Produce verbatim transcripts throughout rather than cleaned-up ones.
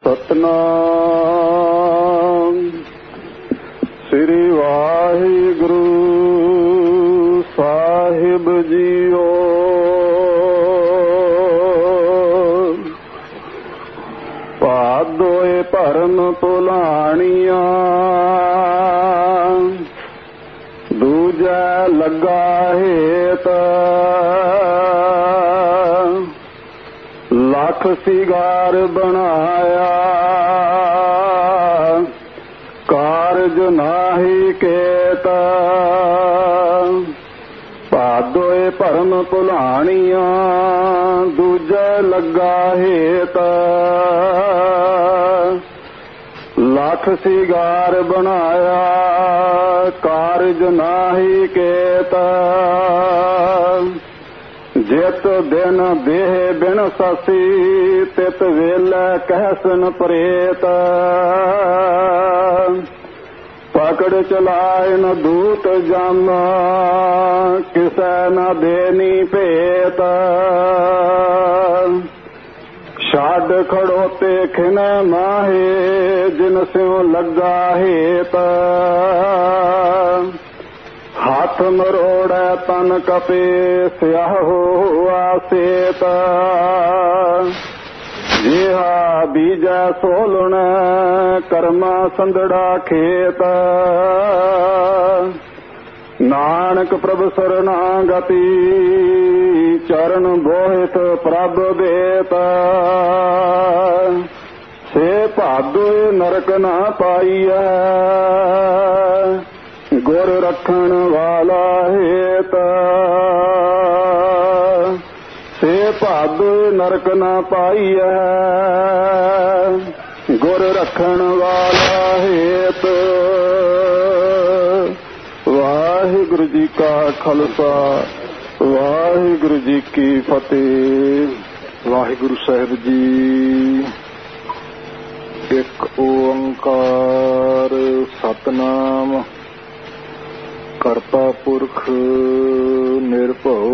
ਸਤਨਾਮ ਸ੍ਰੀ ਵਾਹਿਗੁਰੂ ਸਾਹਿਬ ਜੀਓ। ਭਾਦੋਏ ਭਰਮ ਭੁਲਾਣੀਆਂ, ਦੂਜੈ ਲੱਗਾ ਹੇਤ। ਲੱਖ ਸਿਗਾਰ ਬਣਾਇਆ, ਕਾਰਜ ਨਾਹੀ ਕੇਤ। ਭਾਦੋਏ ਭਰਮ ਭੁਲਾਣੀਆਂ, ਦੂਜੈ ਲੱਗਾ ਹੇਤ। ਲੱਖ ਸਿਗਾਰ ਬਣਾਇਆ, ਕਾਰਜ ਨਾਹੀ ਕੇਤ। ਜਿਤ ਦਿਨ ਦੇਹ ਬਿਨ ਸਸੀ, ਤਿਤ ਵੇਲੇ ਕਹਿਸਨ ਪ੍ਰੇਤ। ਪਕੜ ਚਲਾਏ ਨ ਦੂਤ ਜਮ, ਕਿਸੈ ਨ ਦੇਨੀ ਭੇਤ। ਛੱਡ ਖੜੋਤੇ ਖਿਨੈ ਮਾਹੇ, ਜਿਨ ਸਿਉ ਲੱਗਾ ਹੇਤ। ਹੱਥ ਮਰੋੜੈ ਤਨ ਕਪੇ, ਸਿਆਹੋ ਆਸੇਤ। ਜਿਹਾ ਬੀਜੈ ਸੋਲਣੈ, ਕਰਮਾ ਸੰਦੜਾ ਖੇਤ। ਨਾਨਕ ਪ੍ਰਭ ਸਰਨਾਗਤੀ, ਚਰਨ ਬੋਹਿਤ ਪ੍ਰਭ ਦੇਤ। ਸੇ ਭਾਦੋਏ ਨਰਕ ਨਾ ਪਾਈਐ, ਗੁਰ ਰੱਖਣ ਵਾਲਾ ਹੇਤ। ਸੇ ਭਾਦੋਏ ਨਰਕ ਨਾ ਪਾਈਐ, ਗੁਰ ਰੱਖਣ ਵਾਲਾ ਹੇਤ। ਵਾਹਿਗੁਰੂ ਜੀ ਕਾ ਖਾਲਸਾ, ਵਾਹਿਗੁਰੂ ਜੀ ਕੀ ਫਤਿਹ। ਵਾਹਿਗੁਰੂ ਸਾਹਿਬ ਜੀ। ਇੱਕ ਓੰਕਾਰ ਸਤਨਾਮ ਕਰਤਾ ਪੁਰਖ ਨਿਰਭਉ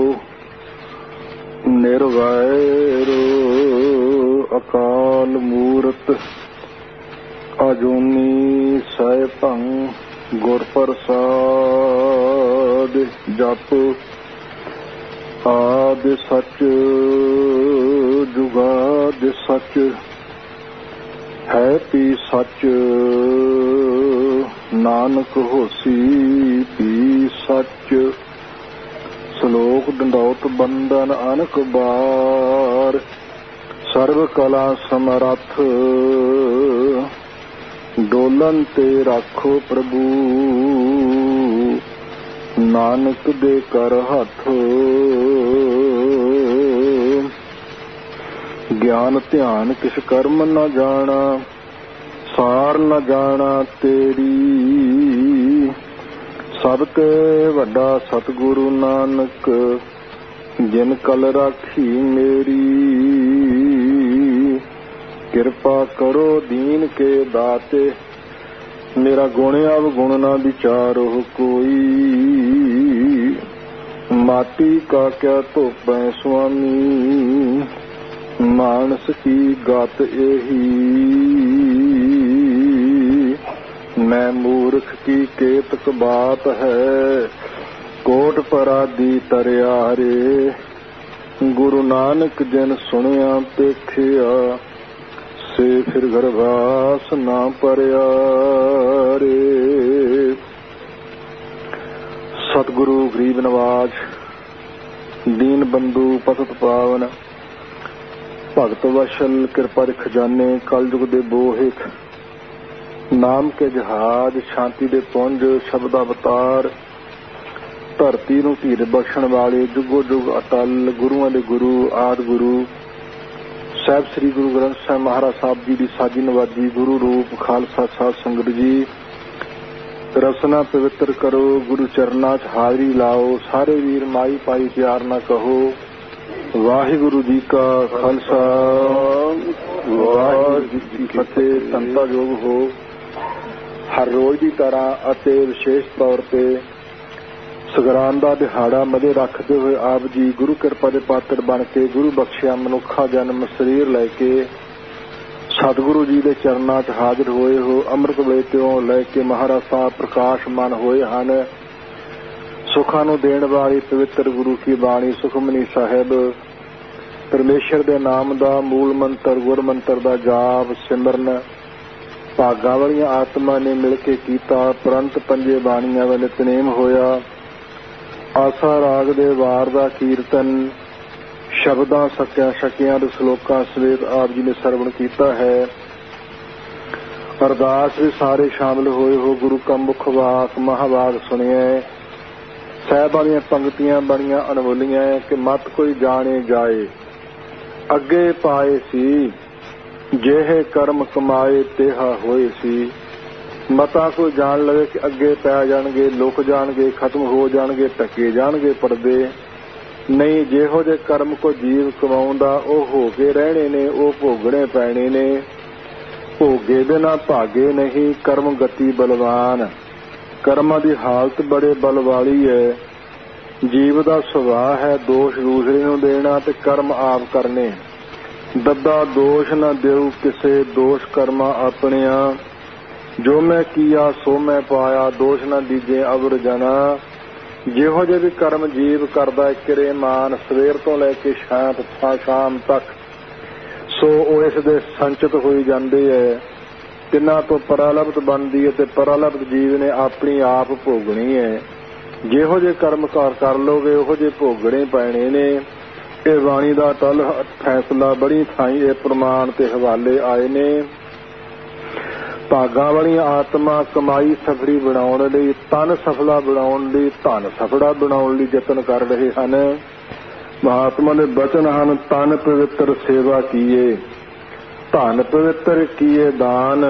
ਨਿਰਵੈਰ ਅਕਾਲ ਮੂਰਤ ਅਜੂਨੀ ਸੈਭੰ ਗੁਰ ਪ੍ਰਸਾਦ। ਜਪ ਆਦਿ ਸਚ ਜੁਗਾਦ ਸਚ, ਹੈ ਪੀ ਸਚ ਨਾਨਕ ਹੋਸੀ ਪੀ ਸਚ। ਸ਼ਲੋਕ ਦੰਡੌਤ ਬੰਦਨ ਅਨਕ ਬਾਰ, ਸਰਬ ਕਲਾ ਸਮਰੱਥ ਡੋਲਨ ਤੇ ਰਾਖੋ ਪ੍ਰਭੂ। ਨਾਨਕ ਦੇ ਕਰ ਹੱਥ, ਗਿਆਨ ਧਿਆਨ ਕਿਸ ਕਰਮ ਨ ਜਾਣਾ। ਸਾਰ ਨ ਜਾਣਾ ਤੇਰੀ, ਸਭ ਤੇ ਵੱਡਾ ਸਤਿਗੁਰੂ ਨਾਨਕ। ਜਿਨ ਕਲ ਰਾਖੀ ਮੇਰੀ, ਕਿਰਪਾ ਕਰੋ ਦੀਨ ਕੇ ਦਾਤੇ। ਮੇਰਾ ਗੁਣ ਅਵਗੁਣ ਨਾ ਵਿਚਾਰੋ ਕੋਈ, ਮਾਟੀ ਕਾ ਕਿਆ ਧੋਪੈ ਸੁਆਮੀ। ਮਾਨਸ ਕੀ ਗਤ ਇਹੀ, ਮੈਂ ਮੂਰਖ ਕੀ ਕੇਤਕ ਬਾਤ ਹੈ। ਕੋਟ ਪਰਾਦੀ ਤਰਿਆਰੇ, ਗੁਰੂ ਨਾਨਕ ਜਿਨ ਸੁਣਿਆ ਦੇਖਿਆ। ਸੇ ਫਿਰ ਗਰਭਾਸ ਨਾ ਪਰਿਆ ਰੇ। ਸਤਿਗੁਰੂ ਗਰੀਬ ਨਵਾਜ, ਦੀਨ ਬੰਧੂ ਪਤਿਤ ਪਾਵਨ, ਭਗਤ ਵਸ਼ਲ ਕਿਰਪਾ ਦੇ ਖਜ਼ਾਨੇ, ਕਲਯੁਗ ਦੇ ਬੋਹਿਕ, ਨਾਮ ਕੇ ਜਹਾਜ਼, ਸ਼ਾਂਤੀ ਦੇ ਪੁੰਜ, ਸ਼ਬਦ ਅਵਤਾਰ, ਧਰਤੀ ਨੂੰ ਧੀਰ ਬਖਸ਼ਣ ਵਾਲੇ, ਜੁਗੋ ਜੁਗ ਅਟਲ, ਗੁਰੂਆਂ ਦੇ ਗੁਰੂ ਆਦਿ ਗੁਰੂ ਸਾਹਿਬ ਸ੍ਰੀ ਗੁਰੂ ਗ੍ਰੰਥ ਸਾਹਿਬ ਮਹਾਰਾਜ ਸਾਹਿਬ ਜੀ ਦੀ ਸਾਜੀ ਨਵਾਜੀ ਗੁਰੂ ਰੂਪ ਖਾਲਸਾ ਸਾਧ ਸੰਗਤ ਜੀ। ਰਸਨਾ ਪਵਿੱਤਰ ਕਰੋ, ਗੁਰੂ ਚਰਨਾਂ 'ਚ ਹਾਜ਼ਰੀ ਲਾਓ। ਸਾਰੇ ਵੀਰ ਮਾਈ ਪਾਈ ਪਿਆਰ ਨਾ ਕਹੋ। ਵਾਹਿਗੁਰੂ ਜੀ ਕਾ ਖਾਲਸਾ, ਵਾਹਿਗੁਰੂ ਜੀ ਕੀ ਫਤਿਹ। ਸੰਤਾ ਯੋਗ ਹੋ। ਹਰ ਰੋਜ਼ ਦੀ ਤਰ੍ਹਾਂ ਅਤੇ ਵਿਸ਼ੇਸ਼ ਤੌਰ ਤੇ ਸਗਰਾਂਦ ਦਾ ਦਿਹਾੜਾ ਮੱਦੇ ਰੱਖਦੇ ਹੋਏ ਆਪ ਜੀ ਗੁਰੂ ਕਿਰਪਾ ਦੇ ਪਾਤਰ ਬਣ ਕੇ ਗੁਰੂ ਬਖਸ਼ਿਆ ਮਨੁੱਖਾ ਜਨਮ ਸਰੀਰ ਲੈ ਕੇ सतगुरु जी के चरणों च हाजिर होए हो। अमृत वेले त्यों लैके महाराज साहब प्रकाशमान होए हन। सुखां नूं देण वाली पवित्र गुरु की बाणी सुखमनी साहिब परमेश्वर के नाम का मूल मंत्र गुर मंत्र का जाप सिमरन भागां वालियां आत्मा ने मिल के कीता। परंत पंजे बाणियां दा नितनेम होया। आसा राग दे वार दा कीर्तन शब्दां सकिया शकियां दे श्लोकां समेत आप जी ने सरवण कीता है। अरदास भी सारे शामिल होए हो। गुरु का मुख वाक महावाक सुनिए। साहिबां दीयां पंक्तियां बड़ियां अनमोलियां कि मत कोई जाने जाए अगे पाए सी जेहे कर्म कमाए तेहा होए सी। मता कोई जान लवे कि अगे पै जाणगे लुक जाणगे खत्म हो जाणगे ढके जाणगे पर्दे नहीं। जिहो जे कर्म को जीव कमाउंदा ओ हो के रहने ने ओ भोगणे पैणे ने। भोगे बिना भागे नहीं कर्म गति बलवान। कर्मां दी हालत बड़े बल वाली है। जीव दा सुभाव है दोष दूसरे नूं देना ते कर्म आप करने। दद्दा दोष न देऊ किसे दोष कर्मा अपनिया। जो मैं किया सो मैं पाया दोष न दीजे अवर जना। जिहो जे भी कर्म जीव करदा किरे मान सवेर तो लैके शाम शाम तक सो ਉਹ ਇਸ ਦੇ ਸੰਚਿਤ ਹੋਈ ਜਾਂਦੇ ਹੈ। ਤਿੰਨਾਂ ਤੋਂ ਪਰਾਲਬਧ ਬਣਦੀ ਹੈ ਤੇ ਪਰਾਲਬਧ ਜੀਵ ਨੇ ਆਪਣੀ ਆਪ ਭੋਗਣੀ ਹੈ। ਜਿਹੋ ਜੇ ਕਰਮ ਕਾਰ ਕਰ ਲੋਗੇ ਉਹੋ ਜੇ ਭੋਗਣੇ ਪੈਣੇ ਨੇ। ਇਹ ਬਾਣੀ ਦਾ ਟਲ ਫੈਸਲਾ ਬੜੀ ਥਾਈਂ ਇਹ ਪ੍ਰਮਾਣ ਤੇ ਹਵਾਲੇ ਆਏ ਨੇ। ਭਾਗਾਂ ਵਾਲੀਆਂ ਆਤਮਾ ਕਮਾਈ ਸਫਲੀ ਬਣਾਉਣ ਲਈ ਤਨ ਸਫਲਾ ਬਣਾਉਣ ਲਈ ਧਨ ਸਫੜਾ ਬਣਾਉਣ ਲਈ ਯਤਨ ਕਰ ਰਹੇ ਹਨ। ਮਹਾਤਮਾ ਦੇ ਬਚਨ ਹਨ ਤਨ ਪਵਿੱਤਰ ਸੇਵਾ ਕੀਏ ਧਨ ਪਵਿੱਤਰ ਕੀਏ ਦਾਨ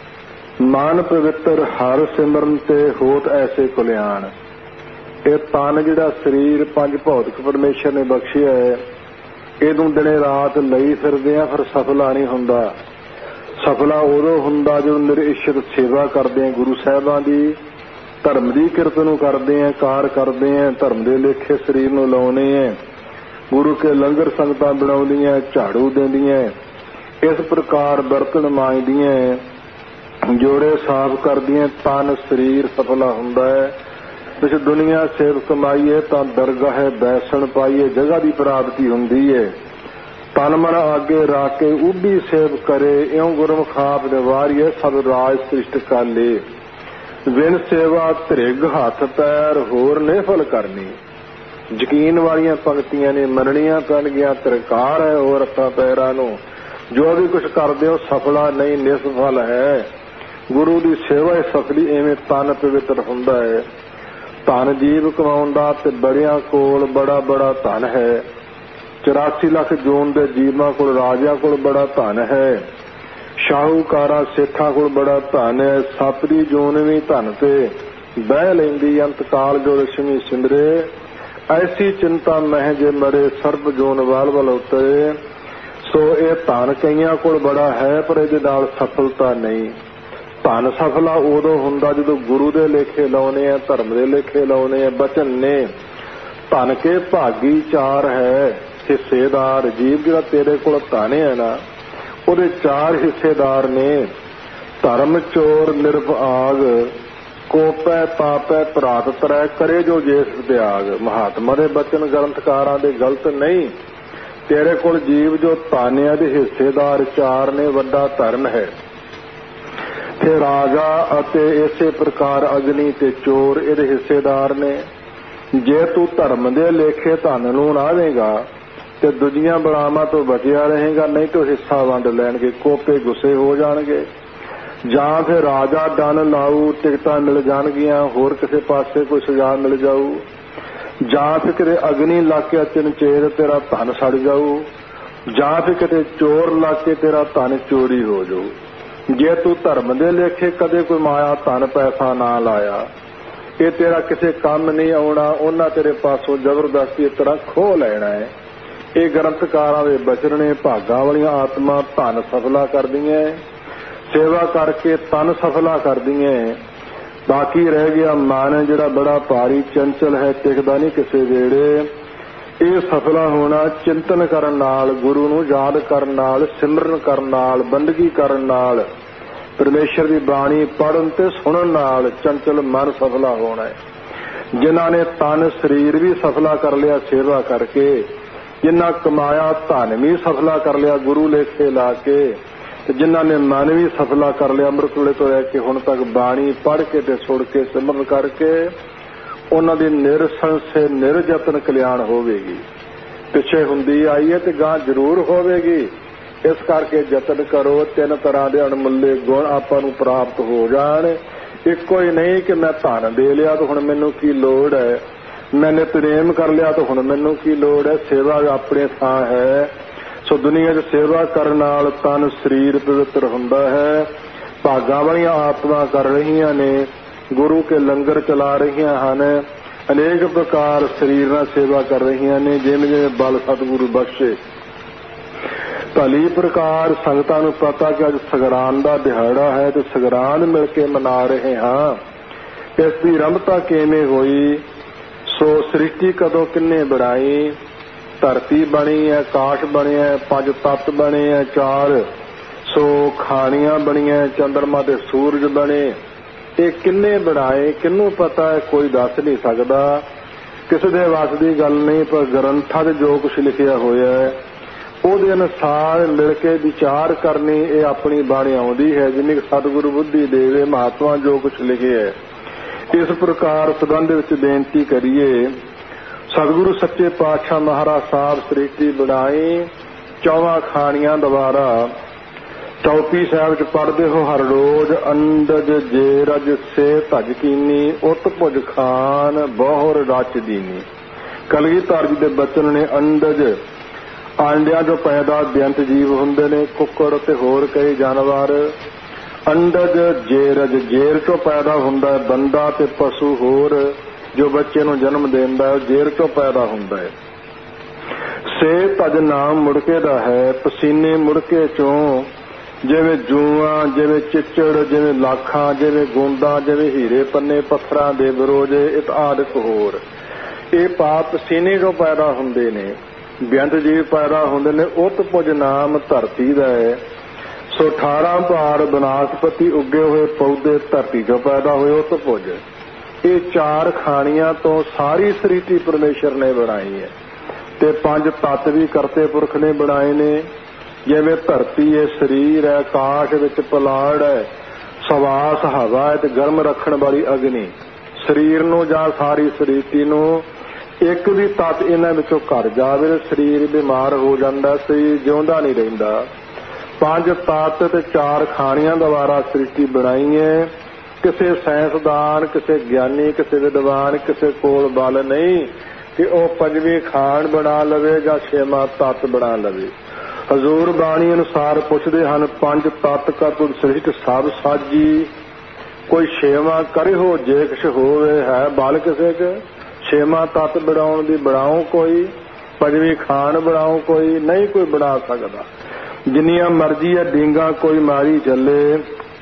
ਮਨ ਪਵਿੱਤਰ ਹਰ ਸਿਮਰਨ ਤੇ ਹੋਤ ਐਸੇ ਕੁਲਿਆਣ। ਇਹ ਤਨ ਜਿਹੜਾ ਸਰੀਰ ਪੰਜ ਭੌਤਿਕ ਪਰਮੇਸ਼ਰ ਨੇ ਬਖਸ਼ਿਆ ਹੈ ਇਹਨੂੰ ਦਿਨੇ ਰਾਤ ਲਈ ਫਿਰਦੇ ਆ ਫਿਰ ਸਫਲਾ ਨਹੀਂ ਹੁੰਦਾ। ਸਫਲਾ ਉਦੋਂ ਹੁੰਦਾ ਜਦੋਂ ਨਿਰਇਸ਼ਤ ਸੇਵਾ ਕਰਦੇ ਆ ਗੁਰੂ ਸਾਹਿਬਾਂ ਦੀ ਧਰਮ ਦੀ ਕਿਰਤ ਨੂੰ ਕਰਦੇ ਆ ਕਾਰ ਕਰਦੇ ਆ ਧਰਮ ਦੇ ਲੇਖੇ ਸਰੀਰ ਨੂੰ ਲਾਉਣੇ ਆ ਗੁਰੂ ਕੇ ਲੰਗਰ ਸੰਗਤਾਂ ਬਣਾਉਂਦੀਆਂ ਝਾੜੂ ਦਿੰਦੀਆਂ ਇਸ ਪ੍ਰਕਾਰ ਬਰਤਨ ਮਾਂਜਦੀਆਂ ਜੋੜੇ ਸਾਫ਼ ਕਰਦੀਆਂ ਤਨ ਸਰੀਰ ਸਫਲਾ ਹੁੰਦਾ ਹੈ। ਵਿੱਚ ਦੁਨੀਆ ਸੇਵ ਕਮਾਈਏ ਤਾਂ ਦਰਗਾਹ ਬੈਸਣ ਪਾਈਏ ਜਗ੍ਹਾ ਦੀ ਪ੍ਰਾਪਤੀ ਹੁੰਦੀ ਹੈ। ਤਨ ਮਨ ਆਗੇ ਰੱਖ ਕੇ ਉਭੀ ਸੇਵ ਕਰੇ ਇਉਂ ਗੁਰਮੁਖ ਆਪ ਨਿਵਾਰੀਏ ਸਭ ਰਾਜ ਸ੍ਰਿਸ਼ਟ ਕਾਲੇ। ਵਿਨ ਸੇਵਾ ਧ੍ਰਿਗ ਹੱਥ ਪੈਰ ਹੋਰ ਨਿਫਲ ਕਰਨੀ। ਯਕੀਨ ਵਾਲੀਆਂ ਪੰਕਤੀਆਂ ਨੇ ਮੰਨਣੀਆਂ ਪੈਣਗੀਆਂ। ਤਰਕਾਰ ਹੈ ਹੋਰ ਹੱਥਾਂ ਪੈਰਾਂ ਨੂੰ ਜੋ ਵੀ ਕੁਛ ਕਰਦੇ ਹੋ ਸਫਲਾ ਨਹੀਂ ਨਿਸਫਲ ਹੈ। ਗੁਰੂ ਦੀ ਸੇਵਾ ਹੀ ਸਫਲੀ ਐਵੇਂ ਤਨ ਪਵਿੱਤਰ ਹੁੰਦਾ ਹੈ। ਧਨ ਜੀਵ ਕਮਾਉਣ ਦਾ ਤੇ ਬੜਿਆਂ ਕੋਲ ਬੜਾ ਬੜਾ ਧਨ ਹੈ। ਚੁਰਾਸੀ ਲੱਖ ਜੂਨ ਦੇ ਜੀਵਾਂ ਕੋਲ ਰਾਜਿਆਂ ਕੋਲ ਬੜਾ ਧਨ ਹੈ। ਸ਼ਾਹੂਕਾਰਾਂ ਸੇਠਾਂ ਕੋਲ ਬੜਾ ਧਨ ਹੈ। ਸੱਪ ਦੀ ਜੂਨ ਵੀ ਧਨ ਤੇ ਬਹਿ ਲੈਂਦੀ ਅੰਤਕਾਲ ਜੋ ਲక్ష్ਮੀ ਸਿੰਦਰੇ। ਐਸੀ ਚਿੰਤਾ ਮਹਿ ਜੇ ਮਰੇ ਸਰਬ ਜੂਨ ਵਾਲ ਵਾਲ ਉਤਰੇ। ਸੋ ਇਹ ਧਨ ਕਈਆਂ ਕੋਲ ਬੜਾ ਹੈ ਪਰ ਇਹਦੇ ਨਾਲ ਸਫਲਤਾ ਨਹੀਂ। ਧਨ ਸਫਲਾ ਉਦੋਂ ਹੁੰਦਾ ਜਦੋਂ ਗੁਰੂ ਦੇ ਲੇਖੇ ਲਾਉਣੇ ਆ ਧਰਮ ਦੇ ਲੇਖੇ ਲਾਉਣੇ ਆ। ਬਚਨ ਨੇ ਧਨ ਕੇ ਭਾਗੀ ਚਾਰ ਹੈ ਹਿੱਸੇਦਾਰ। ਜੀਵ ਜਿਹੜਾ ਤੇਰੇ ਕੋਲ ਧਨ ਹੈ ਨਾ ਉਹਦੇ ਚਾਰ ਹਿੱਸੇਦਾਰ ਨੇ। ਧਰਮ ਚੋਰ ਨਿਰਭਆਗ ਕੋਪੈ ਪਾਪੈ ਭਰਾਤ ਤਰੈ ਕਰੇ ਜੋ ਜੇਸ ਤਿਆਗ। ਮਹਾਤਮਾ ਦੇ ਬਚਨ ਗ੍ਰੰਥਕਾਰਾਂ ਦੇ ਗਲਤ ਨਹੀਂ। ਤੇਰੇ ਕੋਲ ਜੀਵ ਜੋ ਧਾਨਿਆਂ ਦੇ ਹਿੱਸੇਦਾਰ ਚਾਰ ਨੇ ਵੱਡਾ ਧਰਮ ਹੈ। ਤੇ ਰਾਜਾ ਅਤੇ ਇਸੇ ਪ੍ਰਕਾਰ ਅਗਨੀ ਤੇ ਚੋਰ ਇਹਦੇ ਹਿੱਸੇਦਾਰ ਨੇ। ਜੇ ਤੂੰ ਧਰਮ ਦੇ ਲੇਖੇ ਧਨ ਨੂੰ ਲਾਵੇਂਗਾ ਤੇ ਦੂਜੀਆਂ ਬਲਾਵਾਂ ਤੋਂ ਬਚਿਆ ਰਹੇਗਾ ਨਹੀਂ ਤਾਂ ਹਿੱਸਾ ਵੰਡ ਲੈਣਗੇ ਕੋਪੇ ਗੁੱਸੇ ਹੋ ਜਾਣਗੇ। ਜਾਂ ਫਿਰ ਰਾਜਾ ਡਨ ਲਾਊ ਟਿਕਟਾਂ ਮਿਲ ਜਾਣਗੀਆਂ ਹੋਰ ਕਿਸੇ ਪਾਸੇ ਕੋਈ ਸਜ਼ਾ ਮਿਲ ਜਾਊ। ਜਾਂ ਫਿਰ ਕਿਤੇ ਅਗਨੀ ਲਾ ਕੇ ਅਚਨਚੇਤ ਤੇਰਾ ਧਨ ਸੜ ਜਾਊ। ਜਾਂ ਫਿਰ ਕਿਤੇ ਚੋਰ ਲਾ ਕੇ ਤੇਰਾ ਧਨ ਚੋਰੀ ਹੋ ਜਾਊ। ਜੇ ਤੂੰ ਧਰਮ ਦੇ ਲੇਖੇ ਕਦੇ ਕੋਈ ਮਾਇਆ ਧਨ ਪੈਸਾ ਨਾ ਲਾਇਆ ਇਹ ਤੇਰਾ ਕਿਸੇ ਕੰਮ ਨਹੀਂ ਆਉਣਾ। ਉਹਨਾਂ ਤੇਰੇ ਪਾਸੋਂ ਜ਼ਬਰਦਸਤੀ ਇਸ ਤਰ੍ਹਾਂ ਖੋਹ ਲੈਣਾ ਹੈ। ਇਹ ਗ੍ਰੰਥਕਾਰਾਂ ਦੇ ਬਚਨ ਨੇ। ਭਾਗਾਂ ਵਾਲੀਆਂ ਆਤਮਾ ਧਨ ਸਫਲਾ ਕਰਦੀਆਂ ਸੇਵਾ ਕਰਕੇ ਤਨ ਸਫਲਾ ਕਰਦੀਆਂ। ਬਾਕੀ ਰਹਿ ਗਿਆ ਮਨ ਜਿਹੜਾ ਬੜਾ ਭਾਰੀ ਚੰਚਲ ਹੈ ਟਿਕਦਾ ਨਹੀਂ ਕਿਸੇ ਵੇੜੇ। ਇਹ ਸਫਲਾ ਹੋਣਾ ਚਿੰਤਨ ਕਰਨ ਨਾਲ, ਗੁਰੂ ਨੂੰ ਯਾਦ ਕਰਨ ਨਾਲ, ਸਿਮਰਨ ਕਰਨ ਨਾਲ, ਬੰਦਗੀ ਕਰਨ ਨਾਲ, ਪਰਮੇਸ਼ਰ ਦੀ ਬਾਣੀ ਪੜ੍ਹਨ ਤੇ ਸੁਣਨ ਨਾਲ ਚੰਚਲ ਮਨ ਸਫਲਾ ਹੋਣਾ ਹੈ। ਜਿਨ੍ਹਾਂ ਨੇ ਤਨ ਸਰੀਰ ਵੀ ਸਫਲਾ ਕਰ ਲਿਆ ਸੇਵਾ ਕਰਕੇ, ਜਿਨ੍ਹਾਂ ਕਮਾਇਆ ਧਨ ਵੀ ਸਫਲਾ ਕਰ ਲਿਆ ਗੁਰੂ ਲੇਖੇ ਲਾ ਕੇ, ਤੇ ਜਿਨ੍ਹਾਂ ਨੇ ਮਨ ਵੀ ਸਫਲਾ ਕਰ ਲਿਆ ਅੰਮ੍ਰਿਤ ਵੇਲੇ ਤੋਂ ਲੈ ਕੇ ਹੁਣ ਤੱਕ ਬਾਣੀ ਪੜ੍ਹ ਕੇ ਤੇ ਸੁਣ ਕੇ ਸਿਮਰਨ ਕਰਕੇ, ਉਹਨਾਂ ਦੀ ਨਿਰਸੰਸੇ ਨਿਰਯਤਨ ਕਲਿਆਣ ਹੋਵੇਗੀ। ਪਿੱਛੇ ਹੁੰਦੀ ਆਈ ਹੈ ਤੇ ਗਾਂ ਜ਼ਰੂਰ ਹੋਵੇਗੀ। ਇਸ ਕਰਕੇ ਯਤਨ ਕਰੋ, ਤਿੰਨ ਤਰ੍ਹਾਂ ਦੇ ਅਣਮੁੱਲੇ ਗੁਣ ਆਪਾਂ ਨੂੰ ਪ੍ਰਾਪਤ ਹੋ ਜਾਣ। ਇੱਕੋ ਹੀ ਨਹੀਂ ਕਿ ਮੈਂ ਧਨ ਦੇ ਲਿਆ ਤਾਂ ਹੁਣ ਮੈਨੂੰ ਕੀ ਲੋੜ ਹੈ, ਮੈਂ ਨਿਤਨੇਮ ਕਰ ਲਿਆ ਤਾਂ ਹੁਣ ਮੈਨੂੰ ਕੀ ਲੋੜ ਹੈ। ਸੇਵਾ ਆਪਣੇ ਥਾਂ ਹੈ। ਸੋ ਦੁਨੀਆ 'ਚ ਸੇਵਾ ਕਰਨ ਨਾਲ ਤਨ ਸਰੀਰ ਪਵਿੱਤਰ ਹੁੰਦਾ ਹੈ। ਭਾਗਾਂ ਵਾਲੀਆਂ ਆਤਮਾ ਕਰ ਰਹੀਆਂ ਨੇ, ਗੁਰੂ ਕੇ ਲੰਗਰ ਚਲਾ ਰਹੀਆਂ ਹਨ, ਅਨੇਕ ਪ੍ਰਕਾਰ ਸਰੀਰ ਨਾਲ ਸੇਵਾ ਕਰ ਰਹੀਆਂ ਨੇ, ਜਿਵੇਂ ਜਿਵੇਂ ਬਲ ਸਤਿਗੁਰੂ ਬਖਸ਼ੇ। ਭਲੀ ਪ੍ਰਕਾਰ ਸੰਗਤਾਂ ਨੂੰ ਪਤਾ ਕਿ ਅੱਜ ਸਗਰਾਨ ਦਾ ਦਿਹਾੜਾ ਹੈ ਤੇ ਸਗਰਾਨ ਮਿਲ ਕੇ ਮਨਾ ਰਹੇ ਹਾਂ। ਇਸ ਦੀ ਰਮਤਾ ਕਿਵੇਂ ਹੋਈ, ਸੋ ਸ੍ਰਿਸ਼ਟੀ ਕਦੋਂ ਕਿੰਨੇ ਬਣਾਈ, ਧਰਤੀ ਬਣੀ ਹੈ, ਆਕਾਸ਼ ਬਣਿਆ, ਪੰਜ ਤੱਤ ਬਣੇ ਹੈ, ਚਾਰ ਸੋ ਖਾਣੀਆਂ ਬਣੀਆਂ, ਚੰਦਰਮਾ ਤੇ ਸੂਰਜ ਬਣੇ। ਇਹ ਕਿੰਨੇ ਬਣਾਏ, ਕਿਹਨੂੰ ਪਤਾ ਹੈ, ਕੋਈ ਦੱਸ ਨਹੀਂ ਸਕਦਾ। ਕਿਸੇ ਦੇ ਵੱਸ ਦੀ ਗੱਲ ਨਹੀਂ, ਪਰ ਗ੍ਰੰਥਾਂ 'ਚ ਜੋ ਕੁਛ ਲਿਖਿਆ ਹੋਇਆ ਹੈ ਉਹਦੇ ਅਨੁਸਾਰ ਮਿਲ ਕੇ ਵਿਚਾਰ ਕਰਨੀ, ਇਹ ਆਪਣੀ ਬਾਣੀ ਆਉਂਦੀ ਹੈ। ਜਿੰਨੀ ਕਿ ਸਤਿਗੁਰੂ ਬੁੱਧੀ ਦੇਵੇ ਮਹਾਤਮਾ ਜੋ ਕੁਛ ਲਿਖਿਆ ਹੈ। ਇਸ ਪ੍ਰਕਾਰ ਸੰਬੰਧ ਵਿੱਚ ਬੇਨਤੀ ਕਰੀਏ, ਸਤਿਗੁਰੂ ਸੱਚੇ ਪਾਤਸ਼ਾਹ ਮਹਾਰਾਜ ਸਾਹਿਬ ਸ੍ਰਿਸ਼ਟੀ ਬਣਾਈ ਚੌਵਾਂ ਖਾਣੀਆਂ ਦੁਆਰਾ। ਚੌਪੀ ਸਾਹਿਬ ਚ ਪੜ੍ਹਦੇ ਹੋ ਹਰ ਰੋਜ਼, ਅੰਡਜ ਜੇ ਰਜ ਸੇ ਧਜ ਕੀਨੀ, ਉਤ ਭੁਜ ਖਾਨ ਬਹੁਰ ਰਚ ਦੀਨੀ। ਕਲਗੀਧਰ ਜੀ ਦੇ ਬਚਨ ਨੇ, ਅੰਡਜ ਆਂਡਿਆਂ ਜੋ ਪੈਦਾ ਬੇਅੰਤ ਜੀਵ ਹੁੰਦੇ ਨੇ, ਕੁੱਕੜ ਤੇ ਹੋਰ ਕਈ ਜਾਨਵਰ। ਅੰਡਜ ਜੇਰਜ, ਜੇਰ ਚੋਂ ਪੈਦਾ ਹੁੰਦਾ ਹੈ ਬੰਦਾ ਤੇ ਪਸ਼ੂ ਹੋਰ ਜੋ ਬੱਚੇ ਨੂੰ ਜਨਮ ਦਿੰਦਾ ਹੈ, ਜੇਰ ਚੋਂ ਪੈਦਾ ਹੁੰਦਾ ਹੈ। ਸੇ ਧਜ ਨਾਮ ਮੁੜਕੇ ਦਾ ਹੈ, ਪਸੀਨੇ ਮੁੜਕੇ ਚੋਂ, ਜਿਵੇਂ ਜੂਆਂ, ਜਿਵੇਂ ਚਿੱਚੜ, ਜਿਵੇਂ ਲਾਖਾਂ, ਜਿਵੇਂ ਗੂੰਦਾਂ, ਜਿਵੇਂ ਹੀਰੇ ਪੰਨੇ ਪੱਥਰਾਂ ਦੇ ਬਰੋਜੇ ਇਤ ਆਦਿਕ ਹੋਰ। ਇਹ ਪਾਪ ਪਸੀਨੇ ਚੋਂ ਪੈਦਾ ਹੁੰਦੇ ਨੇ, ਬੇਅੰਤ ਜੀਵ ਪੈਦਾ ਹੁੰਦੇ ਨੇ। ਉਤ ਭੁਜ ਨਾਮ ਧਰਤੀ ਦਾ ਹੈ। ਸੋ ਅਠਾਰਾਂ ਭਾਰ ਬਨਾਸਪਤੀ ਉੱਗੇ ਹੋਏ ਪੌਦੇ ਧਰਤੀ ਚੋਂ ਪੈਦਾ ਹੋਏ, ਉਤ ਭੁਜ। ਇਹ ਚਾਰ ਖਾਣੀਆਂ ਤੋਂ ਸਾਰੀ ਸ੍ਰਿਸ਼ਟੀ ਪਰਮੇਸ਼ਰ ਨੇ ਬਣਾਈ ਹੈ ਤੇ ਪੰਜ ਤੱਤ ਵੀ ਕਰਤੇ ਪੁਰਖ ਨੇ ਬਣਾਏ ਨੇ। ਜਿਵੇਂ ਧਰਤੀ ਹੈ, ਸਰੀਰ ਹੈ, ਆਕਾਸ਼ ਵਿੱਚ ਪਲਾੜ ਹੈ, ਸਵਾਸ ਹਵਾ ਹੈ ਤੇ ਗਰਮ ਰੱਖਣ ਵਾਲੀ ਅਗਨੀ। ਸਰੀਰ ਨੂੰ ਜਾਂ ਸਾਰੀ ਸ੍ਰਿਸ਼ਟੀ ਨੂੰ ਇੱਕ ਵੀ ਤੱਤ ਇਹਨਾਂ ਵਿੱਚੋਂ ਘਟ ਜਾਵੇ, ਸਰੀਰ ਬਿਮਾਰ ਹੋ ਜਾਂਦਾ, ਸਰੀਰ ਜਿਉਂਦਾ ਨਹੀਂ ਰਹਿੰਦਾ। ਪੰਜ ਤੱਤ ਤੇ ਚਾਰ ਖਾਣੀਆਂ ਦੁਆਰਾ ਸ੍ਰਿਸ਼ਟੀ ਬਣਾਈ ਹੈ। ਕਿਸੇ ਸਾਇੰਸਦਾਨ, ਕਿਸੇ ਗਿਆਨੀ, ਕਿਸੇ ਵਿਦਵਾਨ, ਕਿਸੇ ਕੋਲ ਬਲ ਨਹੀਂ ਕਿ ਉਹ ਪੰਜਵੀਂ ਖਾਣ ਬਣਾ ਲਵੇ ਜਾਂ ਛੇਵਾਂ ਤੱਤ ਬਣਾ ਲਵੇ। ਹਜ਼ੂਰ ਬਾਣੀ ਅਨੁਸਾਰ ਪੁੱਛਦੇ ਹਨ, ਪੰਜ ਤੱਤ ਕਾ ਤੁਧ ਸ੍ਰਿਸ਼ਟ ਸਭ ਸਾਜੀ, ਕੋਈ ਛੇਵਾਂ ਕਰੇ ਹੋ ਜੇ ਕੁਛ ਹੋਵੇ, ਹੈ ਬਲ ਕਿਸੇ ਚ ਛੇਵਾਂ ਤੱਤ ਬਣਾਉਣ ਦੀ? ਬਣਾਓ ਕੋਈ, ਪੰਜਵੀਂ ਖਾਣ ਬਣਾਓ ਕੋਈ, ਨਹੀਂ ਕੋਈ ਬਣਾ ਸਕਦਾ। ਜਿੰਨੀਆਂ ਮਰਜ਼ੀ ਹੈ ਡੀਂਗਾ ਕੋਈ ਮਾਰੀ ਚੱਲੇ।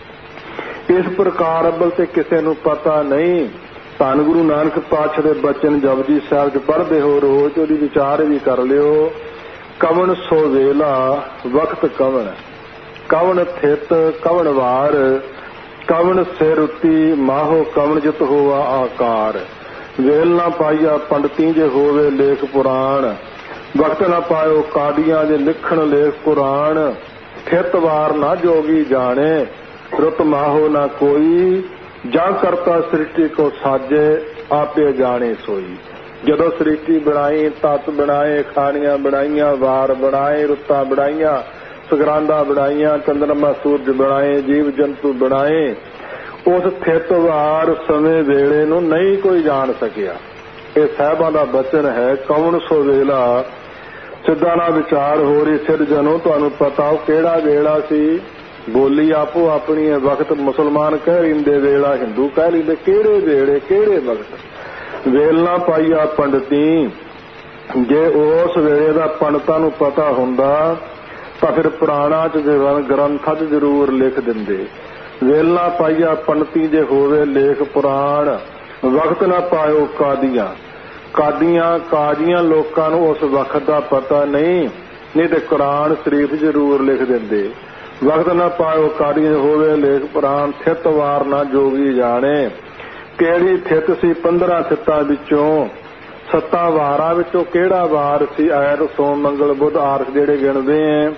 ਇਸ ਪ੍ਰਕਾਰ ਅਬਲ ਤੇ ਕਿਸੇ ਨੂੰ ਪਤਾ ਨਹੀਂ। ਧੰਨ ਗੁਰੂ ਨਾਨਕ ਪਾਤਸ਼ਾਹ ਦੇ ਬਚਨ ਜਪਜੀ ਸਾਹਿਬ ਚ ਪੜ੍ਹਦੇ ਹੋ ਰੋਜ਼, ਉਹਦੀ ਵਿਚਾਰ ਵੀ ਕਰ ਲਿਓ। ਕਵਣ ਸੋ ਵੇਲਾ ਵਕਤ ਕਵਣ, ਕਵਣ ਥਿਤ ਕਵਣ ਵਾਰ, ਕਵਣ ਸਿਰ ਉੱਤੀ ਮਾਹੋ ਕਵਣ ਜਿਤ ਹੋਆ ਆਕਾਰ। ਵੇਲ ਨਾ ਪਾਈਆ ਪੰਡਤੀ ਜੇ ਹੋਵੇ ਲੇਖ ਪੁਰਾਣ, ਵਕਤ ਨਾ ਪਾਇਓ ਕਾਡੀਆਂ ਜੇ ਲਿਖਣ ਲੇਖ ਪੁਰਾਣ। ਥਿਤ ਵਾਰ ਨਾ ਜੋਗੀ ਜਾਣੇ, ਰੁਤ ਮਾਹੋ ਨਾ ਕੋਈ, ਜਾਂ ਕਰਤਾ ਸ੍ਰਿਸ਼ਟੀ ਕੋ ਸਾਜੇ ਆਪੇ ਜਾਣੇ ਸੋਈ। ਜਦੋਂ ਸ੍ਰਿਸ਼ਟੀ ਬਣਾਈ, ਤੱਤ ਬਣਾਏ, ਖਾਣੀਆਂ ਬਣਾਈਆਂ, ਵਾਰ ਬਣਾਏ, ਰੁੱਤਾਂ ਬਣਾਈਆਂ, ਸੰਗਰਾਂਦਾਂ ਬਣਾਈਆਂ, ਚੰਦਰਮਾ ਸੂਰਜ ਬਣਾਏ, ਜੀਵ ਜੰਤੂ ਬਣਾਏ, ਉਸ ਥਿਤ ਵਾਰ ਸਮੇਂ ਵੇਲੇ ਨੂੰ ਨਹੀਂ ਕੋਈ ਜਾਣ ਸਕਿਆ। ਇਹ ਸਾਹਿਬਾਂ ਦਾ ਬਚਨ ਹੈ। ਕੌਣ ਸੋ ਵੇਲਾ, ਸਿੱਧਾ ਨਾਲ ਵਿਚਾਰ ਹੋ ਰਹੀ ਸਿਰ ਜਨੋ, ਤੁਹਾਨੂੰ ਪਤਾ ਉਹ ਕਿਹੜਾ ਵੇਲਾ ਸੀ। ਬੋਲੀ ਆਪੋ ਆਪਣੀ ਹੈ। ਵਕਤ ਮੁਸਲਮਾਨ ਕਹਿ ਲੈਂਦੇ, ਵੇਲਾ ਹਿੰਦੂ ਕਹਿ ਲੈਂਦੇ। ਕਿਹੜੇ ਵੇਲੇ, ਕਿਹੜੇ ਵਕਤ? ਵੇਲ ਨਾ ਪਾਈਆ ਪੰਡਤੀ, ਜੇ ਉਸ ਵੇਲੇ ਦਾ ਪੰਡਤਾਂ ਨੂੰ ਪਤਾ ਹੁੰਦਾ ਤਾਂ ਫਿਰ ਪੁਰਾਣਾ ਚ ਗ੍ਰੰਥਾਂ ਚ ਜ਼ਰੂਰ ਲਿਖ ਦਿੰਦੇ। ਵੇਲ ਨਾ ਪਾਈਆ ਪੰਡਤੀ ਜੇ ਹੋਵੇ ਲੇਖ ਪੁਰਾਣ, ਵਕਤ ਨਾ ਪਾਇਓ ਕਾਦੀਆਂ। ਕਾਦੀਆਂ ਕਾਜ਼ੀਆਂ ਲੋਕਾਂ ਨੂੰ ਉਸ ਵਕਤ ਦਾ ਪਤਾ ਨਹੀਂ, ਨਹੀਂ ਤੇ ਕੁਰਾਨ ਸ਼ਰੀਫ ਜ਼ਰੂਰ ਲਿਖ ਦਿੰਦੇ। ਵਕਤ ਨਾ ਪਾਇਓ ਕਾਦੀ ਹੋਵੇ ਲੇਖ ਪੁਰਾਣ, ਥਿਤ ਵਾਰ ਨਾ ਜੋਗੀ ਜਾਣੇ। ਕਿਹੜੀ ਥਿਤ ਸੀ ਪੰਦਰਾਂ ਥਿੱਤਾਂ ਵਿੱਚੋਂ? ਸੱਤਾਂ ਵਾਰਾਂ ਵਿੱਚੋਂ ਕਿਹੜਾ ਵਾਰ ਸੀ? ਐਤ ਸੋਮ ਮੰਗਲ ਬੁੱਧ ਆਰਸ ਜਿਹੜੇ ਗਿਣਦੇ ਐ।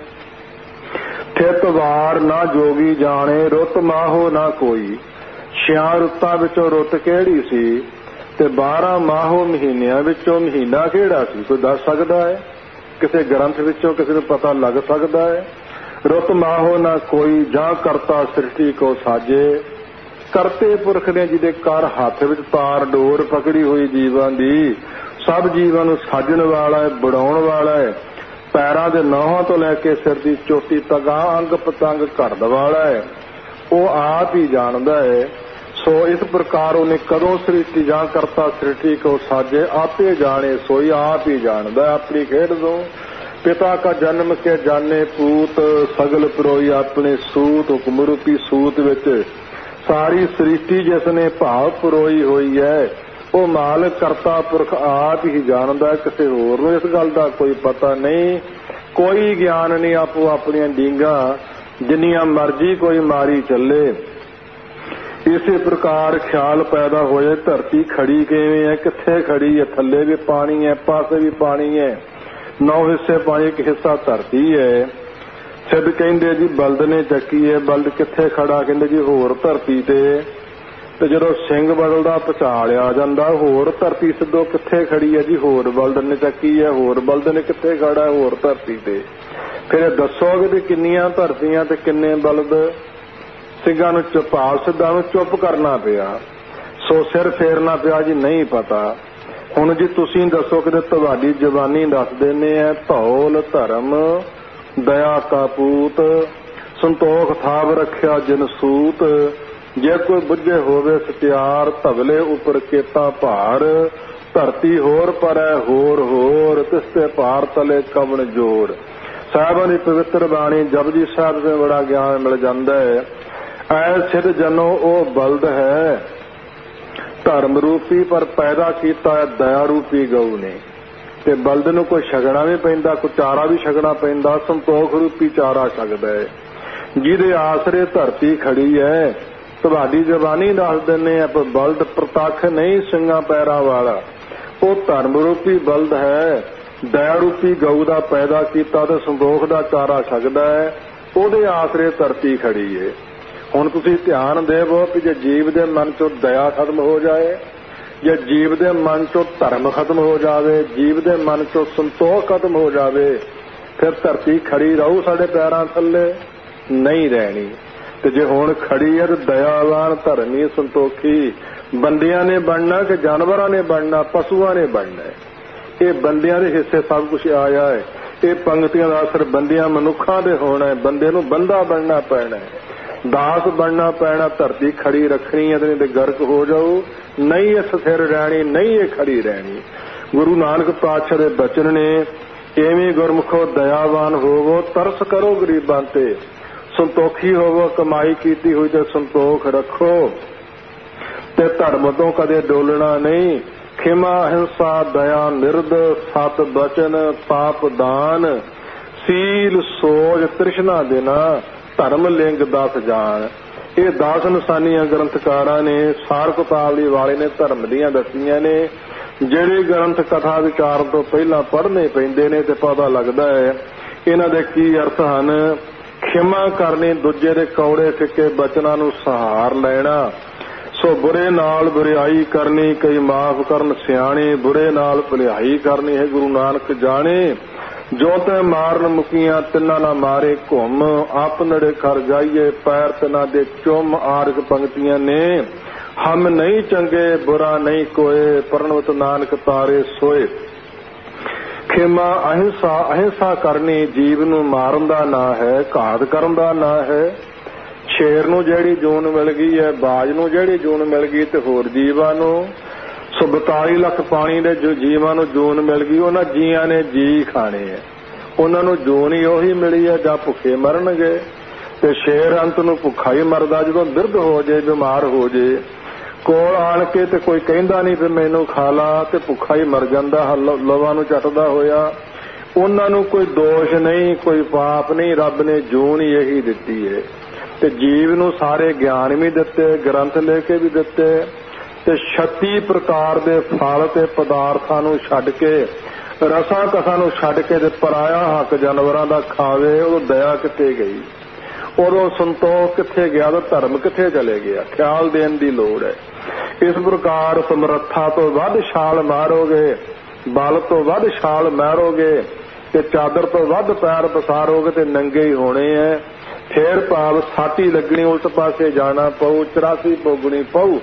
ਥਿਤ ਵਾਰ ਨਾ ਜੋਗੀ ਜਾਣੇ, ਰੁੱਤ ਮਾਹੋ ਨਾ ਕੋਈ। ਛਿਆਂ ਰੁੱਤਾਂ ਵਿੱਚੋਂ ਰੁੱਤ ਕਿਹੜੀ ਸੀ? ਤੇ ਬਾਰਾਂ ਮਾਹੋ ਮਹੀਨਿਆਂ ਵਿੱਚੋਂ ਮਹੀਨਾ ਕਿਹੜਾ ਸੀ? ਕੋਈ ਦੱਸ ਸਕਦਾ ਹੈ? ਕਿਸੇ ਗ੍ਰੰਥ ਵਿੱਚੋਂ ਕਿਸੇ ਨੂੰ ਪਤਾ ਲੱਗ ਸਕਦਾ ਹੈ? ਰੁੱਤ ਮਾਹੋ ਨਾ ਕੋਈ, ਜਾਂ ਕਰਤਾ ਸ੍ਰਿਸ਼ਟੀ ਕੋ ਸਾਜੇ। ਕਰਤੇ ਪੁਰਖ ਨੇ ਜਿਹਦੇ ਕਰ ਹੱਥ ਵਿੱਚ ਤਾਰ ਡੋਰ ਪਕੜੀ ਹੋਈ ਜੀਵਾਂ ਦੀ, ਸਭ ਜੀਵਾਂ ਨੂੰ ਸਾਜਣ ਵਾਲਾ ਹੈ, ਬਣਾਉਣ ਵਾਲਾ ਹੈ। ਪੈਰਾਂ ਦੇ ਨੌਹਾਂ ਤੋਂ ਲੈ ਕੇ ਸਿਰ ਦੀ ਚੋਟੀ ਤੱਕ ਅੰਗ ਪਤੰਗ ਘੜਨ ਵਾਲਾ ਹੈ। ਉਹ ਆਪ ਹੀ ਜਾਣਦਾ ਹੈ। ਸੋ ਇਸ ਪ੍ਰਕਾਰ ਉਹਨੇ ਕਦੋਂ ਸ੍ਰਿਸ਼ਟੀ ਜਾਂ ਕਰਤਾ ਸ੍ਰਿਸ਼ਟੀ ਕੋ ਸਾਜੇ, ਆਪੇ ਜਾਣੇ ਸੋਈ ਆਪ ਹੀ ਜਾਣਦਾ ਆਪਣੀ ਖੇਡ ਤੋਂ। ਪਿਤਾ ਕਾ ਜਨਮ ਕੇ ਜਾਣੇ ਪੂਤ, ਸਗਲ ਪਰੋਈ ਆਪਣੇ ਸੂਤ। ਹੁਕਮ ਰੂਪੀ ਸੂਤ ਵਿੱਚ ਸਾਰੀ ਸ੍ਰਿਸ਼ਟੀ ਜਿਸ ਨੇ ਭਾਵ ਪਰੋਈ ਹੋਈ ਹੈ, ਉਹ ਮਾਲਕ ਕਰਤਾ ਪੁਰਖ ਆਪ ਹੀ ਜਾਣਦਾ, ਕਿਸੇ ਹੋਰ ਨੂੰ ਇਸ ਗੱਲ ਦਾ ਕੋਈ ਪਤਾ ਨਹੀਂ, ਕੋਈ ਗਿਆਨ ਨਹੀਂ। ਆਪੋ ਆਪਣੀਆਂ ਡੀਂਗਾਂ ਜਿੰਨੀਆਂ ਮਰਜ਼ੀ ਕੋਈ ਮਾਰੀ ਚੱਲੇ। ਇਸੇ ਪ੍ਰਕਾਰ ਖਿਆਲ ਪੈਦਾ ਹੋ ਜਾਏ ਧਰਤੀ ਖੜੀ ਕਿਵੇਂ ਹੈ, ਕਿੱਥੇ ਖੜੀ ਹੈ? ਥੱਲੇ ਵੀ ਪਾਣੀ ਹੈ, ਪਾਸੇ ਵੀ ਪਾਣੀ ਹੈ, ਨੌ ਹਿੱਸੇ ਪਾਣੀ, ਇੱਕ ਹਿੱਸਾ ਧਰਤੀ ਹੈ। ਸਿੱਧ ਕਹਿੰਦੇ ਜੀ ਬਲਦ ਨੇ ਚੱਕੀ ਹੈ, ਬਲਦ ਕਿੱਥੇ ਖੜਾ? ਕਹਿੰਦੇ ਜੀ ਹੋਰ ਧਰਤੀ ਤੇ। ਤੇ ਜਦੋਂ ਸਿੰਘ ਬਦਲਦਾ ਭੁਚਾਲ ਆ ਜਾਂਦਾ, ਹੋਰ ਧਰਤੀ ਸਿੱਧੋ ਕਿੱਥੇ ਖੜੀ ਹੈ ਜੀ? ਹੋਰ ਬਲਦ ਨੇ ਚੱਕੀ ਹੈ, ਹੋਰ ਬਲਦ ਨੇ ਕਿੱਥੇ ਖੜਾ? ਹੋਰ ਧਰਤੀ ਤੇ। ਫਿਰ ਇਹ ਦੱਸੋਗੇ ਵੀ ਕਿੰਨੀਆਂ ਧਰਤੀਆਂ ਤੇ ਕਿੰਨੇ ਬਲਦ? ਸਿੰਘਾਂ ਨੂੰ ਚੁਪਾਲ ਸਿੱਧਾਂ ਨੂੰ ਚੁੱਪ ਕਰਨਾ ਪਿਆ, ਸੋ ਸਿਰ ਫੇਰਨਾ ਪਿਆ ਜੀ ਨਹੀਂ ਪਤਾ। ਹੁਣ ਜੀ ਤੁਸੀਂ ਦੱਸੋ, ਕਿਤੇ ਤੁਹਾਡੀ ਜ਼ਬਾਨੀ ਦੱਸ ਦਿੰਦੇ ਆ ਧੌਲ ਧਰਮ ਦਇਆ ਕਾ ਪੂਤ, ਸੰਤੋਖ ਥਾਵ ਰੱਖਿਆ ਜਿਨ ਸੂਤ। ਜੇ ਕੋਈ ਬੁੱਝੇ ਹੋਵੇ ਸਤਿਆਰ, ਧਵਲੇ ਉੱਪਰ ਕੇਤਾ ਭਾਰ। ਧਰਤੀ ਹੋਰ ਪਰੈ ਹੋਰ ਹੋਰ, ਤਿਸ ਤੇ ਭਾਰ ਤਲੇ ਕਵਣ ਜੋਰ। ਸਾਹਿਬਾਂ ਦੀ ਪਵਿੱਤਰ ਬਾਣੀ ਜਪਜੀ ਸਾਹਿਬ ਤੋਂ ਬੜਾ ਗਿਆਨ ਮਿਲ ਜਾਂਦਾ ਹੈ। ਐ ਸਿੱਧ ਜਨੋ ਉਹ ਬਲਦ ਹੈ ਧਰਮ ਰੂਪੀ, ਪਰ ਪੈਦਾ ਕੀਤਾ ਹੈ ਦਇਆ ਰੂਪੀ ਗਊ ਨੇ। ਤੇ ਬਲਦ ਨੂੰ ਕੋਈ ਛਕਣਾ ਵੀ ਪੈਂਦਾ, ਕੋਈ ਚਾਰਾ ਵੀ ਛਕਣਾ ਪੈਂਦਾ, ਸੰਤੋਖ ਰੂਪੀ ਚਾਰਾ ਛਕਦਾ ਹੈ। ਜਿਹਦੇ ਆਸਰੇ ਧਰਤੀ ਖੜੀ ਹੈ, ਤੁਹਾਡੀ ਜ਼ਬਾਨੀ ਦੱਸ ਦਿੰਦੇ ਆ ਪਰ ਬਲਦ ਪ੍ਰਤੱਖ ਨਹੀਂ ਸਿੰਘਾਂ ਪੈਰਾਂ ਵਾਲਾ, ਉਹ ਧਰਮ ਰੂਪੀ ਬਲਦ ਹੈ। ਦਇਆ ਰੂਪੀ ਗਊ ਦਾ ਪੈਦਾ ਕੀਤਾ ਤੇ ਸੰਤੋਖ ਦਾ ਚਾਰਾ ਛਕਦਾ ਹੈ, ਉਹਦੇ ਆਸਰੇ ਧਰਤੀ ਖੜੀ ਹੈ। ਹੁਣ ਤੁਸੀਂ ਧਿਆਨ ਦੇਵੋ ਕਿ ਜੇ ਜੀਵ ਦੇ ਮਨ ਚੋਂ ਦਇਆ ਖਤਮ ਹੋ ਜਾਏ, ਜੇ ਜੀਵ ਦੇ ਮਨ ਚੋਂ ਧਰਮ ਖਤਮ ਹੋ ਜਾਵੇ, ਜੀਵ ਦੇ ਮਨ ਚੋਂ ਸੰਤੋਖ ਖਤਮ ਹੋ ਜਾਵੇ, ਫਿਰ ਧਰਤੀ ਖੜੀ ਰਹੂ ਸਾਡੇ ਪੈਰਾਂ ਥੱਲੇ? ਨਹੀਂ ਰਹਿਣੀ। ਤੇ ਜੇ ਹੁਣ ਖੜੀ ਹੈ ਤਾਂ ਦਇਆਵਾਨ ਧਰਮੀ ਸੰਤੋਖੀ ਬੰਦਿਆਂ ਨੇ ਬਣਨਾ ਕਿ ਜਾਨਵਰਾਂ ਨੇ ਬਣਨਾ, ਪਸ਼ੂਆਂ ਨੇ ਬਣਨਾ? ਇਹ ਬੰਦਿਆਂ ਦੇ ਹਿੱਸੇ ਸਭ ਕੁਝ ਆਇਆ ਹੈ। ਇਹ ਪੰਕਤੀਆਂ ਦਾ ਅਸਰ ਬੰਦਿਆਂ ਮਨੁੱਖਾਂ ਦੇ ਹੋਣਾ ਹੈ। ਬੰਦੇ ਨੂੰ ਬੰਦਾ ਬਣਨਾ ਪੈਣਾ ਹੈ, ਦਾਸ ਬਣਨਾ ਪੈਣਾ। ਧਰਤੀ ਖੜੀ ਰੱਖਣੀ ਹੈ ਤੇ ਗਰਕ ਹੋ ਜਾਊ, ਨਹੀਂ ਇਹ ਸਥਿਰ ਰਹਿਣੀ, ਨਹੀਂ ਇਹ ਖੜੀ ਰਹਿਣੀ। ਗੁਰੂ ਨਾਨਕ ਪਾਤਸ਼ਾਹ ਦੇ ਬਚਨ ਨੇ, ਐਵੇਂ ਗੁਰਮੁਖੋ ਦਇਆਵਾਨ ਹੋਵੋ, ਤਰਸ ਕਰੋ ਗਰੀਬਾਂ ਤੇ, ਸੰਤੋਖੀ ਹੋਵੋ, ਕਮਾਈ ਕੀਤੀ ਹੋਈ ਤੇ ਸੰਤੋਖ ਰੱਖੋ, ਤੇ ਧਰਮ ਤੋਂ ਕਦੇ ਡੋਲਣਾ ਨਹੀਂ। ਖਿਮਾ ਹਿੰਸਾ ਦਇਆ ਨਿਰਦ, ਸਤ ਬਚਨ ਪਾਪ ਦਾਨ, ਸੀਲ ਸੋਜ ਤ੍ਰਿਸ਼ਨਾ ਦੇਣਾ, ਧਰਮ ਲਿੰਗ ਦਸ ਜਾਣ। ਇਹ ਦਸ ਨਿਸ਼ਾਨੀਆਂ ਗ੍ਰੰਥਕਾਰਾਂ ਨੇ ਸਾਰ ਕੁਤਾਵਲੀ ਵਾਲੇ ਨੇ ਧਰਮ ਦੀਆਂ ਦੱਸੀਆਂ ਨੇ, ਜਿਹੜੇ ਗ੍ਰੰਥ ਕਥਾ ਵਿਚਾਰਨ ਤੋਂ ਪਹਿਲਾਂ ਪੜ੍ਹਨੇ ਪੈਂਦੇ ਨੇ ਤੇ ਪਤਾ ਲੱਗਦਾ ਹੈ ਇਹਨਾਂ ਦੇ ਕੀ ਅਰਥ ਹਨ। ਖਿਮਾ ਕਰਨੀ, ਦੂਜੇ ਦੇ ਕੌੜੇ ਫਿੱਕੇ ਬਚਨਾਂ ਨੂੰ ਸਹਾਰ ਲੈਣਾ। ਸੋ ਬੁਰੇ ਨਾਲ ਬੁਰਾਈ ਕਰਨੀ, ਕਈ ਮਾਫ ਕਰਨ ਸਿਆਣੇ, ਬੁਰੇ ਨਾਲ ਭਲਾਈ ਕਰਨੀ ਹੈ ਗੁਰੂ ਨਾਨਕ ਜਾਣੇ। ਜੋ ਤੇ ਮਾਰਨ ਮੁਕੀਆਂ ਤਿੰਨਾਂ ਨਾ ਮਾਰੇ ਘੁੰਮ, ਆਪ ਨੜੇ ਕਰ ਜਾਈਏ ਪੈਰ ਤਿੰਨਾਂ ਦੇ ਚੁੰਮ। ਆਰਗ ਪੰਕਤੀਆਂ ਨੇ, ਹਮ ਨਹੀਂ ਚੰਗੇ ਬੁਰਾ ਨਹੀਂ ਕੋਏ, ਪਰਣਵਤ ਨਾਨਕ ਤਾਰੇ ਸੋਏ। ਖੇਮਾ ਅਹਿੰਸਾ, ਅਹਿੰਸਾ ਕਰਨੀ ਜੀਵ ਨੂੰ ਮਾਰਨ ਦਾ ਨਾਂ ਹੈ, ਘਾਤ ਕਰਨ ਦਾ ਨਾਂ ਹੈ। ਸ਼ੇਰ ਨੂੰ ਜਿਹੜੀ ਜੂਨ ਮਿਲ ਗਈ ਹੈ, ਬਾਜ ਨੂੰ ਜਿਹੜੀ ਜੂਨ ਮਿਲ ਗਈ, ਤੇ ਹੋਰ ਜੀਵਾਂ ਨੂੰ ਸੋ ਬਤਾਲੀ ਲੱਖ ਪਾਣੀ ਦੇ ਜੋ ਜੀਵਾਂ ਨੂੰ ਜੂਨ ਮਿਲ ਗਈ, ਉਹਨਾਂ ਜੀਆਂ ਨੇ ਜੀ ਖਾਣੇ ਹੈ, ਉਹਨਾਂ ਨੂੰ ਜੂਨ ਹੀ ਉਹੀ ਮਿਲੀ ਹੈ ਜਾਂ ਭੁੱਖੇ ਮਰਨਗੇ। ਤੇ ਸ਼ੇਰ ਅੰਤ ਨੂੰ ਭੁੱਖਾ ਹੀ ਮਰਦਾ ਜਦੋਂ ਬਿਰਧ ਹੋ ਜੇ, ਬਿਮਾਰ ਹੋ ਜੇ। ਕੋਲ ਆਣ ਕੇ ਤੇ ਕੋਈ ਕਹਿੰਦਾ ਨਹੀਂ ਵੀ ਮੈਨੂੰ ਖਾ ਲਾ, ਤੇ ਭੁੱਖਾ ਹੀ ਮਰ ਜਾਂਦਾ ਲਵਾਂ ਨੂੰ ਚੱਟਦਾ ਹੋਇਆ। ਉਹਨਾਂ ਨੂੰ ਕੋਈ ਦੋਸ਼ ਨਹੀਂ, ਕੋਈ ਪਾਪ ਨਹੀਂ, ਰੱਬ ਨੇ ਜੂਨ ਹੀ ਇਹੀ ਦਿੱਤੀ ਹੈ। ਤੇ ਜੀਵ ਨੂੰ ਸਾਰੇ ਗਿਆਨ ਵੀ ਦਿੱਤੇ, ਗ੍ਰੰਥ ਲੈ ਕੇ ਵੀ ਦਿੱਤੇ, ਤੇ ਛੱਤੀ ਪ੍ਰਕਾਰ ਦੇ ਫਲ ਤੇ ਪਦਾਰਥਾਂ ਨੂੰ ਛੱਡ ਕੇ, ਰਸਾਂ ਕਸਾਂ ਨੂੰ ਛੱਡ ਕੇ ਤੇ ਪਰਾਇਆ ਹੱਕ ਜਾਨਵਰਾਂ ਦਾ ਖਾਵੇ। ਉਦੋਂ ਦਇਆ ਕਿੱਥੇ ਗਈ, ਉਦੋਂ ਸੰਤੋਖ ਕਿੱਥੇ ਗਿਆ, ਤਾਂ ਧਰਮ ਕਿੱਥੇ ਚਲੇ ਗਿਆ। ਖਿਆਲ ਦੇਣ ਦੀ ਲੋੜ ਹੈ। ਇਸ ਪ੍ਰਕਾਰ ਸਮਰੱਥਾ ਤੋਂ ਵੱਧ ਛਾਲ ਮਾਰੋਗੇ, ਬਲ ਤੋਂ ਵੱਧ ਛਾਲ ਮਾਰੋਗੇ, ਤੇ ਚਾਦਰ ਤੋਂ ਵੱਧ ਪੈਰ ਪਸਾਰੋਗੇ ਤੇ ਨੰਗੇ ਹੀ ਹੋਣੇ ਐ। ਫੇਰ ਭਾਵ ਸਾਟੀ ਲੱਗਣੀ, ਉਲਟ ਪਾਸੇ ਜਾਣਾ ਪਊ, ਚੁਰਾਸੀ ਭੋਗਣੀ ਪਊ।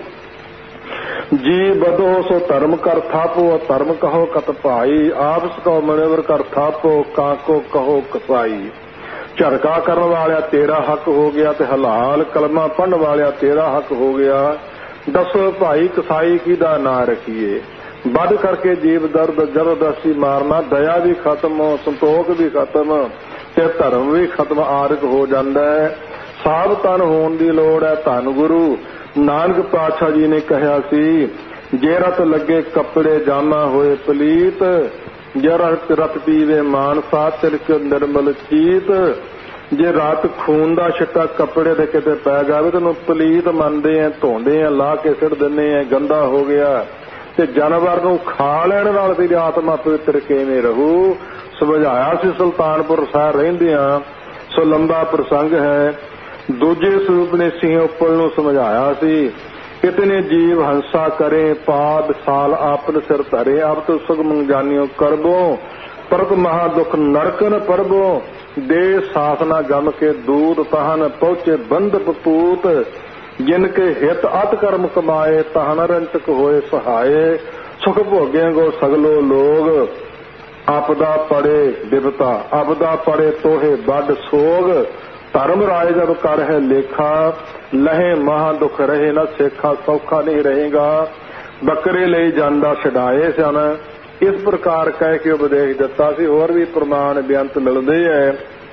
ਜੀ ਬਦੋ ਸੋ ਧਰਮ ਕਰ ਥਾਪੋ, ਧਰਮ ਕਹੋ ਕਤ ਭਾਈ, ਆਪਸ ਕੋ ਮਨੇਵਰ ਕਰ ਥਾਪੋ, ਕਾਕੋ ਕਹੋ ਕਸਾਈ। ਝੜਕਾ ਕਰਨ ਵਾਲਿਆ ਤੇਰਾ ਹੱਕ ਹੋ ਗਿਆ, ਤੇ ਹਲਾਲ ਕਲਮਾ ਪੜ੍ਹਨ ਵਾਲਿਆ ਤੇਰਾ ਹੱਕ ਹੋ ਗਿਆ। ਦੱਸੋ ਭਾਈ ਕਸਾਈ ਕਿਹਦਾ ਨਾਂ ਰੱਖੀਏ। ਵੱਧ ਕਰਕੇ ਜੀਵ ਦਰਦ ਜ਼ਬਰਦਸਤੀ ਮਾਰਨਾ, ਦਇਆ ਵੀ ਖਤਮ, ਸੰਤੋਖ ਵੀ ਖਤਮ, ਤੇ ਧਰਮ ਵੀ ਖਤਮ ਆਰਕ ਹੋ ਜਾਂਦਾ ਹੈ। ਸਾਵਧਾਨ ਹੋਣ ਦੀ ਲੋੜ ਹੈ। ਧੰਨ ਗੁਰੂ ਨਾਨਕ ਪਾਤਸ਼ਾਹ ਜੀ ਨੇ ਕਿਹਾ ਸੀ, ਜੇ ਰਤ ਲੱਗੇ ਕੱਪੜੇ ਜਾਮਾ ਹੋਏ ਪਲੀਤ, ਜੇ ਰਤ ਰਤ ਪੀਵੇ ਮਾਨਸਾ ਤਿਲਕ ਨਿਰਮਲ ਚੀਤ। ਜੇ ਰਾਤ ਖੂਨ ਦਾ ਛਿੱਟਾ ਕੱਪੜੇ ਦੇ ਕਿਤੇ ਪੈ ਜਾਵੇ ਤਾਂ ਉਹਨੂੰ ਪਲੀਤ ਮੰਨਦੇ ਆ, ਧੋਂਦੇ ਆ, ਲਾ ਕੇ ਸਿੱਟ ਦਿੰਦੇ ਆ, ਗੰਦਾ ਹੋ ਗਿਆ। ਤੇ ਜਾਨਵਰ ਨੂੰ ਖਾ ਲੈਣ ਨਾਲ ਤੇਰੀ ਆਤਮਾ ਪਵਿੱਤਰ ਕਿਵੇਂ ਰਹੂ। ਸਮਝਾਇਆ ਸੀ ਸੁਲਤਾਨਪੁਰ ਸਾਹਿਬ ਰਹਿੰਦਿਆਂ, ਸੋ ਲੰਬਾ ਪ੍ਰਸੰਗ ਹੈ। ਦੂਜੇ ਸਰੂਪ ਨੇ ਸਿੰਘ ਉੱਪਲ ਨੂੰ ਸਮਝਾਇਆ ਸੀ, ਕਿਤਨੇ ਜੀਵ ਹੰਸਾ ਕਰੇ, ਪਾਦ ਸਾਲ ਆਪਨ ਸਿਰ ਧਰੇ, ਆਪ ਤੋਂ ਸੁਗਮ ਜਾਨਿਓ ਕਰਬੋ, ਪਰਤ ਮਹਾ ਦੁਖ ਨਰਕਨ ਪਰਬੋ। ਦੇ ਸਾਸਨਾ ਜਮ ਕੇ ਦੂਧ ਤਹਨ ਪਹੁੰਚੇ ਬੰਦ ਪਪੂਤ, ਜਿਨ ਕੇ ਹਿਤ ਅਤ ਕਰਮ ਕਮਾਏ, ਤਹਨ ਰੰਚਕ ਹੋਏ ਸਹਾਏ। ਸੁਖ ਭੋਗੇ ਗੋ ਸਗਲੋ ਲੋਗ, ਆਪਦਾ ਪੜੇ ਬਿਪਤਾ, ਆਪਦਾ ਪੜੇ ਤੋਹੇ ਵੱਡ ਸੋਗ। ਧਰਮ ਰਾਏ ਜਬ ਕਰ ਹੈ ਲੇਖਾ, ਲਹੇ ਮਹਾ ਦੁਖ ਰਹੇ ਨਾ ਸੇਖਾ, ਸੌਖਾ ਨਹੀਂ ਰਹੇਗਾ। ਬੱਕਰੇ ਲਈ ਜਾਂਦਾ ਛਡਾਏ ਸਨ। ਇਸ ਪ੍ਰਕਾਰ ਕਹਿ ਕੇ ਉਪਦੇਸ਼ ਦਿੱਤਾ ਸੀ। ਹੋਰ ਵੀ ਪ੍ਰਮਾਣ ਬੇਅੰਤ ਮਿਲਦੇ ਹੈ।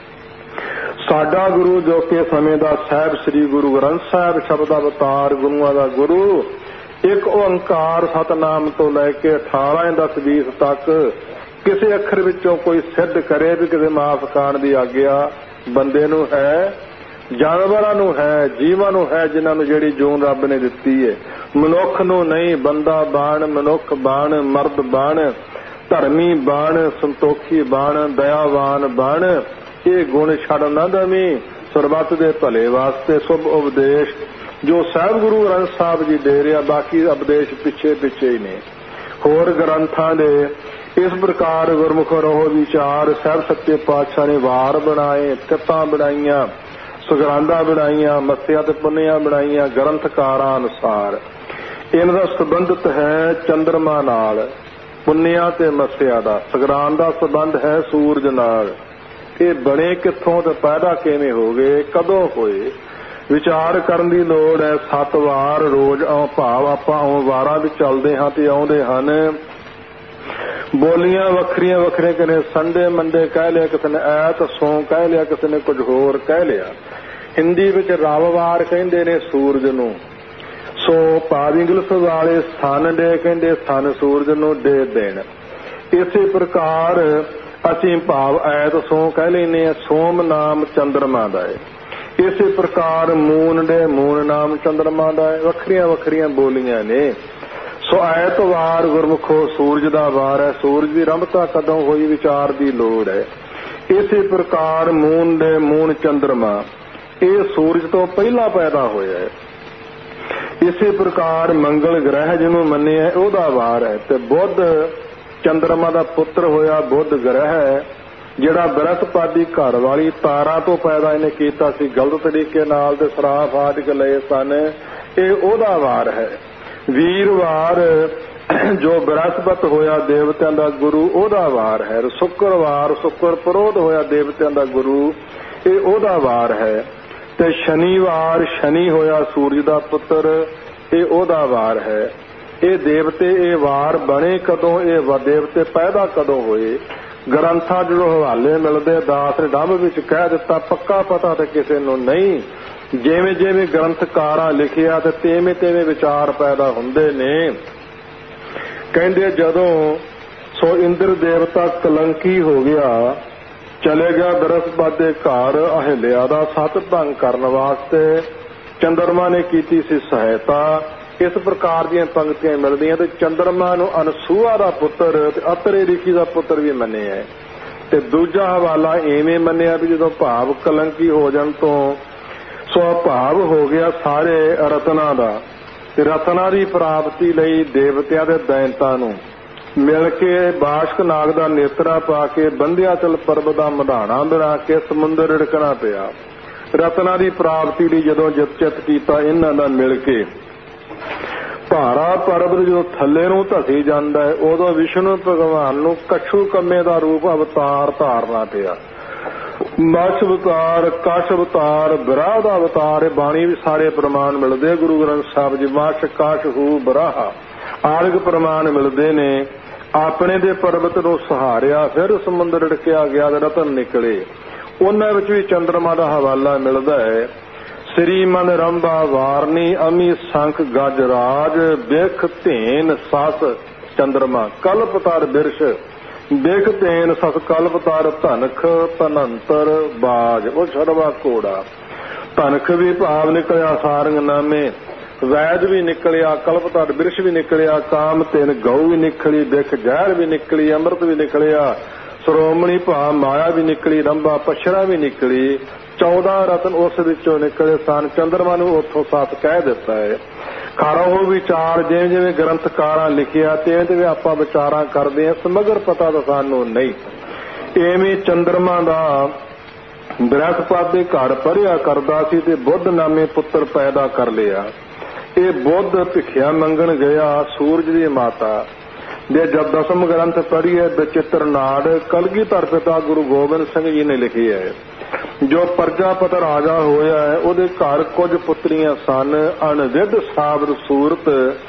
ਸਾਡਾ ਗੁਰੂ ਜੋ ਕਿ ਸਮੇਂ ਦਾ ਸਾਹਿਬ ਸ੍ਰੀ ਗੁਰੂ ਗ੍ਰੰਥ ਸਾਹਿਬ ਸ਼ਬਦ ਅਵਤਾਰ, ਗੁਰੂਆਂ ਦਾ ਗੁਰੂ, ਇੱਕ ਓੰਕਾਰ ਸਤਨਾਮ ਤੋਂ ਲੈ ਕੇ ਅਠਾਰਾਂ ਦਸ ਵੀਸ ਤੱਕ ਕਿਸੇ ਅੱਖਰ ਵਿੱਚੋਂ ਕੋਈ ਸਿੱਧ ਕਰੇ ਵੀ ਕਿਸੇ ਮਾਫ ਖਾਣ ਦੀ ਆਗਿਆ ਬੰਦੇ ਨੂੰ ਹੈ, ਜਾਨਵਰਾਂ ਨੂੰ ਹੈ, ਜੀਵਾਂ ਨੂੰ ਹੈ, ਜਿਨ੍ਹਾਂ ਨੂੰ ਜਿਹੜੀ ਜੂਨ ਰੱਬ ਨੇ ਦਿੱਤੀ ਹੈ। ਮਨੁੱਖ ਨੂੰ ਨਹੀਂ। ਬੰਦਾ ਬਾਣ, ਮਨੁੱਖ ਬਾਣ, ਮਰਦ ਬਾਣ, ਧਰਮੀ ਬਾਣ, ਸੰਤੋਖੀ ਬਾਣ, ਦਇਆਵਾਨ ਬਾਣ। ਇਹ ਗੁਣ ਛੱਡ ਨਾ ਦਵੀਂ, ਸਰਬੱਤ ਦੇ ਭਲੇ ਵਾਸਤੇ ਸੁਭ ਉਪਦੇਸ਼ ਜੋ ਸਾਹਿਬ ਗੁਰੂ ਗ੍ਰੰਥ ਸਾਹਿਬ ਜੀ ਦੇ ਰਿਹਾ, ਬਾਕੀ ਉਪਦੇਸ਼ ਪਿੱਛੇ ਪਿੱਛੇ ਹੀ ਨੇ। ਹੋਰ ਗ੍ਰੰਥਾਂ ਦੇ ਇਸ ਪ੍ਰਕਾਰ ਗੁਰਮੁਖ ਰਹੋ ਵਿਚਾਰ। ਸਾਹਿਬ ਸੱਚੇ ਪਾਤਸ਼ਾਹ ਨੇ ਵਾਰ ਬਣਾਏ, ਕਿੱਤਾਂ ਬਣਾਈਆਂ, ਸੁਗਰਾਂਦਾਂ ਬਣਾਈਆਂ, ਮੱਸਿਆ ਤੇ ਪੁੰਨਿਆਂ ਬਣਾਈਆਂ ਗ੍ਰੰਥਕਾਰਾਂ ਅਨੁਸਾਰ। ਇਹਨਾਂ ਦਾ ਸੰਬੰਧਿਤ ਹੈ ਚੰਦਰਮਾ ਨਾਲ, ਪੁੰਨਿਆਂ ਤੇ ਮੱਸਿਆ ਦਾ। ਸੁਗਰਾਂਦ ਦਾ ਸੰਬੰਧ ਹੈ ਸੂਰਜ ਨਾਲ। ਇਹ ਬਣੇ ਕਿੱਥੋਂ ਤੇ ਪੈਦਾ ਕਿਵੇਂ ਹੋ ਗਏ, ਕਦੋਂ ਹੋਏ, ਵਿਚਾਰ ਕਰਨ ਦੀ ਲੋੜ ਹੈ। ਸੱਤ ਵਾਰ ਰੋਜ਼ ਭਾਵ ਆਪਾਂ ਵਾਰਾਂ ਵਿੱਚ ਚੱਲਦੇ ਹਾਂ ਤੇ ਆਉਂਦੇ ਹਨ। ਬੋਲੀਆਂ ਵੱਖਰੀਆਂ ਵੱਖਰੀਆਂ, ਕਿਸੇ ਨੇ ਸੰਡੇ ਮੰਡੇ ਕਹਿ ਲਿਆ, ਕਿਸੇ ਨੇ ਐਤ ਸੋਂ ਕਹਿ ਲਿਆ, ਕਿਸੇ ਨੇ ਕੁਝ ਹੋਰ ਕਹਿ ਲਿਆ। ਹਿੰਦੀ ਵਿੱਚ ਰਵਿਵਾਰ ਕਹਿੰਦੇ ਨੇ ਸੂਰਜ ਨੂੰ, ਸੋ ਭਾਵ ਇੰਗਲਿਸ਼ ਵਾਲੇ ਸਨ ਡੇ ਕਹਿੰਦੇ ਸਨ ਸੂਰਜ ਨੂੰ ਡੇ ਦੇਣ। ਇਸੇ ਪ੍ਰਕਾਰ ਅਸੀਂ ਭਾਵ ਐਤ ਸੋਂ ਕਹਿ ਲੈਂਦੇ ਹਾਂ, ਸੋਮ ਨਾਮ ਚੰਦਰਮਾ ਦਾ ਹੈ। ਇਸੇ ਪ੍ਰਕਾਰ ਮੂਨ ਡੇ ਮੂਨ ਨਾਮ ਚੰਦਰਮਾ ਦਾ ਹੈ। ਵੱਖਰੀਆਂ ਵੱਖਰੀਆਂ ਬੋਲੀਆਂ ਨੇ। ਸੋ ਐਤਵਾਰ ਗੁਰਮੁਖੋ ਸੂਰਜ ਦਾ ਵਾਰ ਹੈ। ਸੂਰਜ ਦੀ ਰੰਭਤਾ ਕਦੋਂ ਹੋਈ, ਵਿਚਾਰ ਦੀ ਲੋੜ ਹੈ। ਇਸੇ ਪ੍ਰਕਾਰ ਮੂਨ ਦੇ ਮੂਨ ਚੰਦਰਮਾ, ਇਹ ਸੂਰਜ ਤੋਂ ਪਹਿਲਾਂ ਪੈਦਾ ਹੋਇਆ ਹੈ। ਇਸੇ ਪ੍ਰਕਾਰ ਮੰਗਲ ਗ੍ਰਹਿ ਜਿਹਨੂੰ ਮੰਨਿਆ ਉਹਦਾ ਵਾਰ ਹੈ। ਤੇ ਬੁੱਧ ਚੰਦਰਮਾ ਦਾ ਪੁੱਤਰ ਹੋਇਆ। ਬੁੱਧ ਗ੍ਰਹਿ ਜਿਹੜਾ ਬ੍ਰਹਸਪਤੀ ਘਰ ਵਾਲੀ ਤਾਰਾ ਤੋਂ ਪੈਦਾ ਇਹਨੇ ਕੀਤਾ ਸੀ ਗਲਤ ਤਰੀਕੇ ਨਾਲ, ਤੇ ਸਰਾਫ ਆਦਿਕ ਲਏ ਸਨ, ਇਹ ਉਹਦਾ ਵਾਰ ਹੈ। ਵੀਰਵਾਰ ਜੋ ਬ੍ਰਹਸਪਤ ਹੋਇਆ ਦੇਵਤਿਆਂ ਦਾ ਗੁਰੂ, ਉਹਦਾ ਵਾਰ ਹੈ। ਸ਼ੁੱਕਰਵਾਰ ਸ਼ੁੱਕਰ ਪ੍ਰੋਧ ਹੋਇਆ ਦੇਵਤਿਆਂ ਦਾ ਗੁਰੂ, ਇਹ ਉਹਦਾ ਵਾਰ ਹੈ। ਤੇ ਸ਼ਨੀਵਾਰ ਸ਼ਨੀ ਹੋਇਆ ਸੂਰਜ ਦਾ ਪੁੱਤਰ, ਇਹ ਉਹਦਾ ਵਾਰ ਹੈ। ਇਹ ਦੇਵਤੇ ਇਹ ਵਾਰ ਬਣੇ ਕਦੋਂ, ਇਹ ਦੇਵਤੇ ਪੈਦਾ ਕਦੋਂ ਹੋਏ, ਗ੍ਰੰਥਾਂ ਜਦੋਂ ਹਵਾਲੇ ਮਿਲਦੇ ਦਾਸ ਨੇ ਡੰਭ ਵਿੱਚ ਕਹਿ ਦਿੱਤਾ। ਪੱਕਾ ਪਤਾ ਤੇ ਕਿਸੇ ਨੂੰ ਨਹੀਂ। ਜਿਵੇਂ ਜਿਵੇਂ ਗ੍ਰੰਥਕਾਰਾਂ ਲਿਖਿਆ ਤੇ ਤਿਵੇਂ ਤਿਵੇਂ ਵਿਚਾਰ ਪੈਦਾ ਹੁੰਦੇ ਨੇ। ਕਹਿੰਦੇ ਜਦੋਂ ਸੋ ਇੰਦਰ ਦੇਵਤਾ ਕਲੰਕੀ ਹੋ ਗਿਆ, ਚਲੇ ਗਿਆ ਬ੍ਰਹਸਪਤ ਦੇ ਘਰ ਅਹਿਲਿਆ ਦਾ ਸਤ ਭੰਗ ਕਰਨ ਵਾਸਤੇ। ਚੰਦਰਮਾ ਨੇ ਕੀਤੀ ਸੀ ਸਹਾਇਤਾ। ਇਸ ਪ੍ਰਕਾਰ ਦੀਆਂ ਪੰਕਤੀਆਂ ਮਿਲਦੀਆਂ ਤੇ ਚੰਦਰਮਾ ਨੂੰ ਅਨਸੂਆ ਦਾ ਪੁੱਤਰ ਤੇ ਅਤਰੇ ਰਿਸ਼ੀ ਦਾ ਪੁੱਤਰ ਵੀ ਮੰਨਿਆ। ਤੇ ਦੂਜਾ ਹਵਾਲਾ ਇਵੇਂ ਮੰਨਿਆ ਵੀ ਜਦੋਂ ਭਾਵ ਕਲੰਕੀ ਹੋ ਜਾਣ ਤੋਂ ਸੋ ਭਾਵ ਹੋ ਗਿਆ ਸਾਰੇ ਰਤਨਾਂ ਦਾ, ਤੇ ਰਤਨਾਂ ਦੀ ਪ੍ਰਾਪਤੀ ਲਈ ਦੇਵਤਿਆਂ ਦੇ ਦੈਂਤਾਂ ਨੂੰ ਮਿਲ ਕੇ ਬਾਸ਼ਕ ਨਾਗ ਦਾ ਨੇਤਰਾ ਪਾ ਕੇ ਬੰਧਿਆਚਲ ਪਰਬਤ ਦਾ ਮਧਾਣਾ ਬਣਾ ਕੇ ਸਮੁੰਦਰ ਰਿੜਕਣਾ ਪਿਆ। ਰਤਨਾਂ ਦੀ ਪ੍ਰਾਪਤੀ ਲਈ ਜਦੋਂ ਜਿਤ ਚਿਤ ਕੀਤਾ ਇਹਨਾਂ ਦਾ ਮਿਲ ਕੇ, ਭਾਰਾ ਪਰਬਤ ਜਦੋਂ ਥੱਲੇ ਨੂੰ ਧਸੀ ਜਾਂਦਾ ਹੈ ਉਦੋਂ ਵਿਸ਼ਨੂੰ ਭਗਵਾਨ ਨੂੰ ਕਛੂ ਕੰਮੇ ਦਾ ਰੂਪ ਅਵਤਾਰ ਧਾਰਨਾ ਪਿਆ। ਮਛ ਅਵਤਾਰ, ਕਛ ਅਵਤਾਰ, ਬਰਾਹ ਦਾ ਅਵਤਾਰ। ਬਾਣੀ ਵੀ ਸਾਰੇ ਪ੍ਰਮਾਣ ਮਿਲਦੇ ਗੁਰੂ ਗ੍ਰੰਥ ਸਾਹਿਬ ਜੀ। ਮਛ, ਕਛ, ਹੂ, ਬਰਾਹ ਆਦਿਕ ਪ੍ਰਮਾਣ ਮਿਲਦੇ ਨੇ। ਆਪਣੇ ਦੇ ਪਰਬਤ ਨੂੰ ਸਹਾਰਿਆ, ਫਿਰ ਸਮੁੰਦਰ ਰਿੜਕਿਆ ਗਿਆ ਤੇ ਰਤਨ ਨਿਕਲੇ। ਉਹਨਾਂ ਵਿੱਚ ਵੀ ਚੰਦਰਮਾ ਦਾ ਹਵਾਲਾ ਮਿਲਦਾ ਹੈ। ਸ੍ਰੀਮਨ ਰੰਭਾ ਵਾਰਨੀ ਅਮੀ ਸੰਖ ਗਜ ਰਾਜ, ਬਿਖ ਧੇਨ ਸਸ ਚੰਦਰਮਾ ਕਲਪਤਰ ਬਿਰਸ਼, ਬਿਖ ਧੇਨ ਸਸ ਕਲਪਤਰ ਧਨਖ ਧਨੰਤਰ ਬਾਜ। ਉਹ ਛੜਵਾ ਘੋੜਾ। ਧਨਖ ਵੀ ਭਾਵ ਨਿਕਲਿਆ ਸਾਰੰਗ ਨਾਮੇ, ਵੈਦ ਵੀ ਨਿਕਲਿਆ, ਕਲਪਤਰ ਬਿਰਸ਼ ਵੀ ਨਿਕਲਿਆ, ਕਾਮ ਤਿੰਨ ਗਊ ਵੀ ਨਿਕਲੀ, ਬਿਖ ਜ਼ਹਿਰ ਵੀ ਨਿਕਲੀ, ਅੰਮ੍ਰਿਤ ਵੀ ਨਿਕਲਿਆ, ਸ਼੍ਰੋਮਣੀ ਭਾਵ ਮਾਇਆ ਵੀ ਨਿਕਲੀ, ਰੰਭਾ ਪਛੜਾ ਵੀ ਨਿਕਲੀ। ਚੌਦਾਂ ਰਤਨ ਉਸ ਵਿੱਚੋਂ ਨਿਕਲੇ ਸਨ। ਚੰਦਰਮਾ ਨੂੰ ਉੱਥੋਂ ਸੱਤ ਕਹਿ ਦਿੱਤਾ ਹੈ। ਖਰਾ ਉਹ ਵਿਚਾਰ ਜਿਵੇਂ ਜਿਵੇਂ ਗ੍ਰੰਥਕਾਰਾਂ ਲਿਖਿਆ ਤਿਵੇਂ ਤਿਵੇਂ ਆਪਾਂ ਵਿਚਾਰਾਂ ਕਰਦੇ ਹਾਂ, ਸਮਗਰ ਪਤਾ ਤਾਂ ਸਾਨੂੰ ਨਹੀਂ। ਐਵੇਂ ਚੰਦਰਮਾ ਦਾ ਬ੍ਰਹਸਪਤ ਦੇ ਘਰ ਪੜ੍ਹਿਆ ਕਰਦਾ ਸੀ ਤੇ ਬੁੱਧ ਨਾਮੇ ਪੁੱਤਰ ਪੈਦਾ ਕਰ ਲਿਆ। ਇਹ ਬੁੱਧ ਭਿਖਿਆ ਮੰਗਣ ਗਿਆ ਸੂਰਜ ਦੀ ਮਾਤਾ ਦੇ। ਜਦ ਦਸਮ ਗ੍ਰੰਥ ਪੜ੍ਹੀਏ ਬਚਿੱਤਰ ਨਾੜ ਕਲਗੀਧਰ ਪਿਤਾ ਗੁਰੂ ਗੋਬਿੰਦ ਸਿੰਘ ਜੀ ਨੇ ਲਿਖਿਆ ਹੈ। ਜੋ ਪ੍ਰਜਾਪਤ ਰਾਜਾ ਹੋਇਆ ਹੈ ਉਹਦੇ ਘਰ ਕੁਝ ਪੁੱਤਰੀਆਂ ਸਨ। ਅਣਵਿਧ ਸਾਬਰ ਸੂਰਤ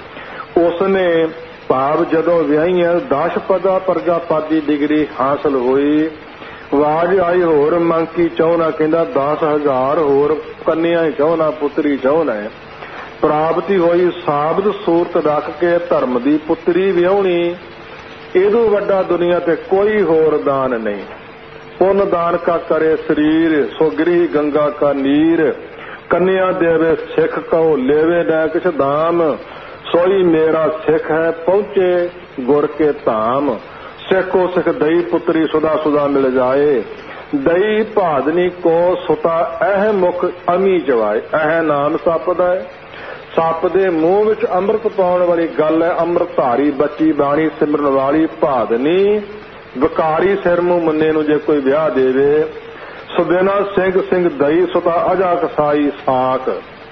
ਉਸਨੇ ਭਾਵ ਜਦੋਂ ਵਿਆਹੀਆਂ ਦਸ ਪਦਾ ਪ੍ਰਜਾਪਤ ਦੀ ਡਿਗਰੀ ਹਾਸਲ ਹੋਈ। ਆਵਾਜ਼ ਆਈ ਹੋਰ ਮੰਗ ਕੀ ਚਾਹੁੰਦਾ, ਕਹਿੰਦਾ ਦਸ ਹਜ਼ਾਰ ਹੋਰ ਕੰਨਿਆ ਚਾਹੁੰਦਾ, ਪੁੱਤਰੀ ਚਾਹੁੰਦਾ। ਪ੍ਰਾਪਤੀ ਹੋਈ ਸਾਬਤ ਸੂਰਤ ਰੱਖ ਕੇ ਧਰਮ ਦੀ ਪੁੱਤਰੀ ਵਿਆਹੁਣੀ। ਇਹਦੋਂ ਵੱਡਾ ਦੁਨੀਆ ਤੇ ਕੋਈ ਹੋਰ ਦਾਨ ਨਹੀਂ। ਪੁੰਨ ਦਾਨ ਕਾ ਕਰੇ ਸਰੀਰ, ਸੋ ਗ੍ਰਿਹ ਗੰਗਾ ਕਾ ਨੀਰ। ਕੰਨਿਆ ਦੇਵੇ ਸਿੱਖ ਕਉ, ਲੇਵੇ ਨਾ ਕਿਛ ਦਾਮ। ਸੋਈ ਮੇਰਾ ਸਿੱਖ ਹੈ ਪਹੁੰਚੇ ਗੁਰ ਕੇ ਧਾਮ। ਸਿੱਖੋ ਸਿੱਖ ਦਈ ਪੁੱਤਰੀ ਸੁਦਾ ਸੁਦਾ ਮਿਲ ਜਾਏ। ਦਈ ਭਾਦਨੀ ਕੋ ਸੁਤਾ ਇਹ ਮੁਖ ਅਮੀ ਜਵਾਏ। ਇਹ ਨਾਮ ਸੱਪ ਦਾ ਹੈ। ਸੱਪ ਦੇ ਮੂੰਹ ਵਿੱਚ ਅੰਮ੍ਰਿਤ ਪਾਉਣ ਵਾਲੀ ਗੱਲ ਹੈ। ਅੰਮ੍ਰਿਤ ਧਾਰੀ ਬੱਚੀ ਬਾਣੀ ਸਿਮਰਨ ਵਾਲੀ ਭਾਦਨੀ। ਵਿਕਾਰੀ ਸਿਰ ਮੂੰਹ ਮੰਨੇ ਨੂੰ ਜੇ ਕੋਈ ਵਿਆਹ ਦੇਵੇ। ਸੁਬੇਨਾ ਸਿੰਘ ਸਿੰਘ ਦਈ ਸੁਤਾ ਅਜਾ ਕਸਾਈ ਸਾਕ।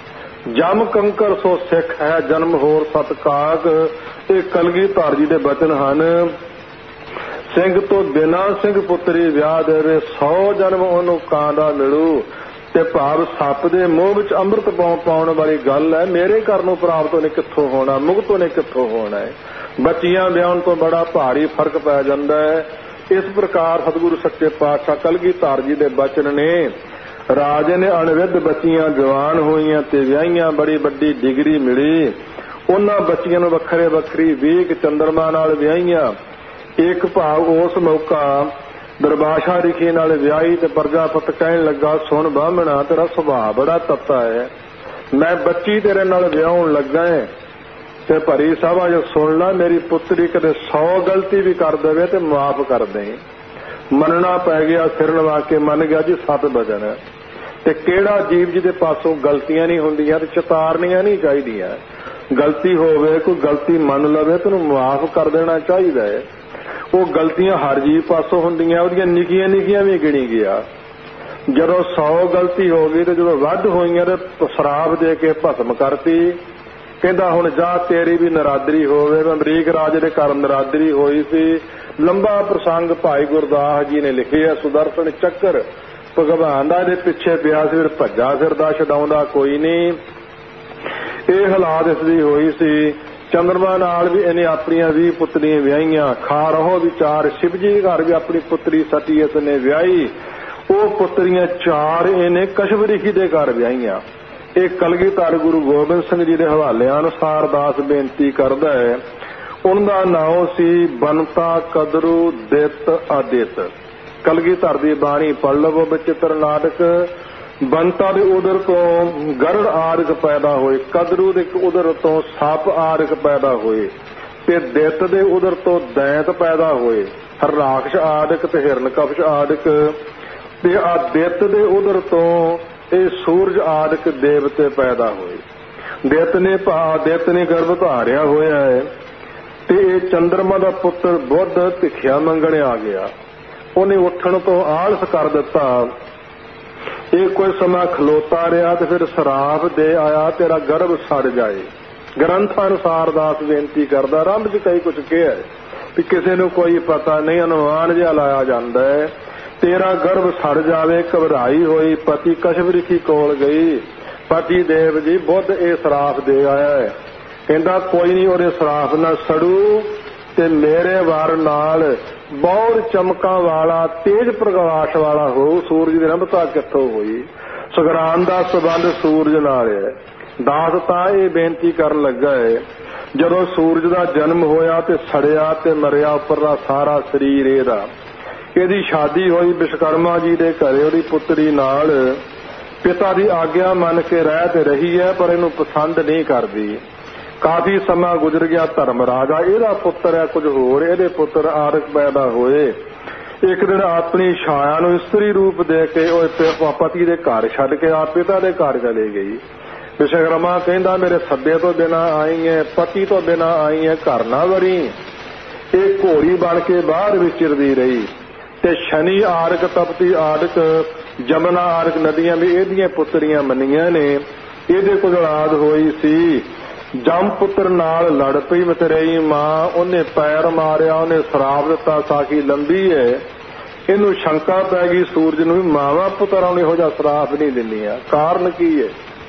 ਜਮ ਕੰਕਰ ਸੋ ਸਿੱਖ ਹੈ ਜਨਮ ਹੋਰ ਸਤਕਾਗ। ਇਹ ਕਲਗੀਧਰ ਜੀ ਦੇ ਬਚਨ ਹਨ। ਸਿੰਘ ਤੋਂ ਬਿਨਾਂ ਸਿੰਘ ਪੁੱਤਰੀ ਵਿਆਹ ਦੇਵੇ, ਸੌ ਜਨਮ ਉਹਨੂੰ ਕਾਂ ਦਾ ਮਿਲੂ। ਤੇ ਭਾਵ ਸੱਪ ਦੇ ਮੂੰਹ ਵਿੱਚ ਅੰਮ੍ਰਿਤ ਪਾਉਣ ਵਾਲੀ ਗੱਲ ਹੈ। ਮੇਰੇ ਘਰ ਨੂੰ ਪ੍ਰਾਪਤ ਉਹਨੇ ਕਿੱਥੋਂ ਹੋਣਾ, ਮੁਕਤ ਉਹਨੇ ਕਿੱਥੋਂ ਹੋਣਾ ਹੈ। ਬੱਚੀਆਂ ਵਿਆਹਣ ਤੋਂ ਬੜਾ ਭਾਰੀ ਫਰਕ ਪੈ ਜਾਂਦਾ ਹੈ। ਇਸ ਪ੍ਰਕਾਰ ਸਤਿਗੁਰੂ ਸੱਚੇ ਪਾਤਸ਼ਾਹ ਕਲਗੀਧਰ ਜੀ ਦੇ ਬਚਨ ਨੇ। ਰਾਜੇ ਨੇ ਅਣਵਿੱਧ ਬੱਚੀਆਂ ਜਵਾਨ ਹੋਈਆਂ ਤੇ ਵਿਆਹੀਆਂ, ਬੜੀ ਵੱਡੀ ਡਿਗਰੀ ਮਿਲੀ। ਉਹਨਾਂ ਬੱਚੀਆਂ ਨੂੰ ਵੱਖਰੇ ਵੱਖਰੀ ਵੀਹ ਚੰਦਰਮਾ ਨਾਲ ਵਿਆਹੀਆਂ। ਇੱਕ ਭਾਵ ਉਸ ਮੌਕਾ ਦਰਬਾਸ਼ਾ ਰਿਖੀ ਨਾਲ ਵਿਆਹੀ ਤੇ ਪ੍ਰਜਾਪਤ ਕਹਿਣ ਲੱਗਾ, ਸੁਣ ਬਾਹਮਣਾ ਤੇਰਾ ਸੁਭਾਅ ਬੜਾ ਤੱਤਾ ਹੈ, ਮੈਂ ਬੱਚੀ ਤੇਰੇ ਨਾਲ ਵਿਆਹਣ ਲੱਗਾ ਹੈ ਤੇ ਭਰੀ ਸਭਾ ਜੋ ਸੁਣ ਲਾ, ਮੇਰੀ ਪੁੱਤਰੀ ਕਦੇ ਸੌ ਗਲਤੀ ਵੀ ਕਰ ਦੇਵੇ ਤੇ ਮਾਫ ਕਰ ਦੇ। ਮੰਨਣਾ ਪੈ ਗਿਆ, ਸਿਰ ਨਵਾ ਕੇ ਮੰਨ ਗਿਆ ਜੀ ਸਤ ਬਚਨ। ਤੇ ਕਿਹੜਾ ਜੀਵ ਜਿਹਦੇ ਪਾਸੋਂ ਗਲਤੀਆਂ ਨਹੀਂ ਹੁੰਦੀਆਂ ਤੇ ਚਿਤਾਰਨੀਆਂ ਨਹੀਂ ਚਾਹੀਦੀਆਂ। ਗਲਤੀ ਹੋਵੇ, ਕੋਈ ਗਲਤੀ ਮੰਨ ਲਵੇ ਤੇ ਉਹਨੂੰ ਮਾਫ ਕਰ ਦੇਣਾ ਚਾਹੀਦਾ ਹੈ। ਉਹ ਗਲਤੀਆਂ ਹਰ ਜੀਵ ਪਾਸੋਂ ਹੁੰਦੀਆਂ, ਉਹਦੀਆਂ ਨਿੱਕੀਆਂ ਨਿੱਕੀਆਂ ਵੀ ਗਿਣੀ ਗਿਆ। ਜਦੋਂ ਸੌ ਗਲਤੀ ਹੋ ਗਈ ਤੇ ਜਦੋਂ ਵੱਧ ਹੋਈਆਂ ਤੇ ਸ਼ਰਾਬ ਦੇ ਕੇ ਭਸਮ ਕਰਤੀ। ਕਹਿੰਦਾ ਹੁਣ ਜਾ ਤੇਰੀ ਵੀ ਨਰਾਦਰੀ ਹੋਵੇ। ਅਮਰੀਕ ਰਾਜੇ ਦੇ ਘਰ ਨਰਾਦਰੀ ਹੋਈ ਸੀ। ਲੰਬਾ ਪ੍ਰਸੰਗ ਭਾਈ ਗੁਰਦਾਸ ਜੀ ਨੇ ਲਿਖਿਆ। ਸੁਦਰਸ਼ਨ ਚੱਕਰ ਭਗਵਾਨ ਦਾ ਇਹਦੇ ਪਿੱਛੇ ਪਿਆ ਸੀ, ਫਿਰ ਭੱਜਾ ਫਿਰਦਾ, ਛਡਾਉਂਦਾ ਕੋਈ ਨਹੀਂ। ਇਹ ਹਾਲਾਤ ਇਸ ਦੀ ਹੋਈ ਸੀ। ਚੰਦਰਮਾ ਨਾਲ ਵੀ ਇਹਨੇ ਆਪਣੀਆਂ ਵੀਹ ਪੁੱਤਰੀਆਂ ਵਿਆਹੀਆਂ। ਖਾ ਰਹੋ ਵਿਚਾਰ ਸ਼ਿਵ ਜੀ ਘਰ ਵੀ ਆਪਣੀ ਪੁੱਤਰੀ ਸਤੀ ਇਸ ਨੇ ਵਿਆਹੀ। ਉਹ ਪੁੱਤਰੀਆਂ ਚਾਰ ਇਹਨੇ ਕਸ਼ਵ ਰਿਸ਼ੀ ਦੇ ਘਰ ਵਿਆਹੀਆਂ। ਇਹ ਕਲਗੀਧਰ ਗੁਰੂ ਗੋਬਿੰਦ ਸਿੰਘ ਜੀ ਦੇ ਹਵਾਲਿਆਂ ਅਨੁਸਾਰ ਦਾਸ ਬੇਨਤੀ ਕਰਦਾ ਹੈ। ਉਹਦਾ ਨਾਮ ਸੀ ਬੰਤਾ ਕਦਰੂ ਦਿੱਤ ਆਦਿਤ। ਕਲਗੀਧਰ ਦੀ ਬਾਣੀ ਪੜ੍ਹ ਲਵੋ। ਬਚਿੱਤਰ ਨਾਟਕ। ਬੰਤਾ ਦੇ ਉਦਰ ਤੋਂ ਗਰੜ ਆਦਿਕ ਪੈਦਾ ਹੋਏ, ਕਦਰੂ ਦੇ ਉਦਰ ਤੋਂ ਸੱਪ ਆਦਿਕ ਪੈਦਾ ਹੋਏ ਤੇ ਦਿੱਤ ਦੇ ਉਦਰ ਤੋਂ ਦੈਂਤ ਪੈਦਾ ਹੋਏ, ਰਾਖਸ਼ ਆਦਿਕ ਤੇ ਹਿਰਨਕਪਸ਼ ਆਦਿਕ ਤੇ ਆ ਦਿੱਤ ਦੇ ਉਦਰ ਤੋਂ ਇਹ ਸੂਰਜ ਆਦਿਕ ਦੇਵਤੇ ਪੈਦਾ ਹੋਏ। ਦਿੱਤ ਨੇ ਭਾ ਦਿੱਤ ਨੇ ਗਰਭ ਧਾਰਿਆ ਹੋਇਆ ਹੈ ਤੇ ਇਹ ਚੰਦਰਮਾ ਦਾ ਪੁੱਤਰ ਬੁੱਧ ਭਿਖਿਆ ਮੰਗਣ ਆ ਗਿਆ। ਉਹਨੇ ਉੱਠਣ ਤੋਂ ਆਲਸ ਕਰ ਦਿੱਤਾ। ਇਹ ਕੋਈ ਸਮਾਂ ਖਲੋਤਾ ਰਿਹਾ ਤੇ ਫਿਰ ਸਰਾਪ ਦੇ ਆਇਆ, ਤੇਰਾ ਗਰਭ ਸੜ ਜਾਏ। ਗ੍ਰੰਥ ਅਨੁਸਾਰ ਦਾਸ ਬੇਨਤੀ ਕਰਦਾ। ਆਰੰਭ 'ਚ ਕਈ ਕੁਝ ਕਿਹਾ ਵੀ ਕਿਸੇ ਨੂੰ ਕੋਈ ਪਤਾ ਨਹੀਂ, ਅਨੁਮਾਨ ਜਿਹਾ ਲਾਇਆ ਜਾਂਦਾ ਹੈ। ਤੇਰਾ ਗਰਭ ਸੜ ਜਾਵੇ। ਘਬਰਾਈ ਹੋਈ ਪਤੀ ਕਸ਼ਪ ਰਿਸ਼ੀ ਕੋਲ ਗਈ। ਪਤੀ ਦੇਵ ਜੀ ਬੁੱਧ ਇਹ ਸਰਾਪ ਦੇ ਆਇਆ ਹੈ। ਕਹਿੰਦਾ ਕੋਈ ਨਹੀਂ, ਉਹਦੇ ਸਰਾਪ ਨਾਲ ਸੜੂ ਤੇ ਮੇਰੇ ਵਾਰ ਨਾਲ ਬਹੁਤ ਚਮਕਾਂ ਵਾਲਾ ਤੇਜ ਪ੍ਰਕਾਸ਼ ਵਾਲਾ ਹੋ। ਸੂਰਜ ਦੀ ਰੰਭਤਾ ਕਿੱਥੋਂ ਹੋਈ? ਸੁਗਰਾਨ ਦਾ ਸੰਬੰਧ ਸੂਰਜ ਨਾਲ ਹੈ। ਦਾਸ ਤਾਂ ਇਹ ਬੇਨਤੀ ਕਰਨ ਲੱਗਾ ਹੈ, ਜਦੋਂ ਸੂਰਜ ਦਾ ਜਨਮ ਹੋਇਆ ਤੇ ਸੜਿਆ ਤੇ ਮਰਿਆ ਉੱਪਰਲਾ ਸਾਰਾ ਸਰੀਰ ਇਹਦਾ। ਇਹਦੀ ਸ਼ਾਦੀ ਹੋਈ ਵਿਸ਼ਵਕਰਮਾ ਜੀ ਦੇ ਘਰੇ ਉਹਦੀ ਪੁੱਤਰੀ ਨਾਲ। ਪਿਤਾ ਦੀ ਆਗਿਆ ਮੰਨ ਕੇ ਰਹਿ ਤੇ ਰਹੀ ਹੈ, ਪਰ ਇਹਨੂੰ ਪਸੰਦ ਨਹੀਂ ਕਰਦੀ। ਕਾਫੀ ਸਮਾਂ ਗੁਜ਼ਰ ਗਿਆ। ਧਰਮ ਰਾਜਾ ਇਹਦਾ ਪੁੱਤਰ ਹੈ, ਕੁਝ ਹੋਰ ਇਹਦੇ ਪੁੱਤਰ ਆਦਿਕ ਪੈਦਾ ਹੋਏ। ਇੱਕ ਦਿਨ ਆਪਣੀ ਛਾਇਆ ਨੂੰ ਇਸਤਰੀ ਰੂਪ ਦੇ ਕੇ ਉਹ ਪਤੀ ਦੇ ਘਰ ਛੱਡ ਕੇ ਆਪ ਪਿਤਾ ਦੇ ਘਰ ਚਲੇ ਗਈ। ਵਿਸ਼ਵਕਰਮਾ ਕਹਿੰਦਾ ਮੇਰੇ ਸੱਦੇ ਤੋਂ ਬਿਨਾਂ ਆਈ ਹੈ, ਪਤੀ ਤੋਂ ਬਿਨਾਂ ਆਈ ਹੈ, ਘਰ ਨਾ ਵੜੀ। ਇਹ ਘੋੜੀ ਬਣ ਕੇ ਬਾਹਰ ਵਿਚਰਦੀ ਰਹੀ ਤੇ ਸ਼ਨੀ ਆਦਿਕ, ਤਪਤੀ ਆਦਿਕ, ਜਮਨਾ ਆਦਿਕ ਨਦੀਆਂ ਵੀ ਇਹਦੀਆਂ ਪੁੱਤਰੀਆਂ ਮੰਨੀਆਂ ਨੇ। ਇਹਦੇ ਕੋਲ ਔਲਾਦ ਹੋਈ ਸੀ। ਜਮ ਪੁੱਤਰ ਨਾਲ ਲੜ ਪਈ ਮਤਰੇਈ ਮਾਂ। ਉਹਨੇ ਪੈਰ ਮਾਰਿਆ, ਉਹਨੇ ਸਰਾਪ ਦਿੱਤਾ ਸਾਖੀ ਲੰਬੀ ਹੈ। ਇਹਨੂੰ ਸ਼ੰਕਾ ਪੈ ਗਈ ਸੂਰਜ ਨੂੰ ਵੀ ਮਾਵਾਂ ਪੁੱਤਰਾਂ ਨੂੰ ਇਹੋ ਜਿਹਾ ਸਰਾਪ ਨਹੀਂ ਦਿੰਦੀਆਂ। ਕਾਰਨ ਕੀ ਹੈ?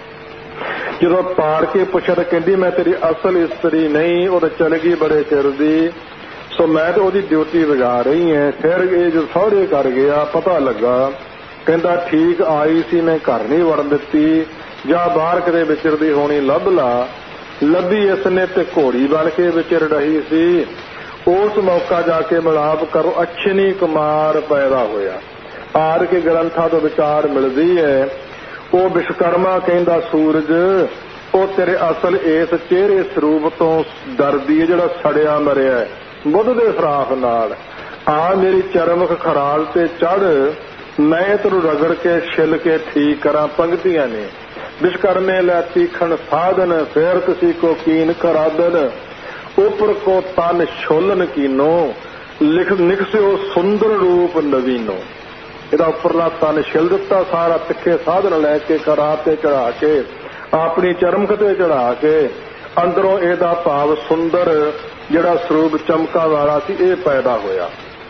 ਜਦੋਂ ਪਾੜ ਕੇ ਪੁੱਛਿਆ ਤਾਂ ਕਹਿੰਦੀ ਮੈਂ ਤੇਰੀ ਅਸਲ ਇਸਤਰੀ ਨਹੀਂ, ਉਹ ਤਾਂ ਚਲ ਗਈ ਬੜੇ ਚਿਰ ਦੀ, ਸੋ ਮੈਂ ਤਾਂ ਉਹਦੀ ਡਿਊਟੀ ਵਜਾ ਰਹੀ ਹਾਂ। ਫਿਰ ਇਹ ਜਦੋਂ ਸਹੁਰੇ ਕਰ ਗਿਆ ਪਤਾ ਲੱਗਾ, ਕਹਿੰਦਾ ਠੀਕ ਆਈ ਸੀ, ਮੈਂ ਘਰ ਨਹੀਂ ਵੜਨ ਦਿੱਤੀ, ਜਾਂ ਬਾਹਰ ਕਿਤੇ ਵਿਚਰਦੀ ਹੋਣੀ ਲੱਭ ਲਾ। ਲੱਭੀ ਇਸ ਨੇ ਤੇ ਘੋੜੀ ਬਣ ਕੇ ਵਿਚਰ ਰਹੀ ਸੀ। ਉਸ ਮੌਕਾ ਜਾ ਕੇ ਮਿਲਾਪ ਕਰੋ, ਅਛਨੀ ਕੁਮਾਰ ਪੈਦਾ ਹੋਇਆ। ਆਰ ਕੇ ਗ੍ਰੰਥਾਂ ਤੋਂ ਵਿਚਾਰ ਮਿਲਦੀ ਹੈ। ਉਹ ਵਿਸ਼ਵਕਰਮਾ ਕਹਿੰਦਾ ਸੂਰਜ ਉਹ ਤੇਰੇ ਅਸਲ ਇਸ ਚਿਹਰੇ ਸਰੂਪ ਤੋਂ ਡਰਦੀ ਹੈ ਜਿਹੜਾ ਸੜਿਆ ਮਰਿਆ ਹੈ ਬੁੱਧ ਦੇ ਸਰਾਪ ਨਾਲ। ਆ ਮੇਰੀ ਚਰਮਖ ਖਰਾਲ ਤੇ ਚੜ, ਮੈਂ ਤੈਨੂੰ ਰਗੜ ਕੇ ਛਿੱਲ ਕੇ ਠੀਕ ਕਰਾਂ। ਪੰਕਤੀਆਂ ਨੇ। ਵਿਸ਼ਵਕਰਮੇ ਲੈ ਤੀਖਣ ਸਾਧਨ, ਫੇਰ ਤੁਸੀਂ ਕੋ ਕੀਨ ਕਰਾਦਨ, ਉਪਰ ਕੋ ਤਨ ਛੋਲਨ ਕੀਨੋ, ਲਿਖ ਨਿਕਸਿਓ ਸੁੰਦਰ ਰੂਪ ਨਵੀਨੋ। ਇਹਦਾ ਉੱਪਰਲਾ ਤਨ ਛਿਲ ਦਿੱਤਾ ਸਾਰਾ, ਤਿੱਖੇ ਸਾਧਨ ਲੈ ਕੇ ਕਰਾ ਤੇ ਚੜਾ ਕੇ, ਆਪਣੀ ਚਰਮਖ ਤੇ ਚੜਾ ਕੇ, ਅੰਦਰੋਂ ਇਹਦਾ ਭਾਵ ਸੁੰਦਰ ਜਿਹੜਾ ਸਰੂਪ ਚਮਕਾ ਵਾਲਾ ਸੀ ਇਹ ਪੈਦਾ ਹੋਇਆ।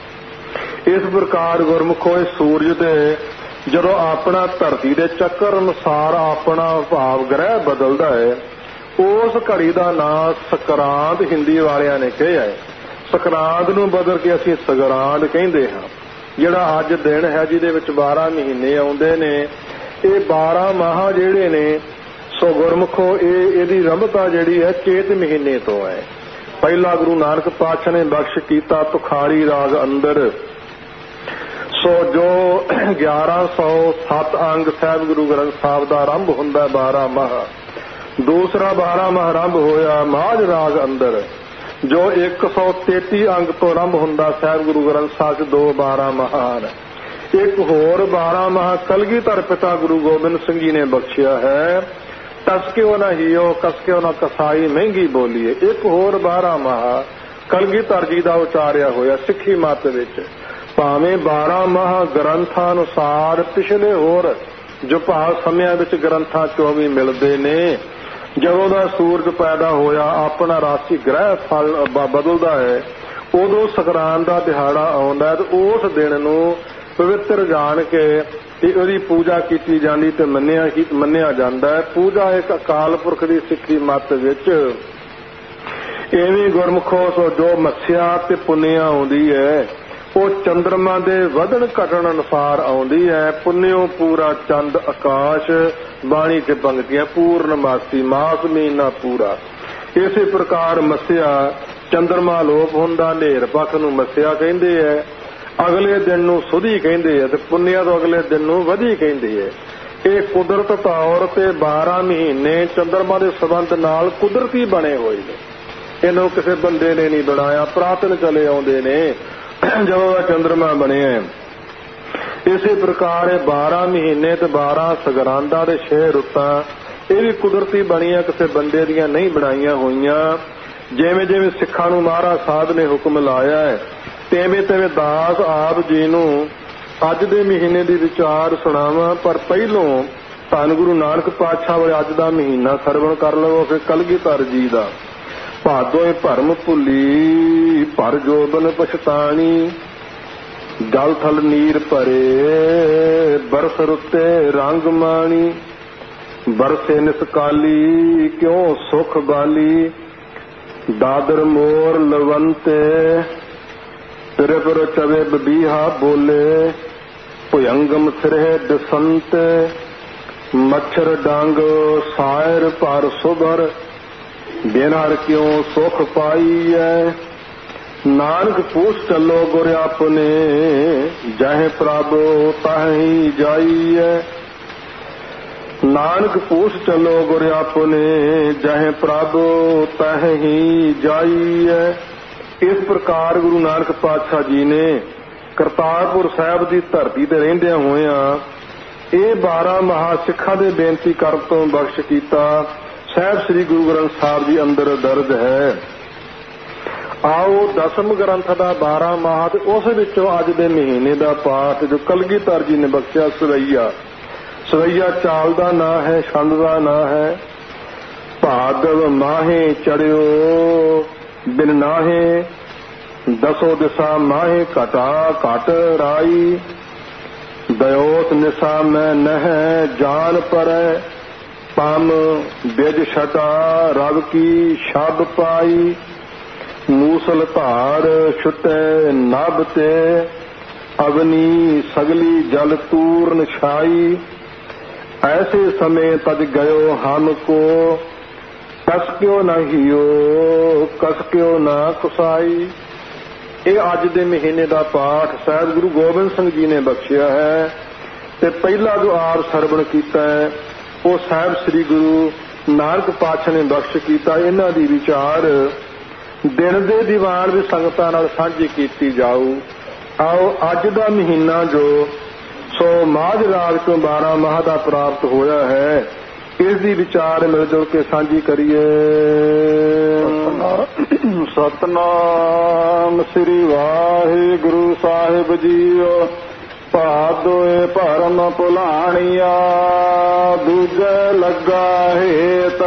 ਇਸ ਪ੍ਰਕਾਰ ਗੁਰਮੁਖੋ ਇਹ ਸੂਰਜ ਦੇ ਜਦੋਂ ਆਪਣਾ ਧਰਤੀ ਦੇ ਚੱਕਰ ਅਨੁਸਾਰ ਆਪਣਾ ਭਾਵ ਗ੍ਰਹਿ ਬਦਲਦਾ ਹੈ, ਉਸ ਘੜੀ ਦਾ ਨਾਂ ਸਕਰਾਂਤ ਹਿੰਦੀ ਵਾਲਿਆਂ ਨੇ ਕਿਹਾ ਹੈ। ਸਕਰਾਂਤ ਨੂੰ ਬਦਲ ਕੇ ਅਸੀਂ ਸਗਰਾਂਦ ਕਹਿੰਦੇ ਹਾਂ। ਜਿਹੜਾ ਅੱਜ ਦਿਨ ਹੈ ਜਿਹਦੇ ਵਿੱਚ ਬਾਰਾਂ ਮਹੀਨੇ ਆਉਂਦੇ ਨੇ, ਇਹ ਬਾਰਾਂ ਮਾਹ ਜਿਹੜੇ ਨੇ ਸੋ ਗੁਰਮੁਖੋ ਇਹ ਇਹਦੀ ਰੰਭਤਾ ਜਿਹੜੀ ਹੈ ਚੇਤ ਮਹੀਨੇ ਤੋਂ ਹੈ। ਪਹਿਲਾ ਗੁਰੂ ਨਾਨਕ ਪਾਤਸ਼ਾਹ ਨੇ ਬਖਸ਼ ਕੀਤਾ ਤੁਖਾਰੀ ਰਾਗ ਅੰਦਰ। ਸੋ ਜੋ ਗਿਆਰਾਂ ਸੌ ਸੱਤ ਅੰਗ ਸਾਹਿਬ ਗੁਰੂ ਗ੍ਰੰਥ ਸਾਹਿਬ ਦਾ ਆਰੰਭ ਹੁੰਦਾ ਬਾਰਾਂ ਮਾਹ। ਦੂਸਰਾ ਬਾਰਾਂ ਮਾਹ ਆਰੰਭ ਹੋਇਆ ਮਾਝ ਰਾਗ ਅੰਦਰ, ਜੋ ਇੱਕ ਸੌ ਤੇਤੀ ਅੰਗ ਤੋਂ ਆਰੰਭ ਹੁੰਦਾ ਸਾਹਿਬ ਗੁਰੂ ਗ੍ਰੰਥ ਸਾਹਿਬ ਦੋ ਬਾਰਾਂ ਮਹਾਨ। ਇੱਕ ਹੋਰ ਬਾਰਾਂ ਮਾਹ ਕਲਗੀਧਰ ਪਿਤਾ ਗੁਰੂ ਗੋਬਿੰਦ ਸਿੰਘ ਜੀ ਨੇ ਬਖਸ਼ਿਆ ਹੈ। ਟਸਕਿਓ ਨਾ ਹੀਓ ਕਸਕਿਓ ਨਾ ਕਸਾਈ ਮਹਿੰਗੀ ਬੋਲੀਏ। ਇੱਕ ਹੋਰ ਬਾਰਾਂ ਮਾਹ ਕਲਗੀਧਰ ਜੀ ਦਾ ਉਚਾਰਿਆ ਹੋਇਆ ਸਿੱਖੀ ਮੱਤ ਵਿੱਚ। ਭਾਵੇਂ ਬਾਰਾਂ ਮਾਹ ਗ੍ਰੰਥਾਂ ਅਨੁਸਾਰ ਪਿਛਲੇ ਹੋਰ ਜੋ ਭਾਵ ਸਮਿਆਂ ਵਿੱਚ ਗ੍ਰੰਥਾਂ ਚੋਂ ਵੀ ਮਿਲਦੇ ਨੇ। ਜਦੋਂ ਦਾ ਸੂਰਜ ਪੈਦਾ ਹੋਇਆ ਆਪਣਾ ਰਾਸ਼ੀ ਗ੍ਰਹਿ ਫਲ ਬਦਲਦਾ ਹੈ, ਉਦੋਂ ਸੰਗਰਾਂਦ ਦਾ ਦਿਹਾੜਾ ਆਉਂਦਾ ਹੈ ਤੇ ਉਸ ਦਿਨ ਨੂੰ ਪਵਿੱਤਰ ਜਾਣ ਕੇ ਉਹਦੀ ਪੂਜਾ ਕੀਤੀ ਜਾਂਦੀ ਤੇ ਮੰਨਿਆ ਮੰਨਿਆ ਜਾਂਦਾ ਹੈ। ਪੂਜਾ ਇੱਕ ਅਕਾਲ ਪੁਰਖ ਦੀ ਸਿੱਖੀ ਮੱਤ ਵਿੱਚ ਐਵੇਂ ਗੁਰਮੁਖੋ ਸੋ ਜੋ ਮੱਸਿਆ ਤੇ ਪੁੰਨਿਆ ਆਉਂਦੀ ਹੈ ਉਹ ਚੰਦਰਮਾ ਦੇ ਵਧਣ ਘਟਣ ਅਨੁਸਾਰ ਆਉਂਦੀ ਹੈ। ਪੁੰਨਿਓ ਪੂਰਾ ਚੰਦ ਆਕਾਸ਼, ਬਾਣੀ ਚ ਪੰਗਤੀਆਂ ਪੂਰਨਮਾਸੀ, ਮਾਸ ਮਹੀਨਾ ਪੂਰਾ। ਇਸੇ ਪ੍ਰਕਾਰ ਮੱਸਿਆ ਚੰਦਰਮਾ ਲੋਪ ਹੁੰਦਾ, ਹਨੇਰ ਪੱਖ ਨੂੰ ਮੱਸਿਆ ਕਹਿੰਦੇ ਹੈ, ਅਗਲੇ ਦਿਨ ਨੂੰ ਸੁਧੀ ਕਹਿੰਦੇ ਹੈ ਤੇ ਪੁੰਨਿਆ ਤੋਂ ਅਗਲੇ ਦਿਨ ਨੂੰ ਵਧੀ ਕਹਿੰਦੇ ਹੈ। ਇਹ ਕੁਦਰਤ ਤੌਰ ਤੇ ਬਾਰਾਂ ਮਹੀਨੇ ਚੰਦਰਮਾ ਦੇ ਸੰਬੰਧ ਨਾਲ ਕੁਦਰਤੀ ਬਣੇ ਹੋਏ ਨੇ, ਇਹਨੂੰ ਕਿਸੇ ਬੰਦੇ ਨੇ ਨਹੀਂ ਬਣਾਇਆ, ਪ੍ਰਾਤਨ ਚਲੇ ਆਉਂਦੇ ਨੇ ਜਦੋਂ ਦਾ ਚੰਦਰਮਾ ਬਣਿਆ। ਇਸੇ ਪ੍ਰਕਾਰ ਇਹ ਬਾਰਾਂ ਮਹੀਨੇ ਤੇ ਬਾਰਾਂ ਸਗਰਾਂਦਾਂ ਦੇ ਛੇ ਰੁੱਤਾਂ ਇਹ ਵੀ ਕੁਦਰਤੀ ਬਣੀਆਂ, ਕਿਸੇ ਬੰਦੇ ਦੀਆਂ ਨਹੀਂ ਬਣਾਈਆਂ ਹੋਈਆਂ। ਜਿਵੇਂ ਜਿਵੇਂ ਸਿੱਖਾਂ ਨੂੰ ਮਹਾਰਾਜ ਸਾਹਿਬ ਨੇ ਹੁਕਮ ਲਾਇਆ ਹੈ, ਤਿਵੇਂ ਤਿਵੇਂ ਦਾਸ ਆਪ ਜੀ ਨੂੰ ਅੱਜ ਦੇ ਮਹੀਨੇ ਦੀ ਵਿਚਾਰ ਸੁਣਾਵਾਂ। ਪਰ ਪਹਿਲੋਂ ਧੰਨ ਗੁਰੂ ਨਾਨਕ ਪਾਤਸ਼ਾਹ ਵਾਲੇ ਅੱਜ ਦਾ ਮਹੀਨਾ ਸਰਵਣ ਕਰ ਲਵੋ, ਫਿਰ ਕਲਗੀਧਰ ਜੀ ਦਾ ਭਾਦੋਏ ਭਰਮ ਭੁੱਲੀ, ਭਰ ਜੋਬਨ ਪਛਤਾਣੀ, ਜਲ ਥਲ ਨੀਰ ਭਰੇ, ਬਰਸ ਰੁੱਤੇ ਰੰਗ ਮਾਣੀ, ਬਰਸੇ ਨਿਸਕਾਲੀ ਕਿਉਂ ਸੁਖ ਬਾਲੀ, ਦਾਦਰ ਮੋਰ ਲਵੰਤੇ, ਤਿਰਪੁਰ ਚਵੇ ਬਬੀਹਾ ਬੋਲੇ, ਭੁਯੰਗਮ ਸਿਰਹਿ ਦਸੰਤ, ਮੱਛਰ ਡੰਗ ਸਾਇਰ ਪਰ ਸੁਭਰ, ਬਿਨ ਹਰ ਕਿਉਂ ਸੁਖ ਪਾਈਐ, ਨਾਨਕ ਪੁੱਛ ਚੱਲੋ ਗੁਰ ਆਪਣੇ, ਜਹ ਪ੍ਰਭ ਤਾਹੀਂ ਜਾਈਐ, ਨਾਨਕ ਪੁੱਛ ਚੱਲੋ ਗੁਰ ਆਪਣੇ, ਜਹ ਪ੍ਰਭ ਤਾਹੀਂ ਜਾਈਐ। ਇਸ ਪ੍ਰਕਾਰ ਗੁਰੂ ਨਾਨਕ ਪਾਤਸ਼ਾਹ ਜੀ ਨੇ ਕਰਤਾਰਪੁਰ ਸਾਹਿਬ ਦੀ ਧਰਤੀ ਤੇ ਰਹਿੰਦਿਆਂ ਹੋਇਆਂ ਇਹ ਬਾਰਾਂ ਮਹਾ ਸਿੱਖਾਂ ਦੇ ਬੇਨਤੀ ਕਰਨ ਤੋਂ ਬਖਸ਼ ਕੀਤਾ। ਸਾਹਿਬ ਸ੍ਰੀ ਗੁਰੂ ਗ੍ਰੰਥ ਸਾਹਿਬ ਜੀ ਅੰਦਰ ਦਰਜ ਹੈ। ਆਓ ਦਸਮ ਗ੍ਰੰਥ ਦਾ ਬਾਰਾਂ ਮਾਹ ਤੇ ਉਸ ਵਿੱਚੋਂ ਅੱਜ ਦੇ ਮਹੀਨੇ ਦਾ ਪਾਠ ਜੋ ਕਲਗੀਧਰ ਜੀ ਨੇ ਬਖਸ਼ਿਆ, ਸਵਈਆ। ਸਵਈਆ ਚਾਲ ਦਾ ਨਾਂ ਹੈ, ਛੰਦ ਦਾ ਨਾਂ ਹੈ। ਭਾਦਵ ਮਾਹੇ ਚੜਿਓ ਬਿਨ ਨਾਹੇ, ਦਸੋ ਦਿਸ਼ਾ ਮਾਹੇ ਘਟਾ ਘਟ ਰਾਈ, ਦਇਓਤ ਨਿਸ਼ਾ ਮੈਂ ਨਹਿ ਜਾਨ ਪਰੈ, ਪਮ ਬਿਜ ਛਟਾ ਰਵ ਕੀ ਸ਼ਬ ਪਾਈ, ਮੂਸਲ ਧਾਰ ਛੁਟੈ ਨਭ ਤੇ, ਅਗਨੀ ਸਗਲੀ ਜਲ ਤੂਰਨ ਛਾਈ, ਐਸੇ ਸਮੇਂ ਤਜ ਗਇਓ ਹਮ ਕੋ, ਕਸ ਕਿਉ ਨਾ ਹਿਓ ਕਸ ਕਿਉ ਨਾ ਕੁਸਾਈ। ਇਹ ਅੱਜ ਦੇ ਮਹੀਨੇ ਦਾ ਪਾਠ ਸਾਹਿਬ ਗੁਰੂ ਗੋਬਿੰਦ ਸਿੰਘ ਜੀ ਨੇ ਬਖਸ਼ਿਆ ਹੈ ਤੇ ਪਹਿਲਾ ਜੋ ਆਪ ਸਰਵਣ ਕੀਤਾ ਹੈ ਉਹ ਸਾਹਿਬ ਸ੍ਰੀ ਗੁਰੂ ਨਾਨਕ ਪਾਤਸ਼ਾਹ ਨੇ ਬਖਸ਼ ਕੀਤਾ। ਇਹਨਾਂ ਦੀ ਵਿਚਾਰ ਦਿਨ ਦੇ ਦੀਵਾਨ ਵੀ ਸੰਗਤਾਂ ਨਾਲ ਸਾਂਝੀ ਕੀਤੀ ਜਾਊ। ਆਓ ਅੱਜ ਦਾ ਮਹੀਨਾ ਜੋ ਸੋ ਮਾਝ ਰਾਗ ਤੋਂ ਬਾਰਾਂ ਮਾਹ ਦਾ ਪ੍ਰਾਪਤ ਹੋਇਆ ਹੈ, ਇਸ ਦੀ ਵਿਚਾਰ ਮਿਲ ਜੁਲ ਕੇ ਸਾਂਝੀ ਕਰੀਏ। ਸਤਨਾਮ ਸ੍ਰੀ ਵਾਹਿਗੁਰੂ ਸਾਹਿਬ ਜੀਓ। ਭਾਦੋਏ ਭਰਮ ਭੁਲਾਣੀਆ, ਦੂਜੇ ਲੱਗਾ ਹੇਤ।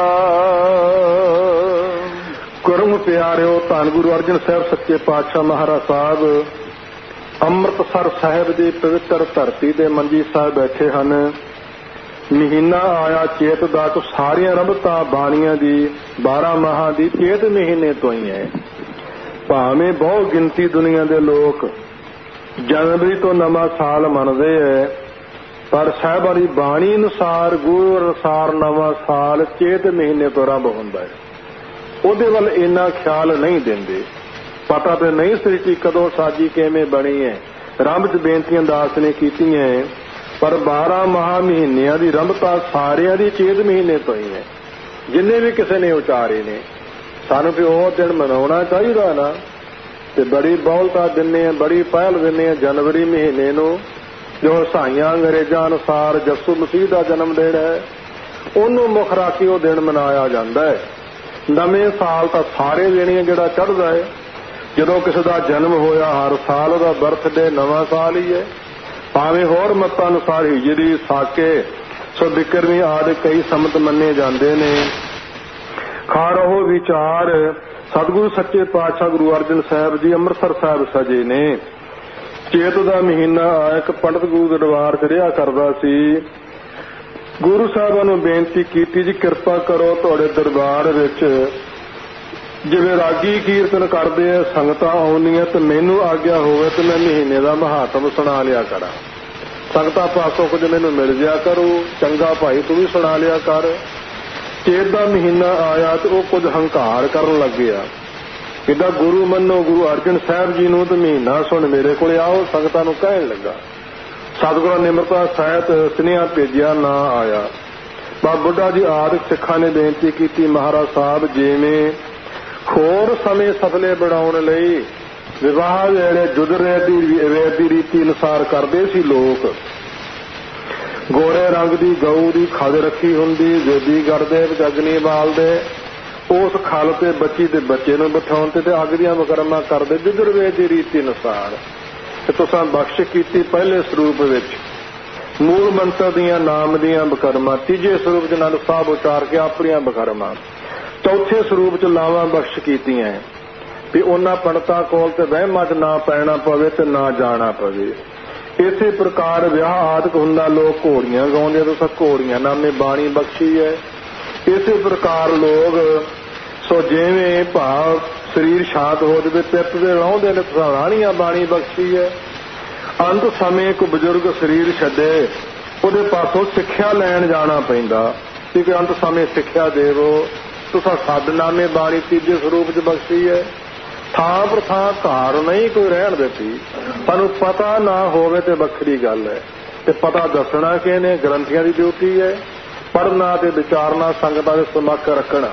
ਗੁਰੂ ਪਿਆਰਿਓ, ਧੰਨ ਗੁਰੂ ਅਰਜਨ ਸਾਹਿਬ ਸੱਚੇ ਪਾਤਸ਼ਾਹ ਮਹਾਰਾਜ ਸਾਹਿਬ ਅੰਮ੍ਰਿਤਸਰ ਸਾਹਿਬ ਦੀ ਪਵਿੱਤਰ ਧਰਤੀ ਤੇ ਮੰਜੀ ਸਾਹਿਬ ਬੈਠੇ ਹਨ। ਮਹੀਨਾ ਆਇਆ ਚੇਤ ਦਾ, ਤੋਂ ਸਾਰੀਆਂ ਰਮਤਾਂ ਬਾਣੀਆਂ ਦੀ ਬਾਰਾਂ ਮਾਹਾਂ ਦੀ ਚੇਤ ਮਹੀਨੇ ਤੋਂ ਹੀ ਹੈ। ਭਾਵੇਂ ਬਹੁ ਗਿਣਤੀ ਦੁਨੀਆ ਦੇ ਲੋਕ ਜਨਵਰੀ ਤੋਂ ਨਵਾਂ ਸਾਲ ਮੰਨਦੇ ਹੈ, ਪਰ ਸਾਹਿਬਾਂ ਦੀ ਬਾਣੀ ਅਨੁਸਾਰ ਗੁਰੂ ਅਨੁਸਾਰ ਨਵਾਂ ਸਾਲ ਚੇਤ ਮਹੀਨੇ ਤੋਂ ਆਰੰਭ ਹੁੰਦਾ ਹੈ। ਉਹਦੇ ਵੱਲ ਇੰਨਾ ਖਿਆਲ ਨਹੀਂ ਦਿੰਦੇ, ਪਤਾ ਤੇ ਨਹੀਂ ਸੀ ਕਦੋਂ ਸਾਜੀ ਕਿਵੇਂ ਬਣੀ ਹੈ। ਆਰੰਭ ਚ ਬੇਨਤੀਆਂ ਦਾਸ ਨੇ ਕੀਤੀਆਂ, ਪਰ ਬਾਰਾਂ ਮਹਾ ਮਹੀਨਿਆਂ ਦੀ ਰੰਭਤਾ ਸਾਰਿਆਂ ਦੀ ਚੇਤ ਮਹੀਨੇ ਤੋਂ ਹੀ ਹੈ, ਜਿੰਨੇ ਵੀ ਕਿਸੇ ਨੇ ਉਚਾਰੇ ਨੇ। ਸਾਨੂੰ ਵੀ ਉਹ ਦਿਨ ਮਨਾਉਣਾ ਚਾਹੀਦਾ ਨਾ, ਤੇ ਬੜੀ ਬਹੁਲਤਾ ਦਿੰਦੇ ਆ, ਬੜੀ ਪਹਿਲ ਦਿੰਦੇ ਆ ਜਨਵਰੀ ਮਹੀਨੇ ਨੂੰ, ਜੋ ਸਾਈਆਂ ਅੰਗਰੇਜ਼ਾਂ ਅਨੁਸਾਰ ਯਿਸੂ ਮਸੀਹ ਦਾ ਜਨਮ ਦਿਨ ਹੈ, ਉਹਨੂੰ ਮੁੱਖ ਰੱਖ ਕੇ ਉਹ ਦਿਨ ਮਨਾਇਆ ਜਾਂਦਾ ਹੈ। ਨਵੇਂ ਸਾਲ ਤਾਂ ਸਾਰੇ ਦਿਨ ਜਿਹੜਾ ਚੜ੍ਹਦਾ ਹੈ, ਜਦੋਂ ਕਿਸੇ ਦਾ ਜਨਮ ਹੋਇਆ ਹਰ ਸਾਲ ਉਹਦਾ ਬਰਥਡੇ ਨਵਾਂ ਸਾਲ ਹੀ ਹੈ। ਭਾਵੇਂ ਹੋਰ ਮਤਾਂ ਅਨੁਸਾਰ ਹਿਜਰੀ, ਸਾਕੇ, ਸੋ ਬਿਕਰਵੀਂ ਆਦਿ ਕਈ ਸੰਮਤ ਮੰਨੇ ਜਾਂਦੇ ਨੇ। ਖਾਰ ਉਹ ਵਿਚਾਰ ਸਤਿਗੁਰੂ ਸੱਚੇ ਪਾਤਸ਼ਾਹ ਗੁਰੂ ਅਰਜਨ ਸਾਹਿਬ ਜੀ ਅੰਮ੍ਰਿਤਸਰ ਸਾਹਿਬ ਸਜੇ ਨੇ। ਚੇਤ ਦਾ ਮਹੀਨਾ ਇੱਕ ਪੰਡਤ ਗੁਰੂ ਦੇ ਦਰਬਾਰ ਚ ਰਿਹਾ ਕਰਦਾ ਸੀ। ਗੁਰੂ ਸਾਹਿਬਾਂ ਨੂੰ ਬੇਨਤੀ ਕੀਤੀ, ਜੀ ਕਿਰਪਾ ਕਰੋ ਤੁਹਾਡੇ ਦਰਬਾਰ ਵਿੱਚ ਜਿਵੇਂ ਰਾਗੀ ਕੀਰਤਨ ਕਰਦੇ ਆ, ਸੰਗਤਾਂ ਆਉਂਦੀਆਂ ਤੇ ਮੈਨੂੰ ਆਗਿਆ ਹੋਵੇ ਤੇ ਮੈਂ ਮਹੀਨੇ ਦਾ ਮਹਾਤਮ ਸੁਣਾ ਲਿਆ ਕਰਾਂ। ਸੰਗਤਾਂ ਪਾਸੋਂ ਕੁਝ ਮੈਨੂੰ ਮਿਲ ਜਿਆ ਕਰੂ, ਚੰਗਾ ਭਾਈ ਤੂੰ ਵੀ ਸੁਣਾ ਲਿਆ ਕਰ। ਚੇਤ ਦਾ ਮਹੀਨਾ ਆਇਆ ਤੇ ਉਹ ਕੁਝ ਹੰਕਾਰ ਕਰਨ ਲੱਗਿਆ। ਕਿੱਦਾਂ ਗੁਰੂ ਮੰਨੋ, ਗੁਰੂ ਅਰਜਨ ਸਾਹਿਬ ਜੀ ਨੂੰ ਤੇ ਮਹੀਨਾ ਸੁਣ ਮੇਰੇ ਕੋਲ ਆਓ। ਸੰਗਤਾਂ ਨੂੰ ਕਹਿਣ ਲੱਗਾ। ਸਤਿਗੁਰਾਂ ਨਿਮਰਤਾ ਸਹਿਤ ਸੁਨੇਹਾ ਭੇਜਿਆ, ਨਾ ਆਇਆ। ਬਾਬਾ ਬੁੱਢਾ ਜੀ ਆਦਿ ਸਿੱਖਾਂ ਨੇ ਬੇਨਤੀ ਕੀਤੀ, ਮਹਾਰਾਜ ਸਾਹਿਬ ਜਿਵੇਂ ਹੋਰ ਸਮੇਂ ਸਫਲੇ ਬਣਾਉਣ ਲਈ ਵਿਵਾਹ ਵੇਲੇ ਜੁਦਰੇ ਦੀ ਵੇਦ ਦੀ ਰੀਤੀ ਅਨੁਸਾਰ ਕਰਦੇ ਸੀ ਲੋਕ। ਗੋਰੇ ਰੰਗ ਦੀ ਗਊ ਦੀ ਖੱਜ ਰੱਖੀ ਹੁੰਦੀ, ਵੇਦੀ ਕਰਦੇ, ਅਗਨੀ ਬਾਲਦੇ, ਉਸ ਖਲ ਤੇ ਬੱਚੀ ਤੇ ਬੱਚੇ ਨੂੰ ਬਿਠਾਉਣ ਤੇ ਅੱਗ ਦੀਆਂ ਮੁਕਰਮਾਂ ਕਰਦੇ ਜੁਦਰ ਵੇਦ ਦੀ ਰੀਤੀ ਅਨੁਸਾਰ। ਤੇ ਤੁਸਾਂ ਬਖਸ਼ ਕੀਤੀ ਪਹਿਲੇ ਸਰੂਪ ਵਿੱਚ ਮੂਲ ਮੰਤਰ ਦੀਆਂ ਨਾਮ ਦੀਆਂ ਬਕਰਮਾਂ, ਤੀਜੇ ਸਰੂਪ ਚ ਆਨੰਦ ਸਾਹਿਬ ਉਚਾਰ ਕੇ ਆਪਣੀਆਂ ਬਕਰਮਾਂ, ਚੌਥੇ ਸਰੂਪ ਚ ਲਾਵਾਂ ਬਖਸ਼ ਕੀਤੀਆਂ ਵੀ ਉਹਨਾਂ ਪੰਡਤਾਂ ਕੋਲ ਤੇ ਵਹਿਮਾਂ ਚ ਨਾ ਪੈਣਾ ਪਵੇ ਤੇ ਨਾ ਜਾਣਾ ਪਵੇ। ਇਸੇ ਪ੍ਰਕਾਰ ਵਿਆਹ ਆਦਿਕ ਹੁੰਦਾ, ਲੋਕ ਘੋੜੀਆਂ ਗਾਉਂਦੇ, ਤੁਸੀਂ ਘੋੜੀਆਂ ਨਾਮੇ ਬਾਣੀ ਬਖਸ਼ੀ ਹੈ। ਇਸੇ ਪ੍ਰਕਾਰ ਲੋਕ ਸੋ ਜਿਵੇਂ ਭਾਵ ਸਰੀਰ ਸ਼ਾਂਤ ਹੋ ਜਾਵੇ ਪਿੱਤ ਦੇ ਲਾਉਂਦੇ ਨੇ, ਤੁਸੀਂ ਰਾਣੀਆਂ ਬਾਣੀ ਬਖਸ਼ੀ ਹੈ। ਅੰਤ ਸਮੇਂ ਕੋ ਬਜ਼ੁਰਗ ਸਰੀਰ ਛੱਡੇ, ਉਹਦੇ ਪਾਸੋਂ ਸਿੱਖਿਆ ਲੈਣ ਜਾਣਾ ਪੈਂਦਾ ਕਿ ਅੰਤ ਸਮੇਂ ਸਿੱਖਿਆ ਦੇਵੋ। ਤੁਸੀਂ ਸਦਨਾਮੇ ਬਾਣੀ ਤੀਜੇ ਸਰੂਪ ਚ ਬਖਸ਼ੀ ਹੈ। ਥਾਂ ਪਰ ਥਾਂ ਘਰ ਨਹੀਂ ਕੋਈ ਰਹਿਣ ਦਿੱਤੀ। ਸਾਨੂੰ ਪਤਾ ਨਾ ਹੋਵੇ ਤੇ ਵੱਖਰੀ ਗੱਲ ਹੈ, ਤੇ ਪਤਾ ਦੱਸਣਾ ਕਿ ਨੇ ਗ੍ਰੰਥੀਆਂ ਦੀ ਡਿਊਟੀ ਹੈ। ਪੜ੍ਹਨਾ ਤੇ ਵਿਚਾਰਨਾ, ਸੰਗਤਾਂ ਦੇ ਸਮੱਖ ਰੱਖਣਾ।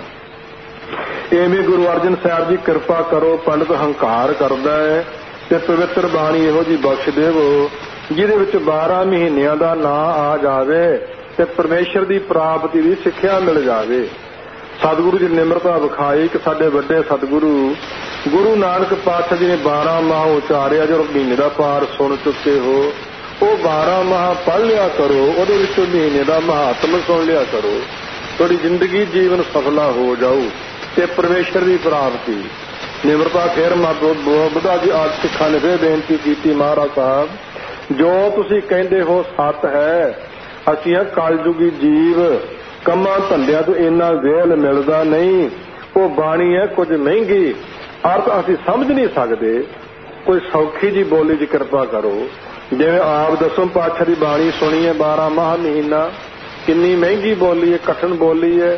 ਐਵੇਂ ਗੁਰੂ ਅਰਜਨ ਸਾਹਿਬ ਜੀ ਕਿਰਪਾ ਕਰੋ। ਪੰਡਤ ਹੰਕਾਰ ਕਰਦਾ ਹੈ ਤੇ ਪਵਿੱਤਰ ਬਾਣੀ ਇਹੋ ਜੀ ਬਖਸ਼ ਦੇਵੋ ਜਿਹਦੇ ਵਿੱਚ ਬਾਰਾਂ ਮਹੀਨਿਆਂ ਦਾ ਨਾਂ ਆ ਜਾਵੇ ਤੇ ਪਰਮੇਸ਼ਰ ਦੀ ਪ੍ਰਾਪਤੀ ਦੀ ਸਿੱਖਿਆ ਮਿਲ ਜਾਵੇ। ਸਤਿਗੁਰੂ ਜੀ ਨਿਮਰਤਾ ਵਿਖਾਈ ਕਿ ਸਾਡੇ ਵੱਡੇ ਸਤਿਗੁਰੂ ਗੁਰੂ ਨਾਨਕ ਪਾਤਸ਼ਾਹ ਜੀ ਨੇ ਬਾਰਾਂ ਮਾਹ ਉਚਾਰਿਆ। ਜੋ ਮਹੀਨੇ ਦਾ ਪਾਰ ਸੁਣ ਚੁੱਕੇ ਹੋ, ਉਹ ਬਾਰਾਂ ਮਾਹ ਪੜ੍ਹ ਲਿਆ ਕਰੋ, ਉਹਦੇ ਵਿੱਚੋਂ ਮਹੀਨੇ ਦਾ ਮਹਾਤਮ ਸੁਣ ਲਿਆ ਕਰੋ। ਤੁਹਾਡੀ ਜ਼ਿੰਦਗੀ ਜੀਵਨ ਸਫਲਾ ਹੋ ਜਾਊ ਤੇ ਪਰਮੇਸ਼ਰ ਦੀ ਪ੍ਰਾਪਤੀ। ਨਿਮਰਤਾ ਫੇਰ ਬੁੱਢਾ ਜੀ ਆਦਿ ਸਿੱਖਾਂ ਨੇ ਫਿਰ ਬੇਨਤੀ ਕੀਤੀ, ਮਹਾਰਾਜ ਸਾਹਿਬ ਜੋ ਤੁਸੀਂ ਕਹਿੰਦੇ ਹੋ ਸੱਤ ਹੈ। ਅਸੀਂ ਕਲਯੁਗੀ ਜੀਵ, ਕੰਮਾਂ ਧੰਦਿਆਂ ਤੋਂ ਇੰਨਾ ਵੇਲ ਮਿਲਦਾ ਨਹੀਂ। ਉਹ ਬਾਣੀ ਹੈ ਕੁਝ ਮਹਿੰਗੀ, ਅਰਥ ਅਸੀਂ ਸਮਝ ਨਹੀਂ ਸਕਦੇ। ਕੋਈ ਸੌਖੀ ਜੀ ਬੋਲੀ ਦੀ ਕਿਰਪਾ ਕਰੋ। ਜਿਵੇਂ ਆਪ ਦਸਮ ਪਾਤਸ਼ਾਹ ਦੀ ਬਾਣੀ ਸੁਣੀ ਹੈ, ਬਾਰਾਂ ਮਾਹ ਮਹੀਨਾ, ਕਿੰਨੀ ਮਹਿੰਗੀ ਬੋਲੀ ਹੈ, ਕਠਿਨ ਬੋਲੀ ਹੈ।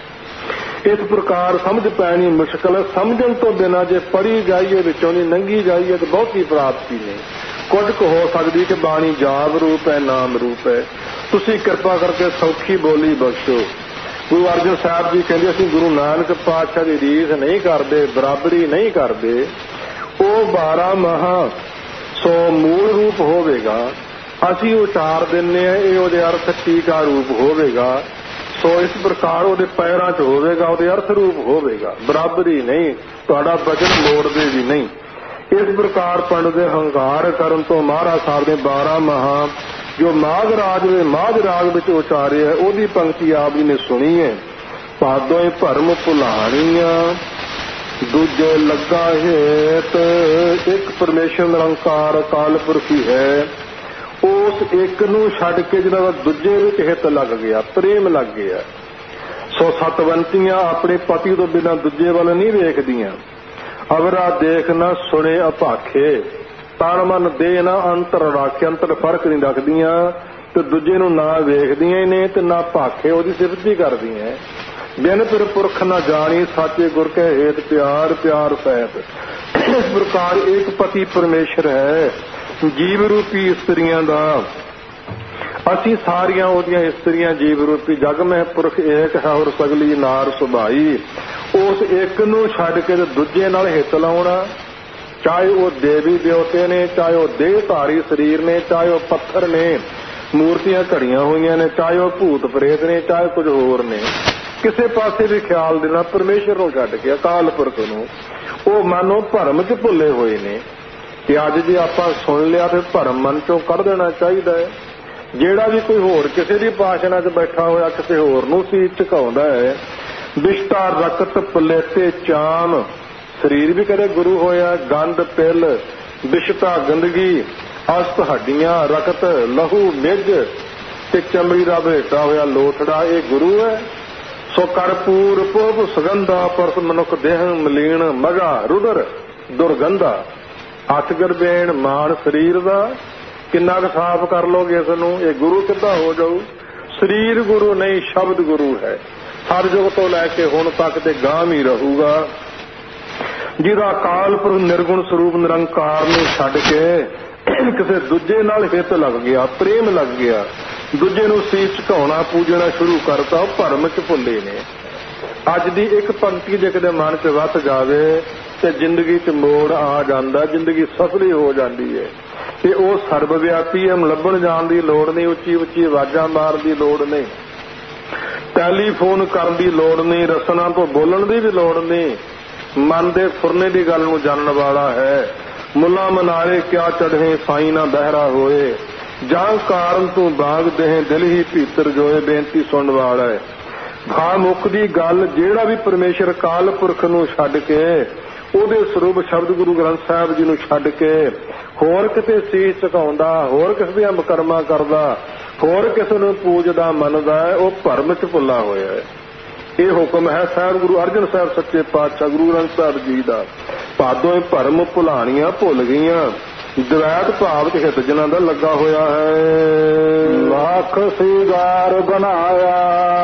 ਇਸ ਪ੍ਰਕਾਰ ਸਮਝ ਪੈਣੀ ਮੁਸ਼ਕਲ ਹੈ। ਸਮਝਣ ਤੋਂ ਬਿਨਾਂ ਜੇ ਪੜ੍ਹੀ ਜਾਈਏ, ਵਿੱਚੋਂ ਦੀ ਲੰਘੀ ਜਾਈਏ ਤਾਂ ਬਹੁਤੀ ਪ੍ਰਾਪਤੀ ਨਹੀਂ। ਕੁਝ ਕੁ ਹੋ ਸਕਦੀ ਕਿ ਬਾਣੀ ਜਾਪ ਰੂਪ ਹੈ, ਨਾਮ ਰੂਪ ਹੈ। ਤੁਸੀਂ ਕਿਰਪਾ ਕਰਕੇ ਸੌਖੀ ਬੋਲੀ ਬਖਸ਼ੋ। ਗੁਰੂ ਅਰਜਨ ਸਾਹਿਬ ਜੀ ਕਹਿੰਦੇ ਅਸੀਂ ਗੁਰੂ ਨਾਨਕ ਪਾਤਸ਼ਾਹ ਦੀ ਰੀਸ ਨਹੀਂ ਕਰਦੇ, ਬਰਾਬਰੀ ਨਹੀਂ ਕਰਦੇ। ਉਹ ਬਾਰਾਂ ਮਾਹ ਸੋ ਮੂਲ ਰੂਪ ਹੋਵੇਗਾ, ਅਸੀਂ ਉਚਾਰ ਦਿੰਦੇ ਹਾਂ, ਇਹ ਉਹਦੇ ਅਰਥ ਟੀਕਾ ਰੂਪ ਹੋਵੇਗਾ। ਸੋ ਇਸ ਪ੍ਰਕਾਰ ਉਹਦੇ ਪੈਰਾਂ 'ਚ ਹੋਵੇਗਾ, ਉਹਦੇ ਅਰਥ ਰੂਪ ਹੋਵੇਗਾ, ਬਰਾਬਰੀ ਨਹੀਂ। ਤੁਹਾਡਾ ਬਚਨ ਮੋੜਦੇ ਵੀ ਨਹੀਂ। ਇਸ ਪ੍ਰਕਾਰ ਪੰਡਤ ਦੇ ਹੰਕਾਰ ਕਰਨ ਤੋਂ ਮਹਾਰਾਜ ਸਾਹਿਬ ਨੇ ਬਾਰਾਂ ਮਾਹ ਜੋ ਮਾਘ ਰਾਜ ਦੇ ਮਾਝ ਰਾਗ ਵਿੱਚ ਉਚਾਰੇ ਹੈ, ਉਹਦੀ ਪੰਕਤੀ ਆਪ ਜੀ ਨੇ ਸੁਣੀ ਹੈ। ਭਾਦੋਏ ਭਰਮ ਭੁਲਾਣੀਆਂ ਦੂਜੇ ਲੱਗਾ ਹੇਤ, ਇੱਕ ਪਰਮੇਸ਼ਰ ਨਿਰੰਕਾਰ ਅਕਾਲ ਪੁਰਖੀ ਹੈ। ਉਸ ਇੱਕ ਨੂੰ ਛੱਡ ਕੇ ਜਿਹੜਾ ਦੂਜੇ ਵਿੱਚ ਹਿੱਤ ਲੱਗ ਗਿਆ, ਪ੍ਰੇਮ ਲੱਗ ਗਿਆ। ਸੋ ਸਤਵੰਤੀਆਂ ਆਪਣੇ ਪਤੀ ਤੋਂ ਬਿਨਾਂ ਦੂਜੇ ਵੱਲ ਨਹੀਂ ਵੇਖਦੀਆਂ। ਅਵਰਾ ਦੇਖ ਨਾ ਸੁਣੇ ਅਭਾਖੇ, ਤਨ ਮਨ ਦੇਹ ਨਾ ਅੰਤਰ ਰਾਖੇ, ਅੰਤਰ ਫਰਕ ਨਹੀਂ ਰੱਖਦੀਆਂ ਤੇ ਦੂਜੇ ਨੂੰ ਨਾ ਵੇਖਦੀਆਂ ਹੀ ਨੇ ਤੇ ਨਾ ਭਾਖੇ ਉਹਦੀ ਸਿਫਤ ਹੀ ਕਰਦੀਆਂ। ਬਿਨ ਪਿਰ ਪੁਰਖ ਨਾ ਜਾਣੀ, ਸਾਚੇ ਗੁਰ ਕੈ ਹੇਤ ਪਿਆਰ, ਪਿਆਰ ਸਹਿਤ। ਇਸ ਪ੍ਰਕਾਰ ਇੱਕ ਪਤੀ ਪਰਮੇਸ਼ਰ ਹੈ, ਜੀਵ ਰੂਪੀ ਇਸਤਰੀਆਂ ਦਾ। ਅਸੀਂ ਸਾਰੀਆਂ ਉਹਦੀਆਂ ਇਸਤਰੀਆਂ ਜੀਵ ਰੂਪੀ। ਜਗ ਮਹਿ ਪੁਰਖ ਏਕ ਹੈ ਔਰ ਸਗਲੀ ਨਾਰ ਸੁਭਾਈ। ਉਸ ਇੱਕ ਨੂੰ ਛੱਡ ਕੇ ਦੂਜੇ ਨਾਲ ਹਿੱਤ ਲਾਉਣਾ, ਚਾਹੇ ਉਹ ਦੇਵੀ ਦੇਵਤੇ ਨੇ, ਚਾਹੇ ਉਹ ਦੇਹਧਾਰੀ ਸਰੀਰ ਨੇ, ਚਾਹੇ ਉਹ ਪੱਥਰ ਨੇ, ਮੂਰਤੀਆਂ ਘੜੀਆਂ ਹੋਈਆਂ ਨੇ, ਚਾਹੇ ਉਹ ਭੂਤ ਪ੍ਰੇਤ ਨੇ, ਚਾਹੇ ਕੁਝ ਹੋਰ ਨੇ। ਕਿਸੇ ਪਾਸੇ ਵੀ ਖਿਆਲ ਦੇਣਾ ਪਰਮੇਸ਼ਰ ਨੂੰ ਛੱਡ ਕੇ, ਅਕਾਲ ਪੁਰਖ ਨੂੰ। ਉਹ ਮਾਨੋ ਭਰਮ 'ਚ ਭੁੱਲੇ ਹੋਏ ਨੇ। ਤੇ ਅੱਜ ਜੇ ਆਪਾਂ ਸੁਣ ਲਿਆ ਤੇ ਭਰਮ ਮਨ 'ਚੋਂ ਕੱਢ ਦੇਣਾ ਚਾਹੀਦਾ ਹੈ। ਜਿਹੜਾ ਵੀ ਕੋਈ ਹੋਰ ਕਿਸੇ ਦੀ ਪਾਸ਼ਨਾ 'ਚ ਬੈਠਾ ਹੋਇਆ ਕਿਸੇ ਹੋਰ ਨੂੰ ਸੀ ਝੁਕਾਉਂਦਾ ਹੈ। ਵਿਸ਼ਟਾ ਰਕਤ ਪਲੇਤੇ ਚਾਮ, ਸਰੀਰ ਵੀ ਕਦੇ ਗੁਰੂ ਹੋਇਆ। ਗੰਦ ਪਿੱਲ ਵਿਸ਼ਟਾ ਗੰਦਗੀ, ਅਸਤ ਹੱਡੀਆਂ, ਰਕਤ ਲਹੂ ਮਿੱਝ ਤੇ ਚਮੜੀ ਦਾ ਭੇਟਾ ਹੋਇਆ ਲੋਥੜਾ, ਇਹ ਗੁਰੂ ਹੈ। ਸੋ ਕਰਪੂਰ ਪੁਭ ਸੁਗੰਧਾ ਪਰਸ ਮਨੁੱਖ ਦੇਹ ਮਲੀਨ ਮਗਾ ਰੁਦਰ ਦੁਰਗੰਧਾ। ਹੱਥ ਗਰਬੇਣ ਮਾਨ ਸਰੀਰ ਦਾ ਕਿੰਨਾ ਕੁ ਸਾਫ਼ ਕਰ ਲੋਗੇ ਇਸ ਨੂੰ, ਇਹ ਗੁਰੂ ਕਿੱਦਾਂ ਹੋ ਜਾਊ। ਸਰੀਰ ਗੁਰੂ ਨਹੀਂ, ਸ਼ਬਦ ਗੁਰੂ ਹੈ। ਹਰ ਯੁੱਗ ਤੋਂ ਲੈ ਕੇ ਹੁਣ ਤੱਕ ਤੇ ਗਾਮ ਹੀ ਰਹੂਗਾ। ਜਿਹਦਾ ਕਾਲ ਪੁਰਖ ਨਿਰਗੁਣ ਸਰੂਪ ਨਿਰੰਕਾਰ ਨੂੰ ਛੱਡ ਕੇ ਕਿਸੇ ਦੂਜੇ ਨਾਲ ਹਿੱਤ ਲੱਗ ਗਿਆ, ਪ੍ਰੇਮ ਲੱਗ ਗਿਆ, ਦੂਜੇ ਨੂੰ ਸੀਸ ਝੁਕਾਉਣਾ ਪੂਜਣਾ ਸ਼ੁਰੂ ਕਰਤਾ, ਉਹ ਭਰਮ ਚ ਭੁੱਲੇ ਨੇ। ਅੱਜ ਦੀ ਇੱਕ ਪੰਕਤੀ ਜੇ ਕਿਤੇ ਮਨ ਚ ਵੱਸ ਜਾਵੇ ਤੇ ਜ਼ਿੰਦਗੀ ਚ ਮੋੜ ਆ ਜਾਂਦਾ, ਜ਼ਿੰਦਗੀ ਸਫਲੀ ਹੋ ਜਾਂਦੀ ਹੈ। ਤੇ ਉਹ ਸਰਬ ਵਿਆਪੀ ਹੈ, ਲੱਭਣ ਜਾਣ ਦੀ ਲੋੜ ਨਹੀਂ, ਉੱਚੀ ਉੱਚੀ ਆਵਾਜ਼ਾਂ ਮਾਰਨ ਦੀ ਲੋੜ ਨਹੀਂ, ਟੈਲੀਫੋਨ ਕਰਨ ਦੀ ਲੋੜ ਨਹੀਂ, ਰਸਨਾ ਤੋਂ ਬੋਲਣ ਦੀ ਵੀ ਲੋੜ ਨਹੀਂ। ਮਨ ਦੇ ਫੁਰਨੇ ਦੀ ਗੱਲ ਨੂੰ ਜਾਣਨ ਵਾਲਾ ਹੈ। ਮੁੱਲਾ ਮਨਾਰੇ ਕਿਆ ਚੜ੍ਹੇ ਸਾਈਂ ਨਾ ਬਹਿਰਾ ਹੋਏ, ਜਾਂ ਕਾਰਨ ਤੂੰ ਬਾਗ ਦੇਹ ਦਿਲ ਹੀ ਭੀਤਰ ਜੋਏ। ਬੇਨਤੀ ਸੁਣਨ ਵਾਲਾ ਹੈ। ਭਾ ਮੁੱਖ ਦੀ ਗੱਲ, ਜਿਹੜਾ ਵੀ ਪਰਮੇਸ਼ਰ ਕਾਲ ਪੁਰਖ ਨੂੰ ਛੱਡ ਕੇ ਉਹਦੇ ਸਰੂਪ ਸ਼ਬਦ ਗੁਰੂ ਗ੍ਰੰਥ ਸਾਹਿਬ ਜੀ ਨੂੰ ਛੱਡ ਕੇ ਹੋਰ ਕਿਤੇ ਸੀਸ ਝੁਕਾਉਂਦਾ, ਹੋਰ ਕਿਸੇ ਦੀਆਂ ਮੁਕਰਮਾਂ ਕਰਦਾ, ਹੋਰ ਕਿਸੇ ਨੂੰ ਪੂਜਦਾ ਮੰਨਦਾ ਹੈ, ਉਹ ਭਰਮ ਚ ਭੁੱਲਾ ਹੋਇਆ ਹੈ। ਇਹ ਹੁਕਮ ਹੈ ਸਾਹਿਬ ਗੁਰੂ ਅਰਜਨ ਸਾਹਿਬ ਸੱਚੇ ਪਾਤਸ਼ਾਹ ਗੁਰੂ ਗ੍ਰੰਥ ਸਾਹਿਬ ਜੀ ਦਾ। ਭਾਦੋਂ ਇਹ ਭਰਮ ਭੁਲਾਣੀਆਂ ਭੁੱਲ ਗਈਆਂ, ਦਵੈਤ ਭਾਵ ਚ ਹਿੱਤ ਜਿਨ੍ਹਾਂ ਦਾ ਲੱਗਾ ਹੋਇਆ ਹੈ। ਲੱਖ ਸ਼ਿੰਗਾਰ ਬਣਾਇਆ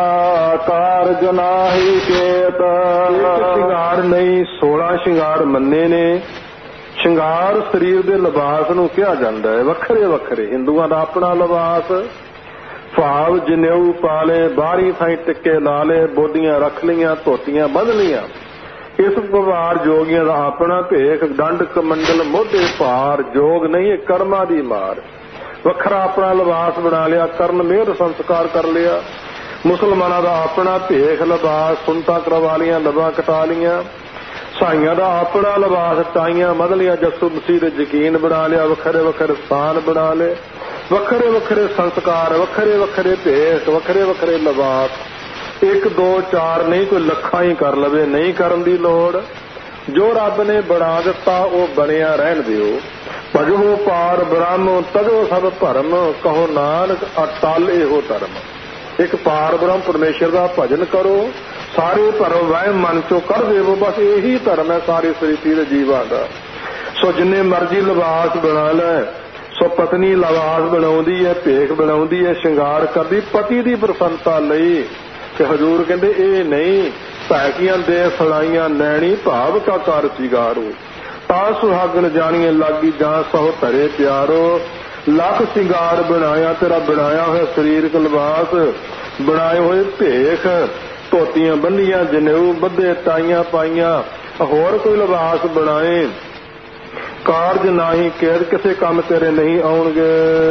ਕਾਰਜ ਨਾਹੀ ਕੇਤ। ਇੱਕ ਸ਼ਿੰਗਾਰ ਨਹੀਂ, ਸੋਲਾਂ ਸ਼ਿੰਗਾਰ ਮੰਨੇ ਨੇ। ਸ਼ਿੰਗਾਰ ਸਰੀਰ ਦੇ ਲਿਬਾਸ ਨੂੰ ਕਿਹਾ ਜਾਂਦਾ ਹੈ, ਵੱਖਰੇ ਵੱਖਰੇ। ਹਿੰਦੂਆਂ ਦਾ ਆਪਣਾ ਲਿਬਾਸ, ਭਾਵ ਜਨੇਊ ਪਾਲੇ, ਬਾਹਰੀ ਥਾਈਂ ਟਿੱਕੇ ਲਾ ਲਏ, ਬੋਦੀਆਂ ਰੱਖ ਲਈਆਂ, ਧੋਤੀਆਂ ਬੰਨ੍ਹ ਲਈਆਂ। ਇਸ ਪ੍ਰਕਾਰ ਜੋਗੀਆਂ ਦਾ ਆਪਣਾ ਭੇਖ, ਦੰਡ ਕਮੰਡਲ ਮੋਢੇ ਭਾਰ। ਜੋਗ ਨਹੀਂ, ਇਹ ਕਰਮਾਂ ਦੀ ਮਾਰ। ਵੱਖਰਾ ਆਪਣਾ ਲਿਬਾਸ ਬਣਾ ਲਿਆ, ਕਰਨ ਮਿਹਰ ਸੰਸਕਾਰ ਕਰ ਲਿਆ। ਮੁਸਲਮਾਨਾਂ ਦਾ ਆਪਣਾ ਭੇਖ ਲਿਬਾਸ, ਸੁੰਨਤਾਂ ਕਰਵਾ ਲੀਆਂ, ਲੱਭਾਂ ਕਟਾ ਲੀਆਂ। ਸਾਈਆਂ ਦਾ ਆਪਣਾ ਲਿਬਾਸ, ਟਾਈਆਂ ਮੱਧ ਲੀਆਂ, ਜੱਸੂ ਮਸੀਹ ਦੇ ਯਕੀਨ ਬਣਾ ਲਿਆ, ਵੱਖਰੇ ਵੱਖਰੇ ਸਥਾਨ ਬਣਾ ਲਏ, ਵੱਖਰੇ ਵੱਖਰੇ ਸੰਸਕਾਰ, ਵੱਖਰੇ ਵੱਖਰੇ ਭੇਖ, ਵੱਖਰੇ ਵੱਖਰੇ ਲਿਬਾਸ। ਇੱਕ ਦੋ ਚਾਰ ਨਹੀਂ, ਕੋਈ ਲੱਖਾਂ ਹੀ ਕਰ ਲਵੇ, ਨਹੀਂ ਕਰਨ ਦੀ ਲੋੜ। ਜੋ ਰੱਬ ਨੇ ਬਣਾ ਦਿੱਤਾ ਉਹ ਬਣਿਆ ਰਹਿਣ ਦਿਓ। ਭਜੋ ਪਾਰ ਬ੍ਰਹਮ ਤਜੋ ਸਭ ਭਰਮ, ਕਹੋ ਨਾਨਕ ਅਟਲ ਇਹੋ ਧਰਮ। ਇੱਕ ਪਾਰ ਬ੍ਰਹਮ ਪਰਮੇਸ਼ਰ ਦਾ ਭਜਨ ਕਰੋ, ਸਾਰੇ ਭਰਮ ਵਹਿਮ ਮਨ ਚੋਂ ਕੱਢ ਦੇਵੋ। ਬਸ ਇਹੀ ਧਰਮ ਹੈ ਸਾਰੇ ਸ੍ਰਿਸ਼ਟੀ ਦੇ ਜੀਵਾਂ ਦਾ। ਸੋ ਜਿੰਨੇ ਮਰਜ਼ੀ ਲਿਬਾਸ ਬਣਾ ਲੈ, ਸੋ ਪਤਨੀ ਲਿਬਾਸ ਬਣਾਉਂਦੀ ਹੈ, ਭੇਖ ਬਣਾਉਂਦੀ ਹੈ, ਸ਼ਿੰਗਾਰ ਕਰਦੀ ਪਤੀ ਦੀ ਪ੍ਰਸੰਨਤਾ ਲਈ। ਤੇ ਹਜ਼ੂਰ ਕਹਿੰਦੇ ਇਹ ਨਹੀਂ, ਭੈਕੀਆਂ ਦੇ ਸੜਾਈਆਂ ਨੈਣੀ ਭਾਵ ਕਾ ਕਾਰ ਸਿਗਾਰੋ। ਤਾਂ ਸੁਹਾਗਣ ਜਾਣੀਏ ਲਾਗੀ ਜਾਂ ਸਹੁ ਧਰੇ ਪਿਆਰੋ। ਲੱਖ ਸ਼ਿੰਗਾਰ ਬਣਾਇਆ ਤੇਰਾ ਬਣਾਇਆ ਹੋਇਆ ਸਰੀਰਕ ਲਿਬਾਸ, ਬਣਾਏ ਹੋਏ ਭੇਖ, ਧੋਤੀਆਂ ਬੰਨੀਆਂ, ਜਨੇਊ ਬੱਧੇ, ਟਾਈਆਂ ਪਾਈਆਂ, ਹੋਰ ਕੋਈ ਲਿਬਾਸ ਬਣਾਏ। ਕਾਰਜ ਨਾਹੀ ਕੇਤ, ਕਿਸੇ ਕੰਮ ਤੇਰੇ ਨਹੀਂ ਆਉਣਗੇ।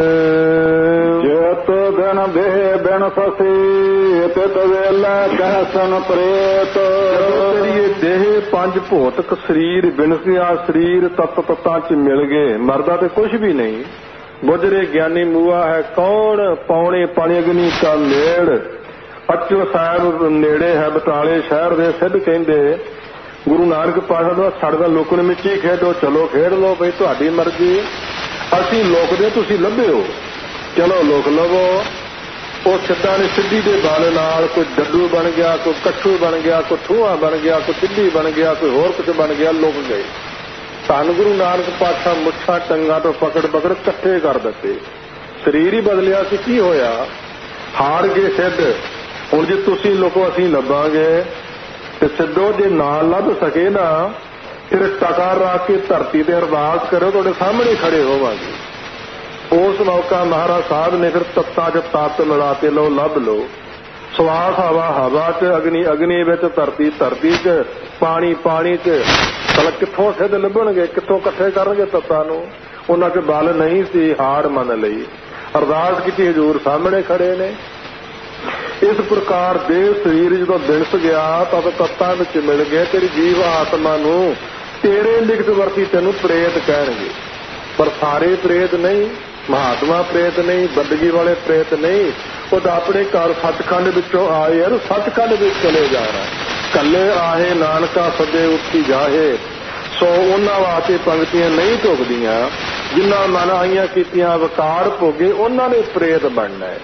ਜਿਤ ਦਿਨ ਦੇਹ ਬਿਨ ਫਸੀ ਤਿਤ ਵੇਲਾ ਕਹਿਸਨ ਪ੍ਰੇਤ। ਤੇਰੀ ਦੇਹ ਪੰਜ ਭੌਤਿਕ ਸਰੀਰ ਬਿਨ ਗਿਆ, ਸਰੀਰ ਤਤ ਤਤਾਂ ਚ ਮਿਲ ਗਏ, ਮਰਦਾ ਤੇ ਕੁਛ ਵੀ ਨਹੀਂ। ਬੁੱਝਰੇ ਗਿਆਨੀ ਮੂਆ ਹੈ ਕੌਣ, ਪੌਣੇ ਪਾਣੀ ਅਗਨੀ ਕਾ ਮੇੜ। ਅਚਲ ਸਾਹਿਬ ਨੇੜੇ ਹੈ, ਬਟਾਲੇ ਸ਼ਹਿਰ ਦੇ ਸਿੱਧ ਕਹਿੰਦੇ ਗੁਰੂ ਨਾਨਕ ਪਾਤਸ਼ਾਹ ਦਾ ਸਾਡਾ ਲੋਕਾਂ ਵਿੱਚ ਹੀ ਖੇਡੋ, ਚਲੋ ਖੇਡ ਲਓ ਬਈ ਤੁਹਾਡੀ ਮਰਜ਼ੀ। ਅਸੀਂ ਲੋਕਦੇ, ਤੁਸੀਂ ਲੱਭਿਓ, ਚਲੋ ਲੋਕ ਲਵੋ। ਉਹ ਸਿੱਧਾ ਨੇ ਸਿੱਧੀ ਦੇ ਬਲ ਨਾਲ ਕੋਈ ਡੱਡੂ ਬਣ ਗਿਆ, ਕੋਈ ਕੱਛੂ ਬਣ ਗਿਆ, ਕੋਈ ਠੂਹਾ ਬਣ ਗਿਆ, ਕੋਈ ਸਿੱਧੀ ਬਣ ਗਿਆ, ਕੋਈ ਹੋਰ ਕੁਝ ਬਣ ਗਿਆ, ਲੁਕ ਗਏ। ਧੰਨ ਗੁਰੂ ਨਾਨਕ ਪਾਤਸ਼ਾਹ ਮੁੱਛਾਂ ਟੰਗਾਂ ਤੋਂ ਪਕੜ ਪਕੜ ਇਕੱਠੇ ਕਰ ਦਿੱਤੇ। ਸਰੀਰ ਹੀ ਬਦਲਿਆ ਸੀ, ਕੀ ਹੋਇਆ? ਹਾਰ ਗਏ ਸਿੱਧ। ਹੁਣ ਜੇ ਤੁਸੀਂ ਲੋਕੋ ਅਸੀਂ ਲੱਭਾਂਗੇ ਤੇ ਸਿੱਧੋ ਜੇ ਨਾ ਲੱਭ ਸਕੇ ਨਾ, ਫਿਰ ਟਕਾ ਰੱਖ ਕੇ ਧਰਤੀ ਤੇ ਅਰਦਾਸ ਕਰੋ, ਤੁਹਾਡੇ ਸਾਹਮਣੇ ਖੜੇ ਹੋਵਾਂਗੇ। ਉਸ ਮੌਕਾ ਮਹਾਰਾਜ ਸਾਹਿਬ ਨੇ ਫਿਰ ਤੱਤਾਂ ਚ ਤੱਤ ਮਿਲਾ ਕੇ ਲਓ, ਲੱਭ ਲਓ। ਸਵਾਸ ਹਵਾ ਹਵਾ ਚ, ਅਗਨੀ ਅਗਨੀ ਵਿੱਚ, ਧਰਤੀ ਧਰਤੀ ਚ, ਪਾਣੀ ਪਾਣੀ ਚ। ਭਲਾ ਕਿੱਥੋਂ ਸਿੱਧ ਲੱਭਣਗੇ, ਕਿੱਥੋਂ ਇਕੱਠੇ ਕਰਨਗੇ ਤੱਤਾਂ ਨੂੰ? ਉਹਨਾਂ ਚ ਬਲ ਨਹੀਂ ਸੀ, ਹਾਰ ਮੰਨ ਲਈ, ਅਰਦਾਸ ਕੀਤੀ, ਹਜ਼ੂਰ ਸਾਹਮਣੇ ਖੜੇ ਨੇ। ਇਸ ਪ੍ਰਕਾਰ ਦੇ ਸਰੀਰ ਜਦੋਂ ਬਿਨਸ ਗਿਆ ਤਦ ਤੱਤਾਂ ਵਿੱਚ ਮਿਲ ਗਏ। ਤੇਰੀ ਜੀਵ ਆਤਮਾ ਨੂੰ ਤੇਰੇ ਲਿਖਤ ਵਰਤੀ ਤੈਨੂੰ ਪ੍ਰੇਤ ਕਹਿਣਗੇ, ਪਰ ਸਾਰੇ ਪ੍ਰੇਤ ਨਹੀਂ, ਮਹਾਤਮਾ ਪ੍ਰੇਤ ਨਹੀਂ, ਬੰਦਗੀ ਵਾਲੇ ਪ੍ਰੇਤ ਨਹੀਂ। ਉਹ ਤਾਂ ਆਪਣੇ ਘਰ ਸੱਚਖੰਡ ਵਿੱਚੋਂ ਆਏ ਯਾਰ, ਸੱਚਖੰਡ ਵਿੱਚ ਚਲੇ ਜਾਣਾ। ਕੱਲੇ ਆਹੇ ਨਾਨਕਾ ਸੱਦੇ ਉੱਠੀ ਜਾਹੇ। ਸੋ ਉਹਨਾਂ ਵਾਸਤੇ ਪੰਕਤੀਆਂ ਨਹੀਂ ਢੁਕਦੀਆਂ। ਜਿਨ੍ਹਾਂ ਮਨ ਆਈਆਂ ਕੀਤੀਆਂ ਵਿਕਾਰ ਭੋਗੇ, ਉਹਨਾਂ ਨੇ ਪ੍ਰੇਤ ਬਣਨਾ ਹੈ।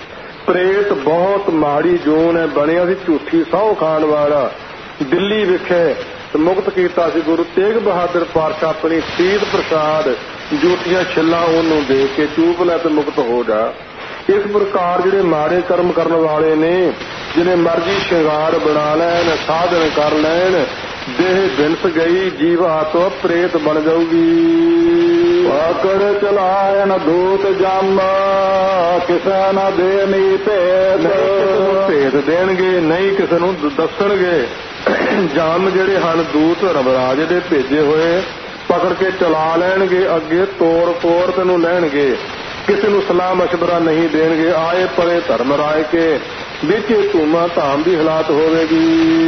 ਪ੍ਰੇਤ ਬਹੁਤ ਮਾੜੀ ਜੂਨ ਹੈ, ਬਣਿਆ ਸੀ ਝੂਠੀ ਸਹੁੰ ਖਾਣ ਵਾਲਾ। ਦਿੱਲੀ ਵਿਖੇ ਮੁਕਤ ਕੀਤਾ ਸੀ ਗੁਰੂ ਤੇਗ ਬਹਾਦਰ ਪਾਤਸ਼ਾਹ ਆਪਣੀ ਸੀਤ ਪ੍ਰਸਾਦ, ਜੂਠੀਆਂ ਛਿੱਲਾਂ ਉਹਨੂੰ ਦੇ ਕੇ ਚੂਪ ਲੈ ਤੇ ਮੁਕਤ ਹੋ ਜਾ। ਇਸ ਪ੍ਰਕਾਰ ਜਿਹੜੇ ਮਾੜੇ ਕਰਮ ਕਰਨ ਵਾਲੇ ਨੇ, ਜਿਹਨੇ ਮਰਜ਼ੀ ਸ਼ਿੰਗਾਰ ਬਣਾ ਲੈਣ, ਸਾਧਨ ਕਰ ਲੈਣ, ਦੇਹ ਬਿਨਸ ਗਈ, ਜੀਵ ਆਤਮਾ ਪ੍ਰੇਤ ਬਣ ਜਾਊਗੀ। ਆਕੜ ਚਲਾਇਨ ਦੂਤ ਜਮ, ਕਿਸੇ ਨਾ ਦੇਣੀ ਭੇਦ। ਭੇਦ ਦੇਣਗੇ ਨਹੀਂ, ਕਿਸੇ ਨੂੰ ਦੱਸਣਗੇ। ਜਮ ਜਿਹੜੇ ਹਨ ਦੂਤ ਰਮਰਾਜ ਦੇ ਭੇਜੇ ਹੋਏ, ਪਕੜ ਕੇ ਚਲਾ ਲੈਣਗੇ, ਅੱਗੇ ਤੋੜ ਤੋੜ ਤੈਨੂੰ ਲੈਣਗੇ। ਕਿਸੇ ਨੂੰ ਸਲਾਹ ਮਸ਼ਵਰਾ ਨਹੀਂ ਦੇਣਗੇ। ਆਏ ਪਰੇ ਧਰਮ ਰਾਏ ਕੇ, ਵਿੱਚ ਧੂਮਾ ਧਾਮ ਦੀ ਹਾਲਾਤ ਹੋਵੇਗੀ।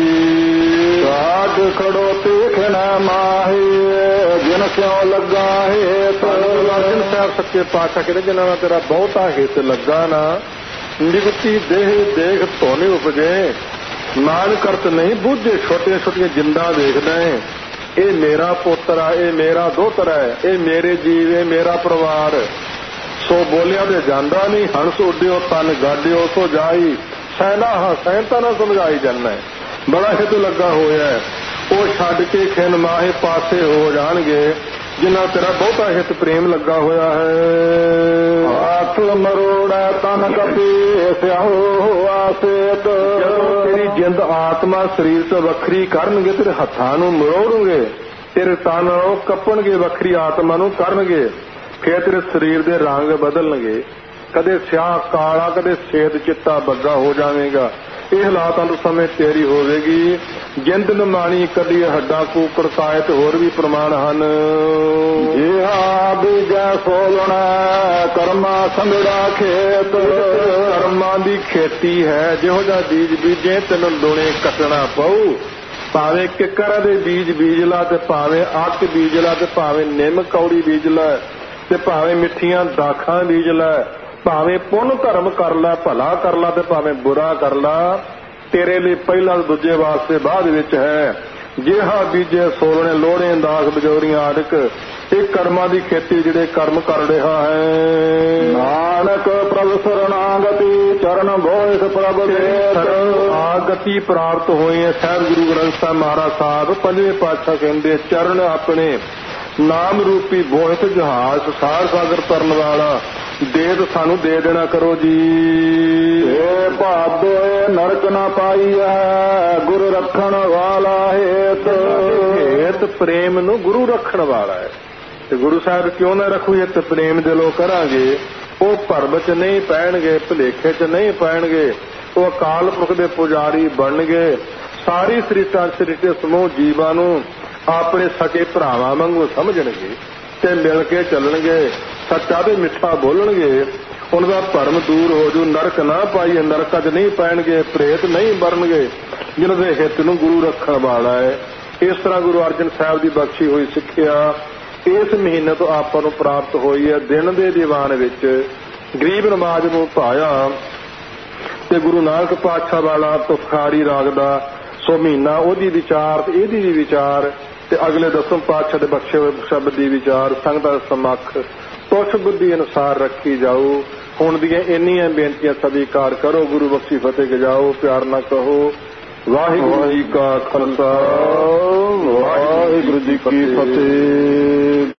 ਸਾਧ ਖੜੋ ਤੀਖਣ ਮਾਹੀ, ਜਿਨ ਸਿਉ ਲੱਗਾ ਹੇਤ। ਅਰਜਨ ਸਾਹਿਬ ਸੱਚੇ ਪਾਤਸ਼ਾਹ ਕਹਿੰਦੇ ਜਿਨ੍ਹਾਂ ਨਾਲ ਤੇਰਾ ਬਹੁਤਾ ਹਿੱਤ ਲੱਗਾ ਨਾ, ਨਿਗਤੀ ਦੇਹ ਦੇਖ ਧੋਨੇ ਉਪਜੇ। ਮਾਨ ਕਰਤ ਨਹੀਂ ਬੁੱਝੇ, ਛੋਟੀਆਂ ਛੋਟੀਆਂ ਜਿੰਦਾਂ ਦੇਖਦਾ ਹੈ। ਇਹ ਮੇਰਾ ਪੁੱਤਰ ਆ, ਇਹ ਮੇਰਾ ਦੋਤਰਾ ਹੈ, ਇਹ ਮੇਰੇ ਜੀਵ, ਇਹ ਮੇਰਾ ਪਰਿਵਾਰ। ਸੋ ਬੋਲਿਆ ਤੇ ਜਾਂਦਾ ਨਹੀਂ, ਹੰਸ ਉੱਡਿਓ ਤਨ ਗਾਡਿਓ ਸੋ ਜਾਈ। ਸੈਨਾ ਹਾਂ ਸੈਨਤਾ ਨਾ ਸਮਝਾਈ ਜਾਂਦਾ, ਬੜਾ ਹਿੱਤ ਲੱਗਾ ਹੋਇਆ ਹੈ। ਉਹ ਛੱਡ ਕੇ ਖਿਨ ਮਾਹੇ ਪਾਸੇ ਹੋ ਜਾਣਗੇ, ਜਿਨ੍ਹਾਂ ਤੇਰਾ ਬਹੁਤਾ ਹਿੱਤ ਪ੍ਰੇਮ ਲੱਗਾ ਹੋਇਆ ਹੈ। ਹੱਥ ਮਰੋੜਾ ਤਨ ਕਪੀ ਸਿਆਹੋ ਆਸੇਤ। ਜਦੋਂ ਤੇਰੀ ਜਿੰਦ ਆਤਮਾ ਸਰੀਰ ਤੋਂ ਵੱਖਰੀ ਕਰਨਗੇ, ਤੇਰੇ ਹੱਥਾਂ ਨੂੰ ਮਰੋੜਨਗੇ, ਤੇਰੇ ਤਨ ਨੂੰ ਕੱਪਣਗੇ, ਵੱਖਰੀ ਆਤਮਾ ਨੂੰ ਕਰਨਗੇ। ਫਿਰ ਤੇਰੇ ਸਰੀਰ ਦੇ ਰੰਗ ਬਦਲਣਗੇ, ਕਦੇ ਸਿਆਹ ਕਾਲਾ, ਕਦੇ ਸੇਦ ਚਿੱਟਾ ਬੱਗਾ ਹੋ ਜਾਵੇਗਾ। ਇਹ ਹਾਲਾਤਾਂ ਤੋਂ ਸਮੇਂ ਤੇਰੀ ਹੋਵੇਗੀ। ਜਿੰਦ ਨਮਾਣੀ ਕਦੀ ਹੱਡਾ ਕੂਕੜ ਕਾਇਤ ਹੋਰ ਵੀ ਪ੍ਰਮਾਣ ਹਨ। ਜਿਹਾ ਬੀਜੈ ਸੋਲਣਾ ਕਰਮਾ ਸੰਗੜਾ ਖੇਤ। ਕਰਮਾਂ ਦੀ ਖੇਤੀ ਹੈ, ਜਿਹੋ ਜਿਹਾ ਬੀਜ ਬੀਜੇ ਤੈਨੂੰ ਦੁਣੇ ਕੱਟਣਾ ਪਊ। ਭਾਵੇਂ ਕਿੱਕਰ ਦੇ ਬੀਜ ਬੀਜ ਲਾ, ਤੇ ਭਾਵੇਂ ਅੱਕ ਬੀਜ ਲਾ, ਤੇ ਭਾਵੇਂ ਨਿੰਮ ਕੌੜੀ ਬੀਜ ਲਾ, ਤੇ ਭਾਵੇਂ ਮਿੱਠੀਆਂ ਦਾਖਾਂ ਬੀਜ ਲੈ। ਭਾਵੇਂ ਪੁੰਨ ਧਰਮ ਕਰ ਲੈ, ਭਲਾ ਕਰ ਲੈ, ਤੇ ਭਾਵੇਂ ਬੁਰਾ ਕਰ ਲੈ। ਤੇਰੇ ਲਈ ਪਹਿਲਾਂ ਦੂਜੇ ਵਾਸਤੇ ਬਾਅਦ ਵਿੱਚ ਹੈ। ਜਿਹਾ ਬੀਜੇ ਸੋਲਣੇ ਲੋੜੇ ਦਾਖ ਬਜੋਰੀਆਂ ਆਦਿਕ। ਇਹ ਕਰਮਾਂ ਦੀ ਖੇਤੀ ਜਿਹੜੇ ਕਰਮ ਕਰ ਰਿਹਾ ਹੈ। ਨਾਨਕ ਪ੍ਰਭ ਸਰਣਾਗਤੀ ਚਰਨ ਬੋਇਸ ਪ੍ਰਭ ਦੇ। ਆਗਤੀ ਪ੍ਰਾਪਤ ਹੋਈ ਹੈ। ਸਾਹਿਬ ਗੁਰੂ ਗ੍ਰੰਥ ਸਾਹਿਬ ਮਹਾਰਾਜ ਸਾਹਿਬ ਪੰਜਵੇਂ ਪਾਤਸ਼ਾਹ ਕਹਿੰਦੇ, ਚਰਨ ਆਪਣੇ ਨਾਮ ਰੂਪੀ ਬੋਹਿਤ ਜਹਾਜ਼ ਸਾਰ ਸਾਗਰ ਤਰਨ ਵਾਲਾ ਦੇਤ ਸਾਨੂੰ ਦੇ ਦੇਣਾ ਕਰੋ ਜੀ। ਏ ਭਾਦੋਏ ਨਰਕ ਨਾ ਪਾਈਐ, ਗੁਰੂ ਰੱਖਣ ਵਾਲਾ ਹੇਤ। ਹੇਤ ਪ੍ਰੇਮ ਨੂੰ ਗੁਰੂ ਰੱਖਣ ਵਾਲਾ ਹੈ, ਤੇ ਗੁਰੂ ਸਾਹਿਬ ਕਿਉਂ ਨਾ ਰੱਖੂ? ਇਹ ਪ੍ਰੇਮ ਦਿਲੋਂ ਕਰਾਂਗੇ, ਉਹ ਭਰਮ ਚ ਨਹੀਂ ਪੈਣਗੇ, ਭੁਲੇਖੇ ਚ ਨਹੀਂ ਪੈਣਗੇ। ਉਹ ਅਕਾਲ ਪੁਰਖ ਦੇ ਪੁਜਾਰੀ ਬਣਨਗੇ। ਸਾਰੀ ਸ੍ਰਿਸ਼ਟਾਂ ਸ੍ਰਿਸ਼ਟੀ ਸਮੂਹ ਜੀਵਾਂ ਨੂੰ ਆਪਣੇ ਸਕੇ ਭਰਾਵਾਂ ਵਾਂਗੂ ਸਮਝਣਗੇ ਤੇ ਮਿਲ ਕੇ ਚੱਲਣਗੇ, ਸੱਚਾ ਤੇ ਮਿੱਠਾ ਬੋਲਣਗੇ। ਉਹਨਾਂ ਦਾ ਭਰਮ ਦੂਰ ਹੋ ਜੂ। ਨਰਕ ਨਾ ਪਾਈਏ, ਨਰਕਾਂ 'ਚ ਨਹੀਂ ਪੈਣਗੇ, ਪ੍ਰੇਤ ਨਹੀਂ ਬਣਨਗੇ, ਜਿਨ੍ਹਾਂ ਦੇ ਹਿੱਤ ਨੂੰ ਗੁਰੂ ਰੱਖਣ ਵਾਲਾ ਹੈ। ਇਸ ਤਰ੍ਹਾਂ ਗੁਰੂ ਅਰਜਨ ਸਾਹਿਬ ਦੀ ਬਖਸ਼ੀ ਹੋਈ ਸਿੱਖਿਆ ਇਸ ਮਹੀਨੇ ਤੋਂ ਆਪਾਂ ਨੂੰ ਪ੍ਰਾਪਤ ਹੋਈ ਹੈ। ਦਿਨ ਦੇ ਦੀਵਾਨ ਵਿੱਚ ਗਰੀਬ ਨਵਾਜ਼ ਨੂੰ ਭਾਇਆ ਤੇ ਗੁਰੂ ਨਾਨਕ ਪਾਤਸ਼ਾਹ ਵਾਲਾ ਤੁਖਾਰੀ ਰਾਗ ਦਾ ਸੋ ਮਹੀਨਾ ਉਹਦੀ ਵਿਚਾਰ ਤੇ ਇਹਦੀ ਵੀ ਵਿਚਾਰ ਤੇ ਅਗਲੇ ਦਸਮ ਪਾਤਸ਼ਾਹ ਦੇ ਬਖਸ਼ੇ ਹੋਏ ਸ਼ਬਦ ਦੀ ਵਿਚਾਰ ਸੰਗਤਾਂ ਸਮੱਖ ਤੁਛ ਬੁੱਧੀ ਅਨੁਸਾਰ ਰੱਖੀ ਜਾਓ। ਹੁਣ ਦੀਆਂ ਇੰਨੀਆਂ ਬੇਨਤੀਆਂ ਸਵੀਕਾਰ ਕਰੋ। ਗੁਰੂ ਬਖਸ਼ੀ ਫਤਿਹ ਗਜਾਓ, ਪਿਆਰ ਨਾ ਕਹੋ। ਵਾਹਿਗੁਰੂ ਜੀ ਕਾ ਖਾਲਸਾ, ਵਾਹਿਗੁਰੂ ਜੀ ਕੀ ਫਤਿਹ।